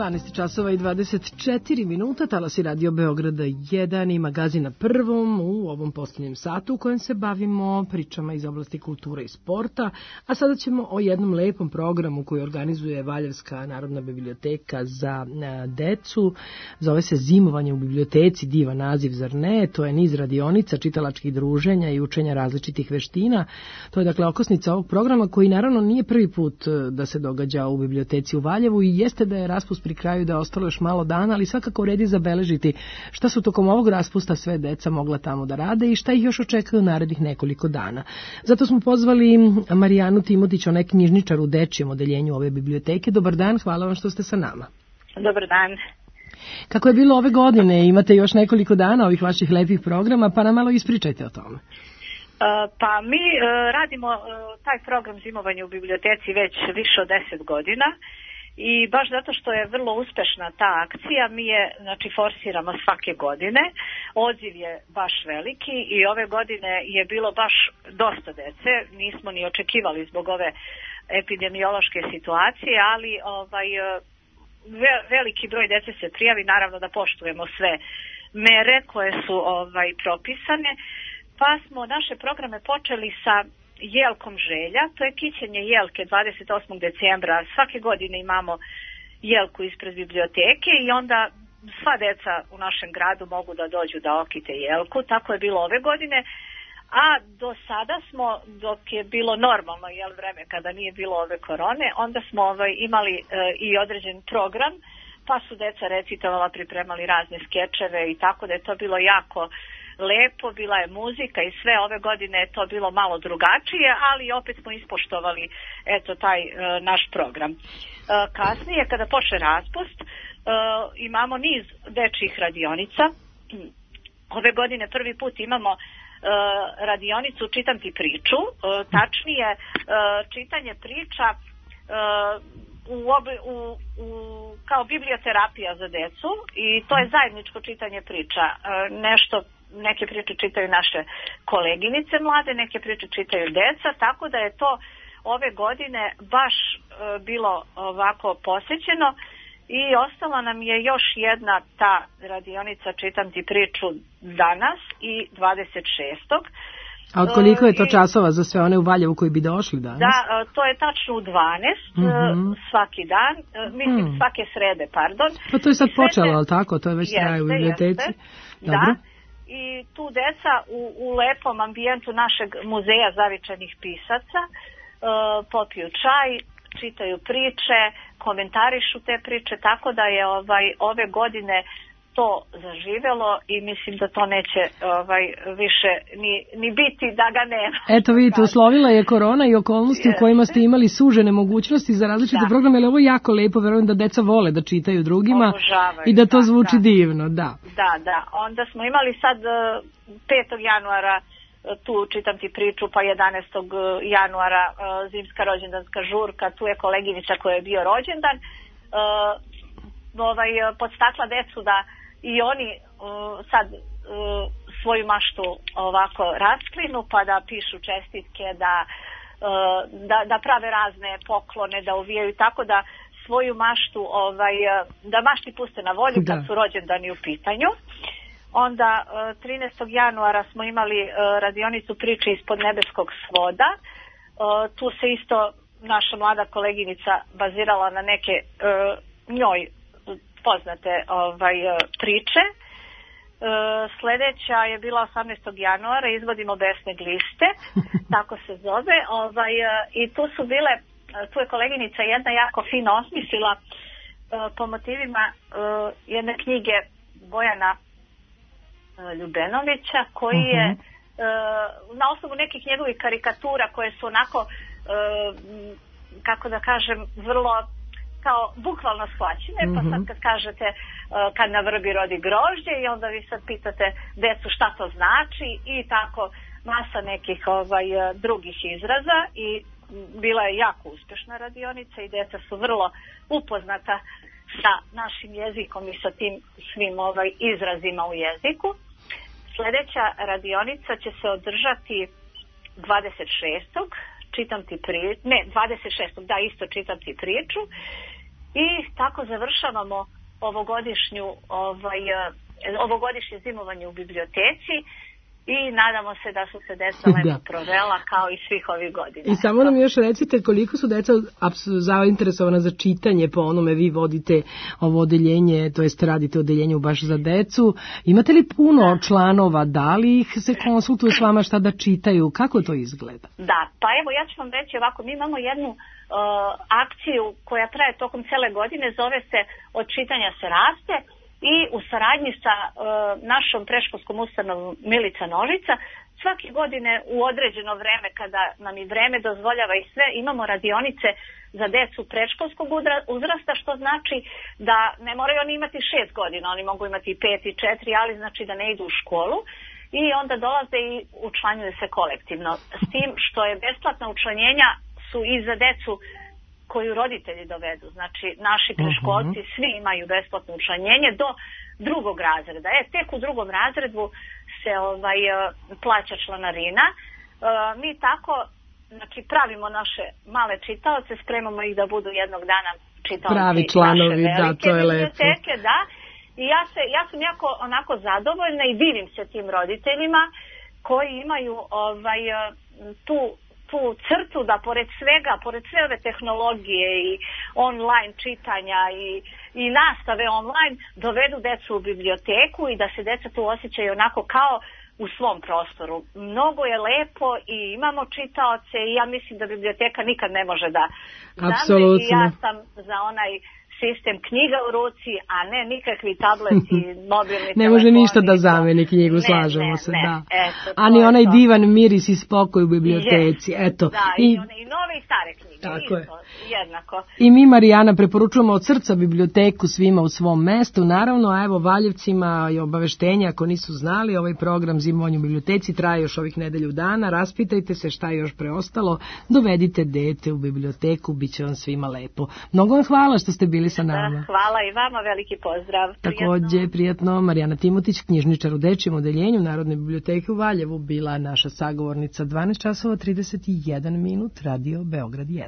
12 časova i 24 minuta, talasi Radio Beograda 1 i magazina Prvom u ovom posljednjem satu u kojem se bavimo pričama iz oblasti kulture i sporta, a sada ćemo o jednom lepom programu koji organizuje Valjevska narodna biblioteka za decu. Zove se Zimovanje u biblioteci, divan naziv, zar ne? To je niz radionica, čitalačkih druženja i učenja različitih veština. To je dakle okosnica ovog programa koji naravno nije prvi put da se događa u biblioteci u Valjevu i jeste da je raspust pri kraju, da je ostalo još malo dana, ali svakako vredi zabeležiti šta su tokom ovog raspusta sve deca mogla tamo da rade i šta ih još očekaju narednih nekoliko dana. Zato smo pozvali Marijanu Timotić, ona je knjižničar u dečijem odeljenju ove biblioteke. Dobar dan, hvala vam što ste sa nama. Dobar dan. Kako je bilo ove godine? Imate još nekoliko dana ovih vaših lepih programa, pa nam malo ispričajte o tome. Pa mi radimo taj program Zimovanje u biblioteci već više od 10 godina i baš zato što je vrlo uspešna ta akcija, mi je forsiramo svake godine. Odziv je baš veliki i ove godine je bilo baš dosta dece, nismo ni očekivali zbog ove epidemiološke situacije, ali veliki broj dece se prijavi, naravno da poštujemo sve mere koje su propisane. Pa smo naše programe počeli sa Jelkom želja, to je kićenje jelke 28. decembra. Svake godine imamo jelku ispred biblioteke i onda sva deca u našem gradu mogu da dođu da okite jelku, tako je bilo ove godine. A do sada smo, dok je bilo normalno vreme kada nije bilo ove korone, onda smo imali i određen program, pa su deca recitovala, pripremali razne skečeve i tako da je to bilo jako lepo, bila je muzika i sve. Ove godine je to bilo malo drugačije, ali opet smo ispoštovali taj naš program. Kasnije, kada počne raspust, imamo niz dečjih radionica. Ove godine prvi put imamo radionicu Čitam ti priču, tačnije čitanje priča kao biblioterapija za decu i to je zajedničko čitanje priča. Neke priče čitaju naše koleginice mlade, neke priče čitaju deca, tako da je to ove godine baš bilo ovako posjećeno i ostala nam je još jedna ta radionica Čitam ti priču danas i 26. A od koliko je to časova za sve one u Valjevu koji bi došli danas? Da, to je tačno u 12 svaki dan, mislim svake srede, pardon. Pa to je sad počelo, ali tako? To je već traje u biblioteci? Da. I tu deca u lepom ambijentu našeg muzeja zavičajnih pisaca popiju čaj, čitaju priče, komentarišu te priče, tako da je ove godine to zaživelo i mislim da to neće više ni biti da ga nema. Eto vidite, uslovila je korona i okolnosti u kojima ste imali sužene mogućnosti za različite programe, ali ovo je jako lepo, verujem da deca vole da čitaju drugima. Obožavaju, i da to zvuči divno, da. Da. Onda smo imali sad 5. januara tu Čitam ti priču, pa 11. januara zimska rođendanska žurka, tu je koleginica koja je bio rođendan, podstakla decu da i oni sad svoju maštu ovako rasklinu, pa da pišu čestitke, da prave razne poklone, da uvijaju, tako da svoju maštu, da mašti puste na volju kad su rođendani u pitanju. Onda 13. januara smo imali radionicu priče ispod nebeskog svoda. Tu se isto naša mlada koleginica bazirala na neke njoj poznate priče. Sljedeća je bila 18. januara, izvodimo besne gliste, tako se zove. I tu je koleginica jedna jako fino osmislila po motivima jedne knjige Bojana Ljubenovića, koji je na osnovu nekih njegovih karikatura koje su onako, kako da kažem, vrlo kao bukvalno shvaćene, pa sad kad kažete kad na vrbi rodi grožđe i onda vi sad pitate decu šta to znači i tako masa nekih drugih izraza i bila je jako uspješna radionica i deca su vrlo upoznata sa našim jezikom i sa tim svim izrazima u jeziku. Sljedeća radionica će se održati 26. 26. da, isto Čitam ti priču i tako završavamo ovogodišnje zimovanje u biblioteci i nadamo se da su se deca lepo provela kao i svih ovih godina. I samo nam još recite koliko su deca zainteresovana za čitanje, po onome vi vodite ovo odeljenje, to jest radite odeljenju baš za decu. Imate li puno članova, da li ih se konsultuju s vama šta da čitaju, kako to izgleda? Da, pa evo ja ću vam reći ovako, mi imamo jednu akciju koja traje tokom cele godine, zove se Od čitanja se raste, i u saradnji sa našom predškolskom ustanovom Milica Nožica svake godine u određeno vreme, kada nam i vreme dozvoljava i sve, imamo radionice za decu predškolskog uzrasta, što znači da ne moraju oni imati 6 godina, oni mogu imati 5 i 4, ali znači da ne idu u školu i onda dolaze i učlanjuju se kolektivno. S tim što je besplatna učlanjenja su i za decu koju roditelji dovedu. Znači, naši preškolci svi imaju besplatno učlanjenje do 2. razreda. Tek u 2. razredu se plaća članarina. Mi tako, znači, pravimo naše male čitaoce, spremamo ih da budu jednog dana čitaoci pravi članovi, naše velike to je biblioteke, da. I ja sam jako onako zadovoljna i divim se tim roditeljima koji imaju tu crtu da pored sve ove tehnologije i online čitanja i nastave online dovedu decu u biblioteku i da se deca tu osjećaju onako kao u svom prostoru. Mnogo je lepo i imamo čitaoce i ja mislim da biblioteka nikad ne može da zamre i ja sam za onaj sistem knjiga u ruci, a ne nikakvi tableti, mobilni telefoni. Ne može ništa da zameni knjigu, slažemo se, da. Eto, ani onaj divan miris i spokoj u biblioteci, eto. Da, i nove i stare knjige, tako isto, jednako. I mi, Marijana, preporučujemo od srca biblioteku svima u svom mestu, naravno, a evo Valjevcima i obaveštenja, ako nisu znali, ovaj program Zimovanje u biblioteci traje još ovih nedelju dana, raspitajte se šta je još preostalo, dovedite dete u biblioteku, bit će vam svima lepo. Mnogo vam hvala što ste bili sa nama. Da, hvala i vama, veliki pozdrav. Također, prijatno. Marijana Timotić, knjižničar u Dečijem odeljenju Narodne biblioteke u Valjevu, bila naša sagovornica. 12 časova 31 minut, Radio Beograd 1.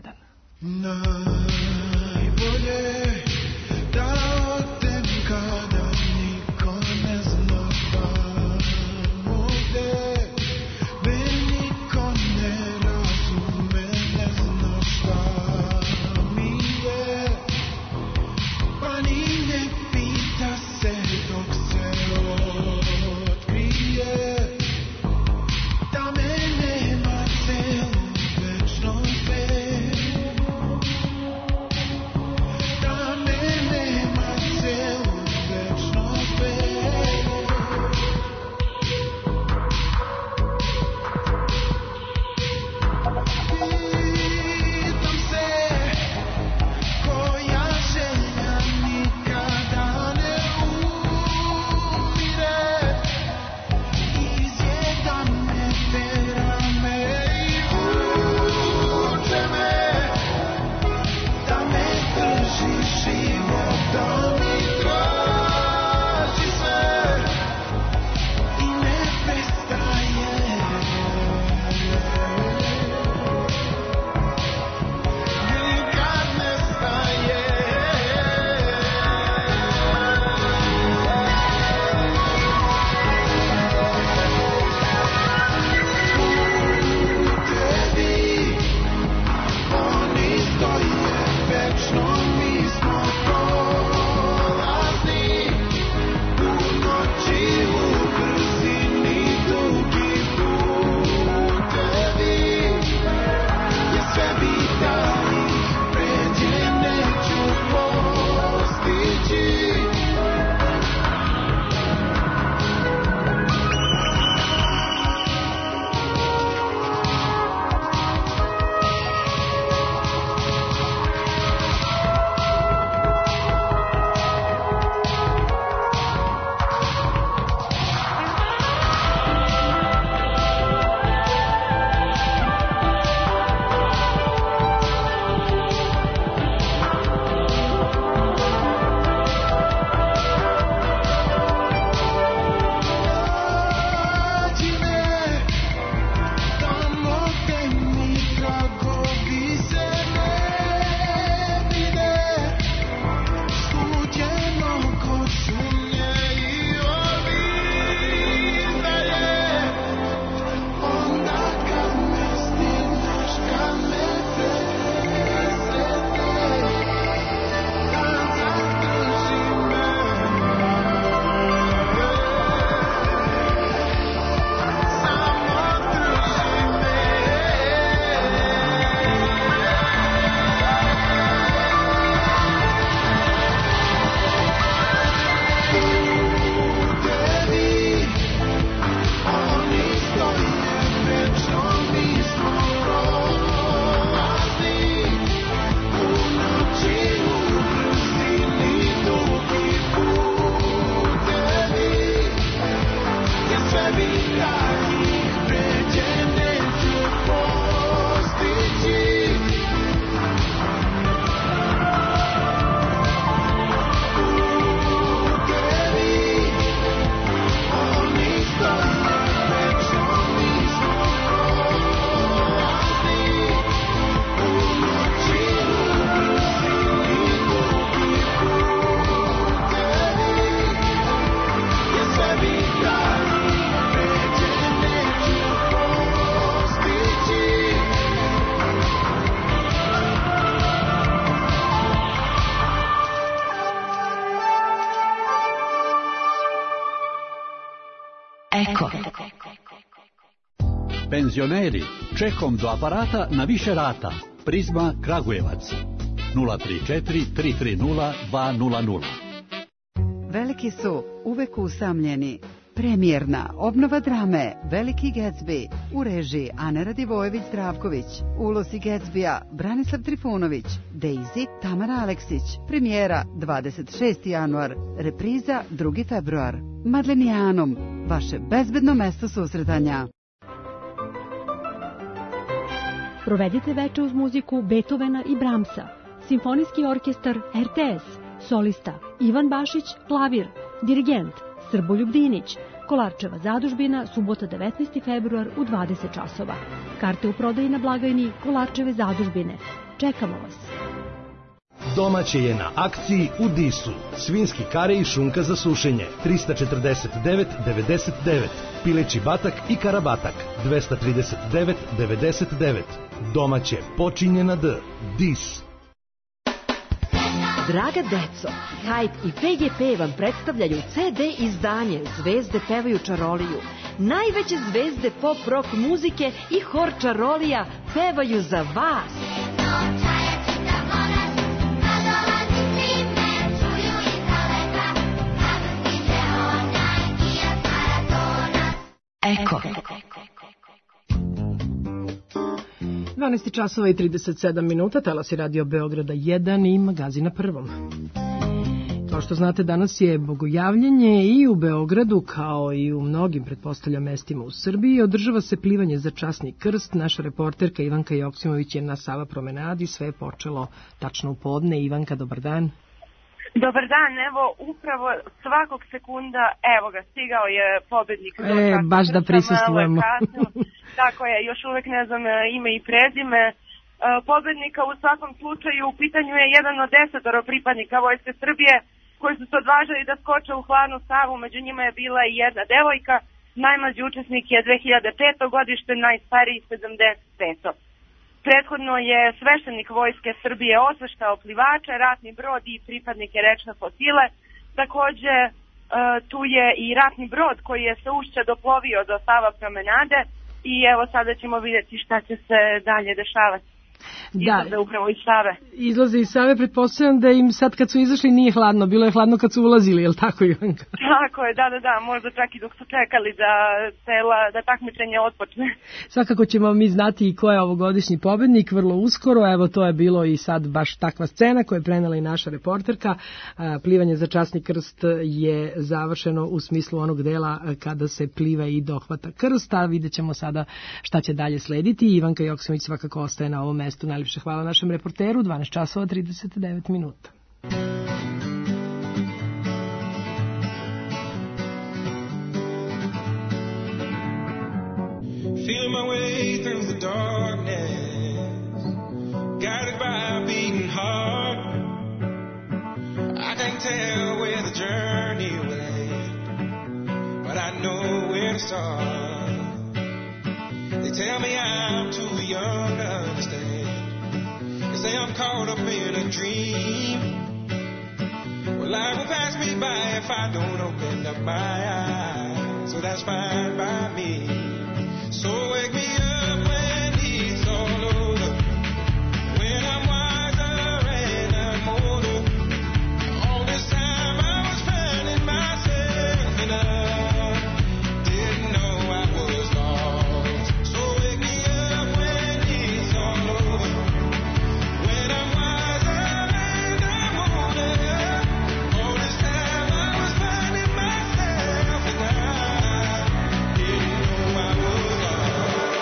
Da Eko. Penzioneri, čekom do aparata na više rata. Prizma Kragujevac. 034 330 200. Veliki su uvek usamljeni. Premijerna obnova drame Veliki Gatsby u režiji Ane Radivojević-Zdravković, ulozi Gatsbya Branislav Trifunović, Daisy Tamara Aleksić, premijera 26. januar, repriza 2. februar. Madlenijanom, vaše bezbedno mesto susretanja. Provedite veče uz muziku Beethovena i Brahmsa, Simfonijski orkestar RTS, solista Ivan Bašić, klavir, dirigent Srboljub Dinić, Kolarčeva zadužbina, subota 19. februar u 20 časova. Karte u prodaji na blagajni Kolarčeve zadužbine. Čekamo vas. Domaće je na akciji u Disu. Svinski kare i šunka za sušenje 349,99. Pileći batak i karabatak 239,99. Domaće počinje na D. Dis. Draga deco, Hajt i PGP vam predstavljaju CD izdanje Zvezde pevaju čaroliju. Najveće zvezde pop rock muzike i hor čarolija pevaju za vas. Eko. 12 časova i 37 minuta, talas je Radio Beograda 1 i magazina Prvom. Kao što znate, danas je bogojavljenje i u Beogradu, kao i u mnogim, pretpostavljam, mestima u Srbiji. Održava se plivanje za časni krst. Naša reporterka Ivanka Joksimović je na Sava promenadi. Sve je počelo tačno u podne. Ivanka, dobar dan. Dobar dan, evo, upravo svakog sekunda, evo ga, stigao je pobednik. Baš da prisustvujemo. Tako je, još uvek ne znam ime i prezime pobednika. U svakom slučaju, u pitanju je jedan od 10 pripadnika Vojske Srbije koji su se odvažili da skoče u hladnu Savu. Među njima je bila i jedna devojka. Najmlađi učesnik je 2005. godište, najstariji 75. Prethodno je sveštenik Vojske Srbije osveštao plivače, ratni brod i pripadnike rečne flotile. Takođe, tu je i ratni brod koji je sa Ušća doplovio do Sava promenade i evo sada ćemo vidjeti šta će se dalje dešavati. Izlaze upravo iz Save. Izlaze iz Save, pretpostavljam da im sad kad su izašli nije hladno, bilo je hladno kad su ulazili, je li tako, Ivanka? Tako je, da, možda čak i dok su čekali da takmičenje otpočne. Svakako ćemo mi znati i ko je ovogodišnji pobednik vrlo uskoro, evo to je bilo i sad baš takva scena koju je prenela i naša reporterka. Plivanje za časni krst je završeno u smislu onog dela kada se pliva i dohvata krst, a vidjet ćemo sada šta će dalje slediti. Ivanka Joksimović svakako ostaje na ovom mestu. Najljepše hvala našem reporteru, 12 časova 39 minuta. Feel my way through the darkness, guided by a beating heart. I can't tell where the journey will end, but I know where to start. They tell me I'm too young to understand. They say I'm caught up in a dream. Well, life will pass me by if I don't open up my eyes. So that's fine by me. So wake me up when it's all over, when I'm wiser and I'm older. All this time I was finding myself and I didn't know I was lost. So wake me up when it's all over, when I'm wiser and I'm older. All this time I was finding myself and I didn't know I was lost.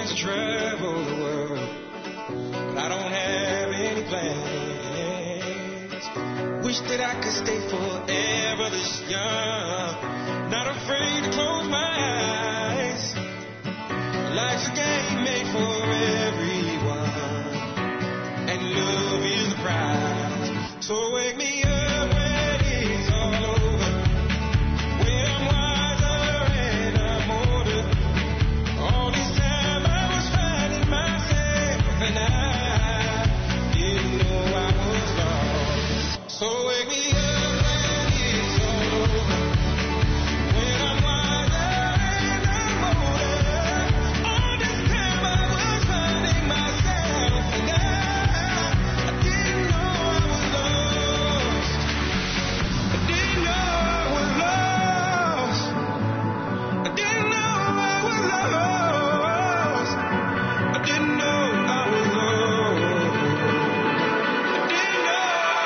to travel the world, but I don't have any plans. Wish that I could stay forever this young, not afraid to close my eyes. Life's a game made for everyone, and love is the prize. So wake me up when it's all over, when I'm wiser and I'm older. All this time I was finding myself, and I didn't know I was lost. So wake me up when it's all over, when I'm wiser and I'm older. All this time I was finding myself, and I didn't know I was lost. I didn't know I was lost. I didn't know I was lost. I didn't know I was lost. I didn't know.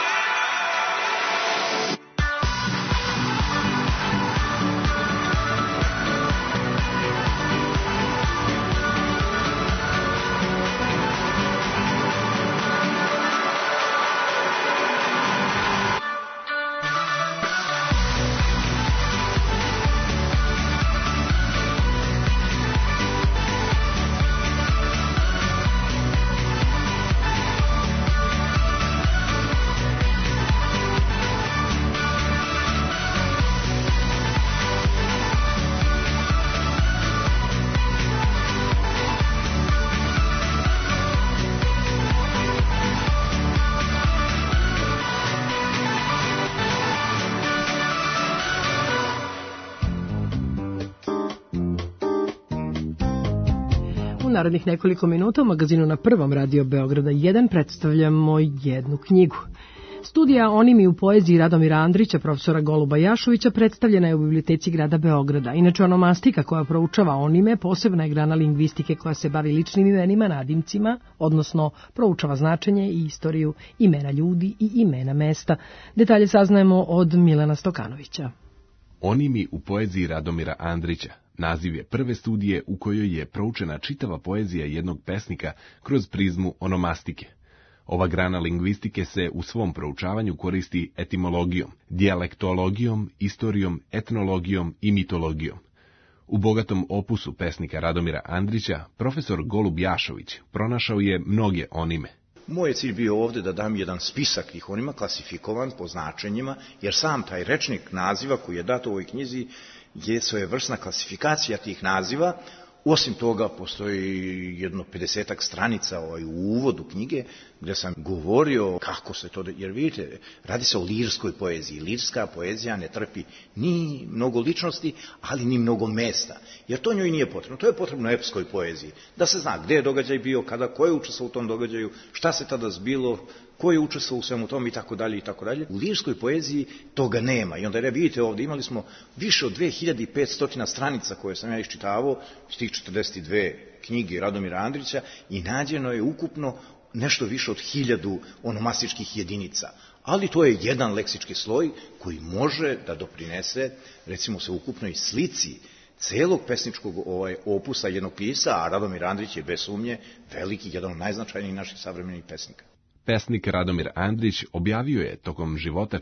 Narednih nekoliko minuta u magazinu na Prvom radio Beograda 1 predstavljamo jednu knjigu. Studija Onimi u poeziji Radomira Andrića, profesora Goluba Jašovića, predstavljena je u Biblioteci grada Beograda. Inače, onomastika koja proučava onime posebna je grana lingvistike koja se bavi ličnim imenima, nadimcima, odnosno proučava značenje i istoriju imena ljudi i imena mesta. Detalje saznajemo od Milana Stokanovića. Onimi u poeziji Radomira Andrića naziv je prve studije u kojoj je proučena čitava poezija jednog pesnika kroz prizmu onomastike. Ova grana lingvistike se u svom proučavanju koristi etimologijom, dijalektologijom, istorijom, etnologijom i mitologijom. U bogatom opusu pesnika Radomira Andrića, profesor Golub Jašović pronašao je mnoge onime. Moj je cilj bio ovde da dam jedan spisak tih onima, klasifikovan po značenjima, jer sam taj rečnik naziva koji je dat u ovoj knjizi je svojevrsna klasifikacija tih naziva. Osim toga, postoji jedno 50-ak stranica u uvodu knjige, gde sam govorio kako se to... Jer vidite, radi se o lirskoj poeziji. Lirska poezija ne trpi ni mnogo ličnosti, ali ni mnogo mesta. Jer to njoj nije potrebno. To je potrebno epskoj poeziji. Da se zna gde je događaj bio, kada, ko je učestvovao u tom događaju, šta se tada zbilo, ko je učestvovao u svemu tom i tako dalje i tako dalje. U lirskoj poeziji toga nema. I onda vidite ovde, imali smo više od 2500 stranica koje sam ja iščitavao, iz tih 42 knjige Radomira Andrića, i nađeno je ukupno nešto više od 1000 onomastičkih jedinica. Ali to je jedan leksički sloj koji može da doprinese, recimo, se ukupnoj slici celog pesničkog opusa jednog pisca, a Radomir Andrić je bez sumnje veliki, jedan od najznačajnijih naših savremenih pesnika. Pesnik Radomir Andrić objavio je tokom života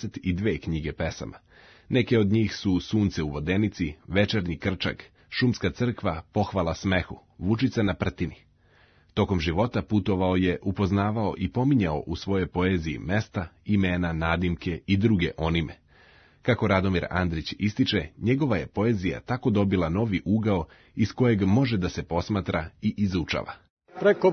42 knjige pesama. Neke od njih su Sunce u vodenici, Večernji krčak, Šumska crkva, Pohvala smehu, Vučica na prtini. Tokom života putovao je, upoznavao i pominjao u svojoj poeziji mesta, imena, nadimke i druge onime. Kako Radomir Andrić ističe, njegova je poezija tako dobila novi ugao iz kojeg može da se posmatra i izučava. Preko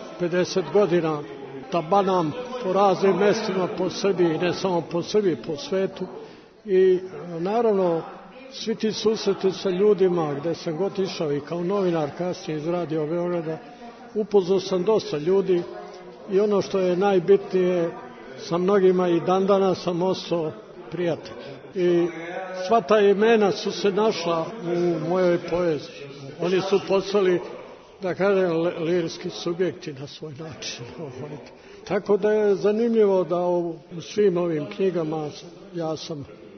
50 godina tabanam po raznim mestima po Srbiji, ne samo po Srbiji, po svetu. I naravno, svi ti susreti sa ljudima gde sam god išao i kao novinar kasnije iz Radio Beograda, upoznao sam dosta ljudi i ono što je najbitnije, sa mnogima i dan danas sam ostao prijatelj. I sva ta imena su se našla u mojoj poeziji. Oni su postali, da kažem, lirski subjekti na svoj način. Tako da je zanimljivo da u svim ovim knjigama ja sam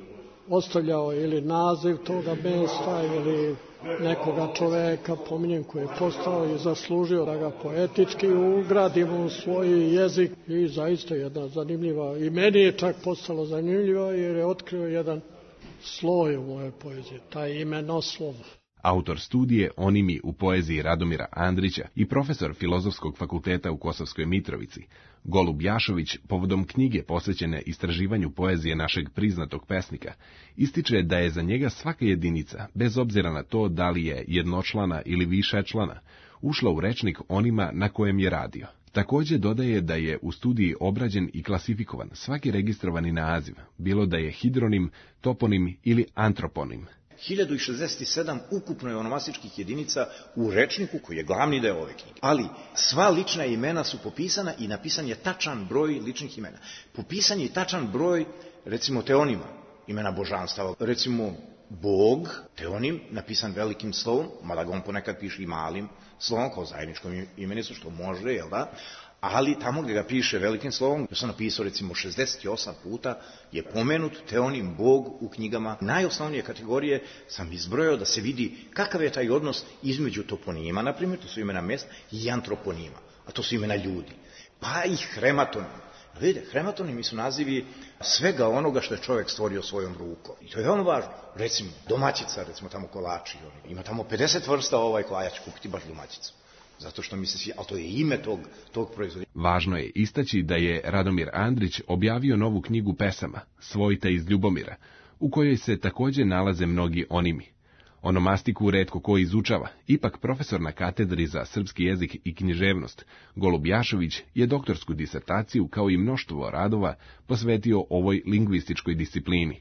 ostavljao ili naziv toga mesta ili nekoga čoveka, pominjem, koji je postao i zaslužio da ga poetički ugradimo u svoj jezik, i zaista jedna zanimljiva, i meni je čak postalo zanimljiva jer je otkrio jedan sloj u moje poezije, taj imenoslov. Autor studije Onimi u poeziji Radomira Andrića i profesor Filozofskog fakulteta u Kosovskoj Mitrovici, Golub Jašović, povodom knjige posvećene istraživanju poezije našeg priznatog pesnika, ističe da je za njega svaka jedinica, bez obzira na to da li je jednočlana ili višečlana, ušla u rečnik onima na kojem je radio. Također dodaje da je u studiji obrađen i klasifikovan svaki registrovani naziv, bilo da je hidronim, toponim ili antroponim. 1067 ukupno je onomastičkih jedinica u rečniku koji je glavni deo ove knjige. Ali sva lična imena su popisana i napisan je tačan broj ličnih imena. Popisan je i tačan broj, recimo, teonima, imena božanstava. Recimo, Bog, teonim, napisan velikim slovom, mada ga on ponekad piše i malim slovom, kao zajedničkom imenicu, što može, jel da? Ali tamo gdje ga piše velikim slovom, ja sam napisao recimo 68 puta, je pomenut teonim Bog u knjigama. Najosnovnije kategorije sam izbrojao da se vidi kakav je taj odnos između toponima, na primjer, to su imena mjesta, i antroponima, a to su imena ljudi. Pa i hrematonima. Vidite, hrematonimi su nazivi svega onoga što je čovjek stvorio svojom rukom. I to je veoma važno. Recimo, domaćica, recimo tamo kolači, ima tamo 50 vrsta koja će kupiti baš domaćicu. Zato što mi se svi, ali to je ime tog proizvoda. Važno je istaći da je Radomir Andrić objavio novu knjigu pesama, Svojta iz Ljubomira, u kojoj se također nalaze mnogi onimi. Onomastiku retko ko izučava, ipak profesor na katedri za srpski jezik i književnost, Golub Jašović, je doktorsku disertaciju, kao i mnoštvo radova, posvetio ovoj lingvističkoj disciplini.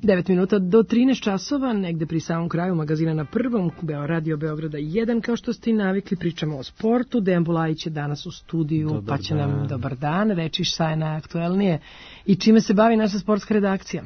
9 minuta do 13 časova, negde pri samom kraju magazina na prvom, Radio Beograda 1, kao što ste i navikli, pričamo o sportu. Dejan Bulajić je danas u studiju, pa će nam dobar dan reći šta je najaktuelnije i čime se bavi naša sportska redakcija.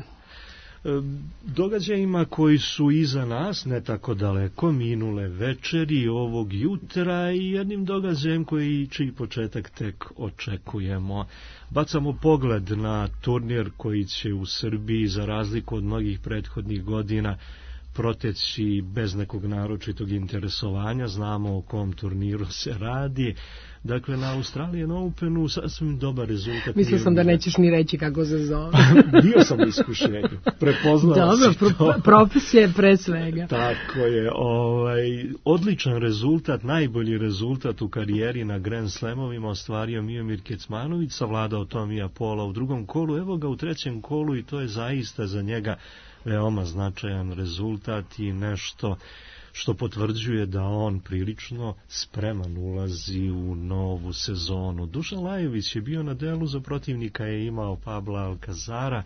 Događajima koji su iza nas, ne tako daleko, minule večeri ovog jutra i jednim događajem čiji početak tek očekujemo. Bacamo pogled na turnir koji će u Srbiji, za razliku od mnogih prethodnih godina, proteći bez nekog naročitog interesovanja. Znamo o kom turniru se radi. Dakle, na Australian Openu sasvim dobar rezultat. Mislio sam da nećeš ni reći kako se zove. Bio sam u iskušenju. Prepoznao si to. Dobro, profesija je pre svega. Tako je. Odličan rezultat, najbolji rezultat u karijeri na Grand Slamovima ostvario Miomir Kecmanović, savladao Tomija Pola u drugom kolu. Evo ga u trećem kolu i to je zaista za njega veoma značajan rezultat i nešto što potvrđuje da on prilično spreman ulazi u novu sezonu. Dušan Lajović je bio na delu, za protivnika je imao Pabla Alcazara,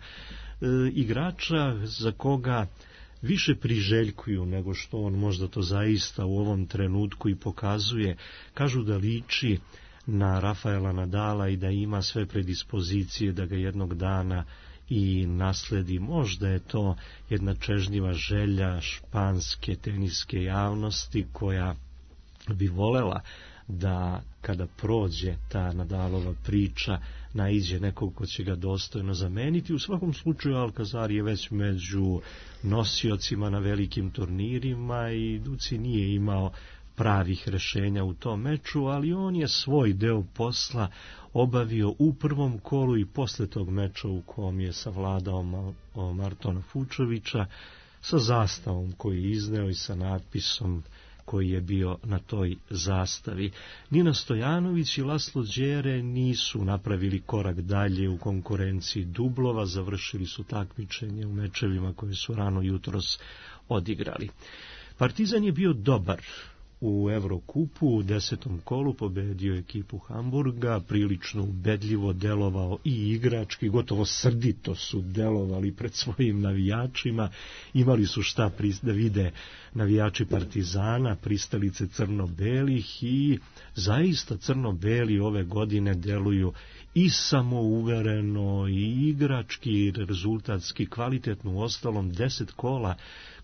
igrača za koga više priželjkuju nego što on možda to zaista u ovom trenutku i pokazuje. Kažu da liči na Rafaela Nadala i da ima sve predispozicije da ga jednog dana i nasledi. Možda je to jedna čežnjiva želja španske teniske javnosti koja bi volela da kada prođe ta Nadalova priča naiđe nekog ko će ga dostojno zameniti. U svakom slučaju Alcazar je već među nosiocima na velikim turnirima i Duci nije imao pravih rešenja u tom meču, ali on je svoj deo posla obavio u prvom kolu i posle tog meča u kom je savladao Martona Fučovića sa zastavom koji je izneo i sa natpisom koji je bio na toj zastavi. Nina Stojanović i Laslo Đere nisu napravili korak dalje u konkurenciji dublova, završili su takmičenje u mečevima koje su rano jutros odigrali. Partizan je bio dobar u Evrokupu, u 10. kolu pobedio ekipu Hamburga, prilično ubedljivo delovao i igrački, gotovo srdito su delovali pred svojim navijačima, imali su šta da vide navijači Partizana, pristalice crno-belih i zaista crno-beli ove godine deluju i samouvereno i igrački i rezultatski kvalitetno. U ostalom 10 kola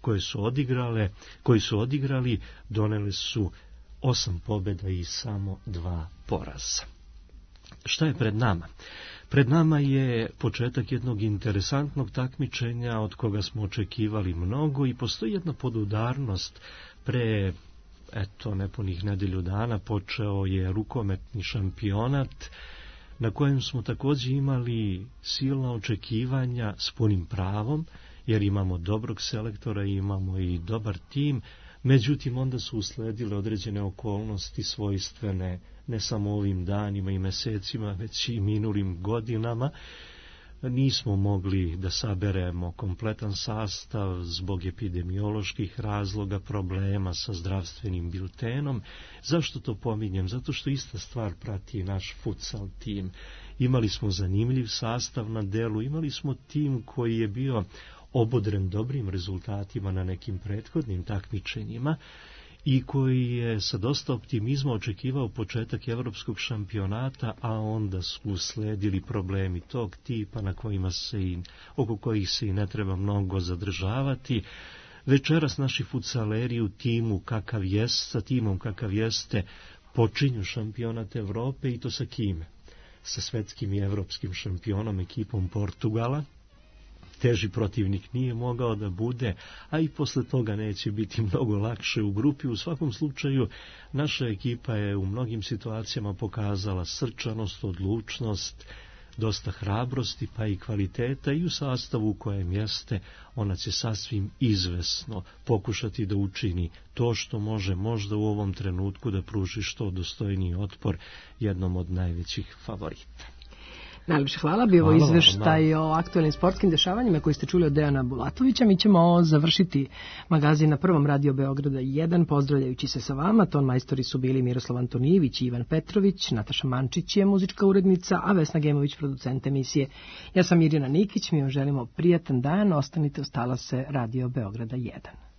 koji su odigrali doneli su 8 pobjeda i samo 2 poraza. Šta je pred nama? Pred nama je početak jednog interesantnog takmičenja od koga smo očekivali mnogo i postoji jedna podudarnost. Pre nepunih nedelju dana počeo je rukometni šampionat na kojem smo također imali silna očekivanja s punim pravom, jer imamo dobrog selektora i imamo i dobar tim, međutim onda su usledile određene okolnosti svojstvene ne samo ovim danima i mesecima, već i minulim godinama. Nismo mogli da saberemo kompletan sastav zbog epidemioloških razloga, problema sa zdravstvenim biltenom. Zašto to pominjem? Zato što ista stvar prati naš futsal tim. Imali smo zanimljiv sastav na delu, imali smo tim koji je bio obodren dobrim rezultatima na nekim prethodnim takmičenjima i koji je sa dosta optimizma očekivao početak evropskog šampionata, a onda su usledili problemi tog tipa oko kojih se i ne treba mnogo zadržavati. Večeras naši futsaleri u timu sa timom kakav jeste počinju šampionat Evrope, i to sa kime? Sa svetskim i evropskim šampionom, ekipom Portugala. Teži protivnik nije mogao da bude, a i posle toga neće biti mnogo lakše u grupi. U svakom slučaju, naša ekipa je u mnogim situacijama pokazala srčanost, odlučnost, dosta hrabrosti, pa i kvaliteta, i u sastavu u kojem jeste, ona će sasvim izvesno pokušati da učini to što može možda u ovom trenutku da pruži što dostojniji otpor jednom od najvećih favorita. Najlepše hvala, bio ovo izveštaj o aktualnim sportskim dešavanjima koji ste čuli od Dejana Bulatovića. Mi ćemo završiti magazin na Prvom Radio Beograda 1, pozdravljajući se sa vama. Ton majstori su bili Miroslav Antonijević i Ivan Petrović, Nataša Mančić je muzička urednica, a Vesna Gemović producent emisije. Ja sam Irina Nikić, mi vam želimo prijatan dan, ostanite uz talase Radio Beograda 1.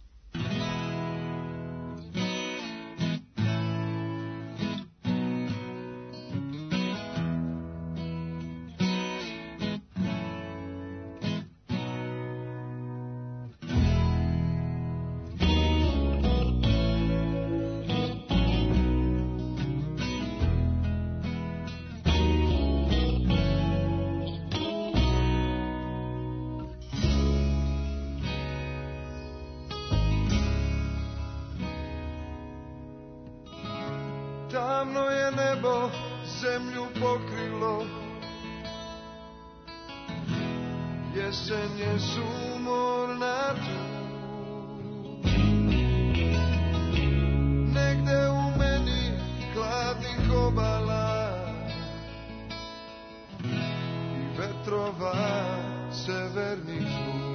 Tamno je nebo zemlju pokrilo, jesen je sumorna tu. Negde u meni hladnih obala i vetrova severnih zvuk.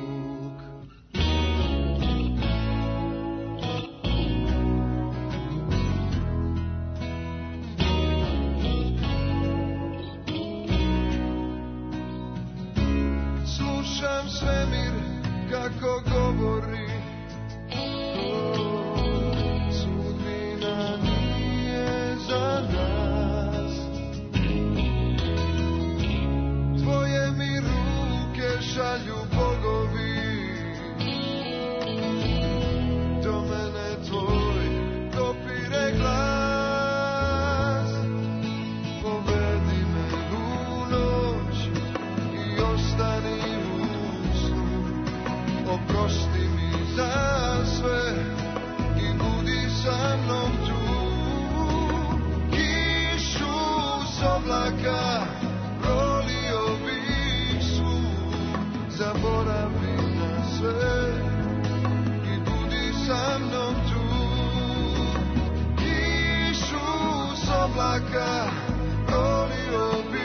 Slušam svemir kako govori, sudbina nije za nas. Tvoje mi ruke šalju bogovi, do mene tvoj dopire glas. Povedi me u noć i ostani u snu, oprosti mi za sve i budi sa mnom tu. Kišu s oblaka prolio bih svud, zaboravi na sve i budi sa mnom tu. Kišu s oblaka prolio bih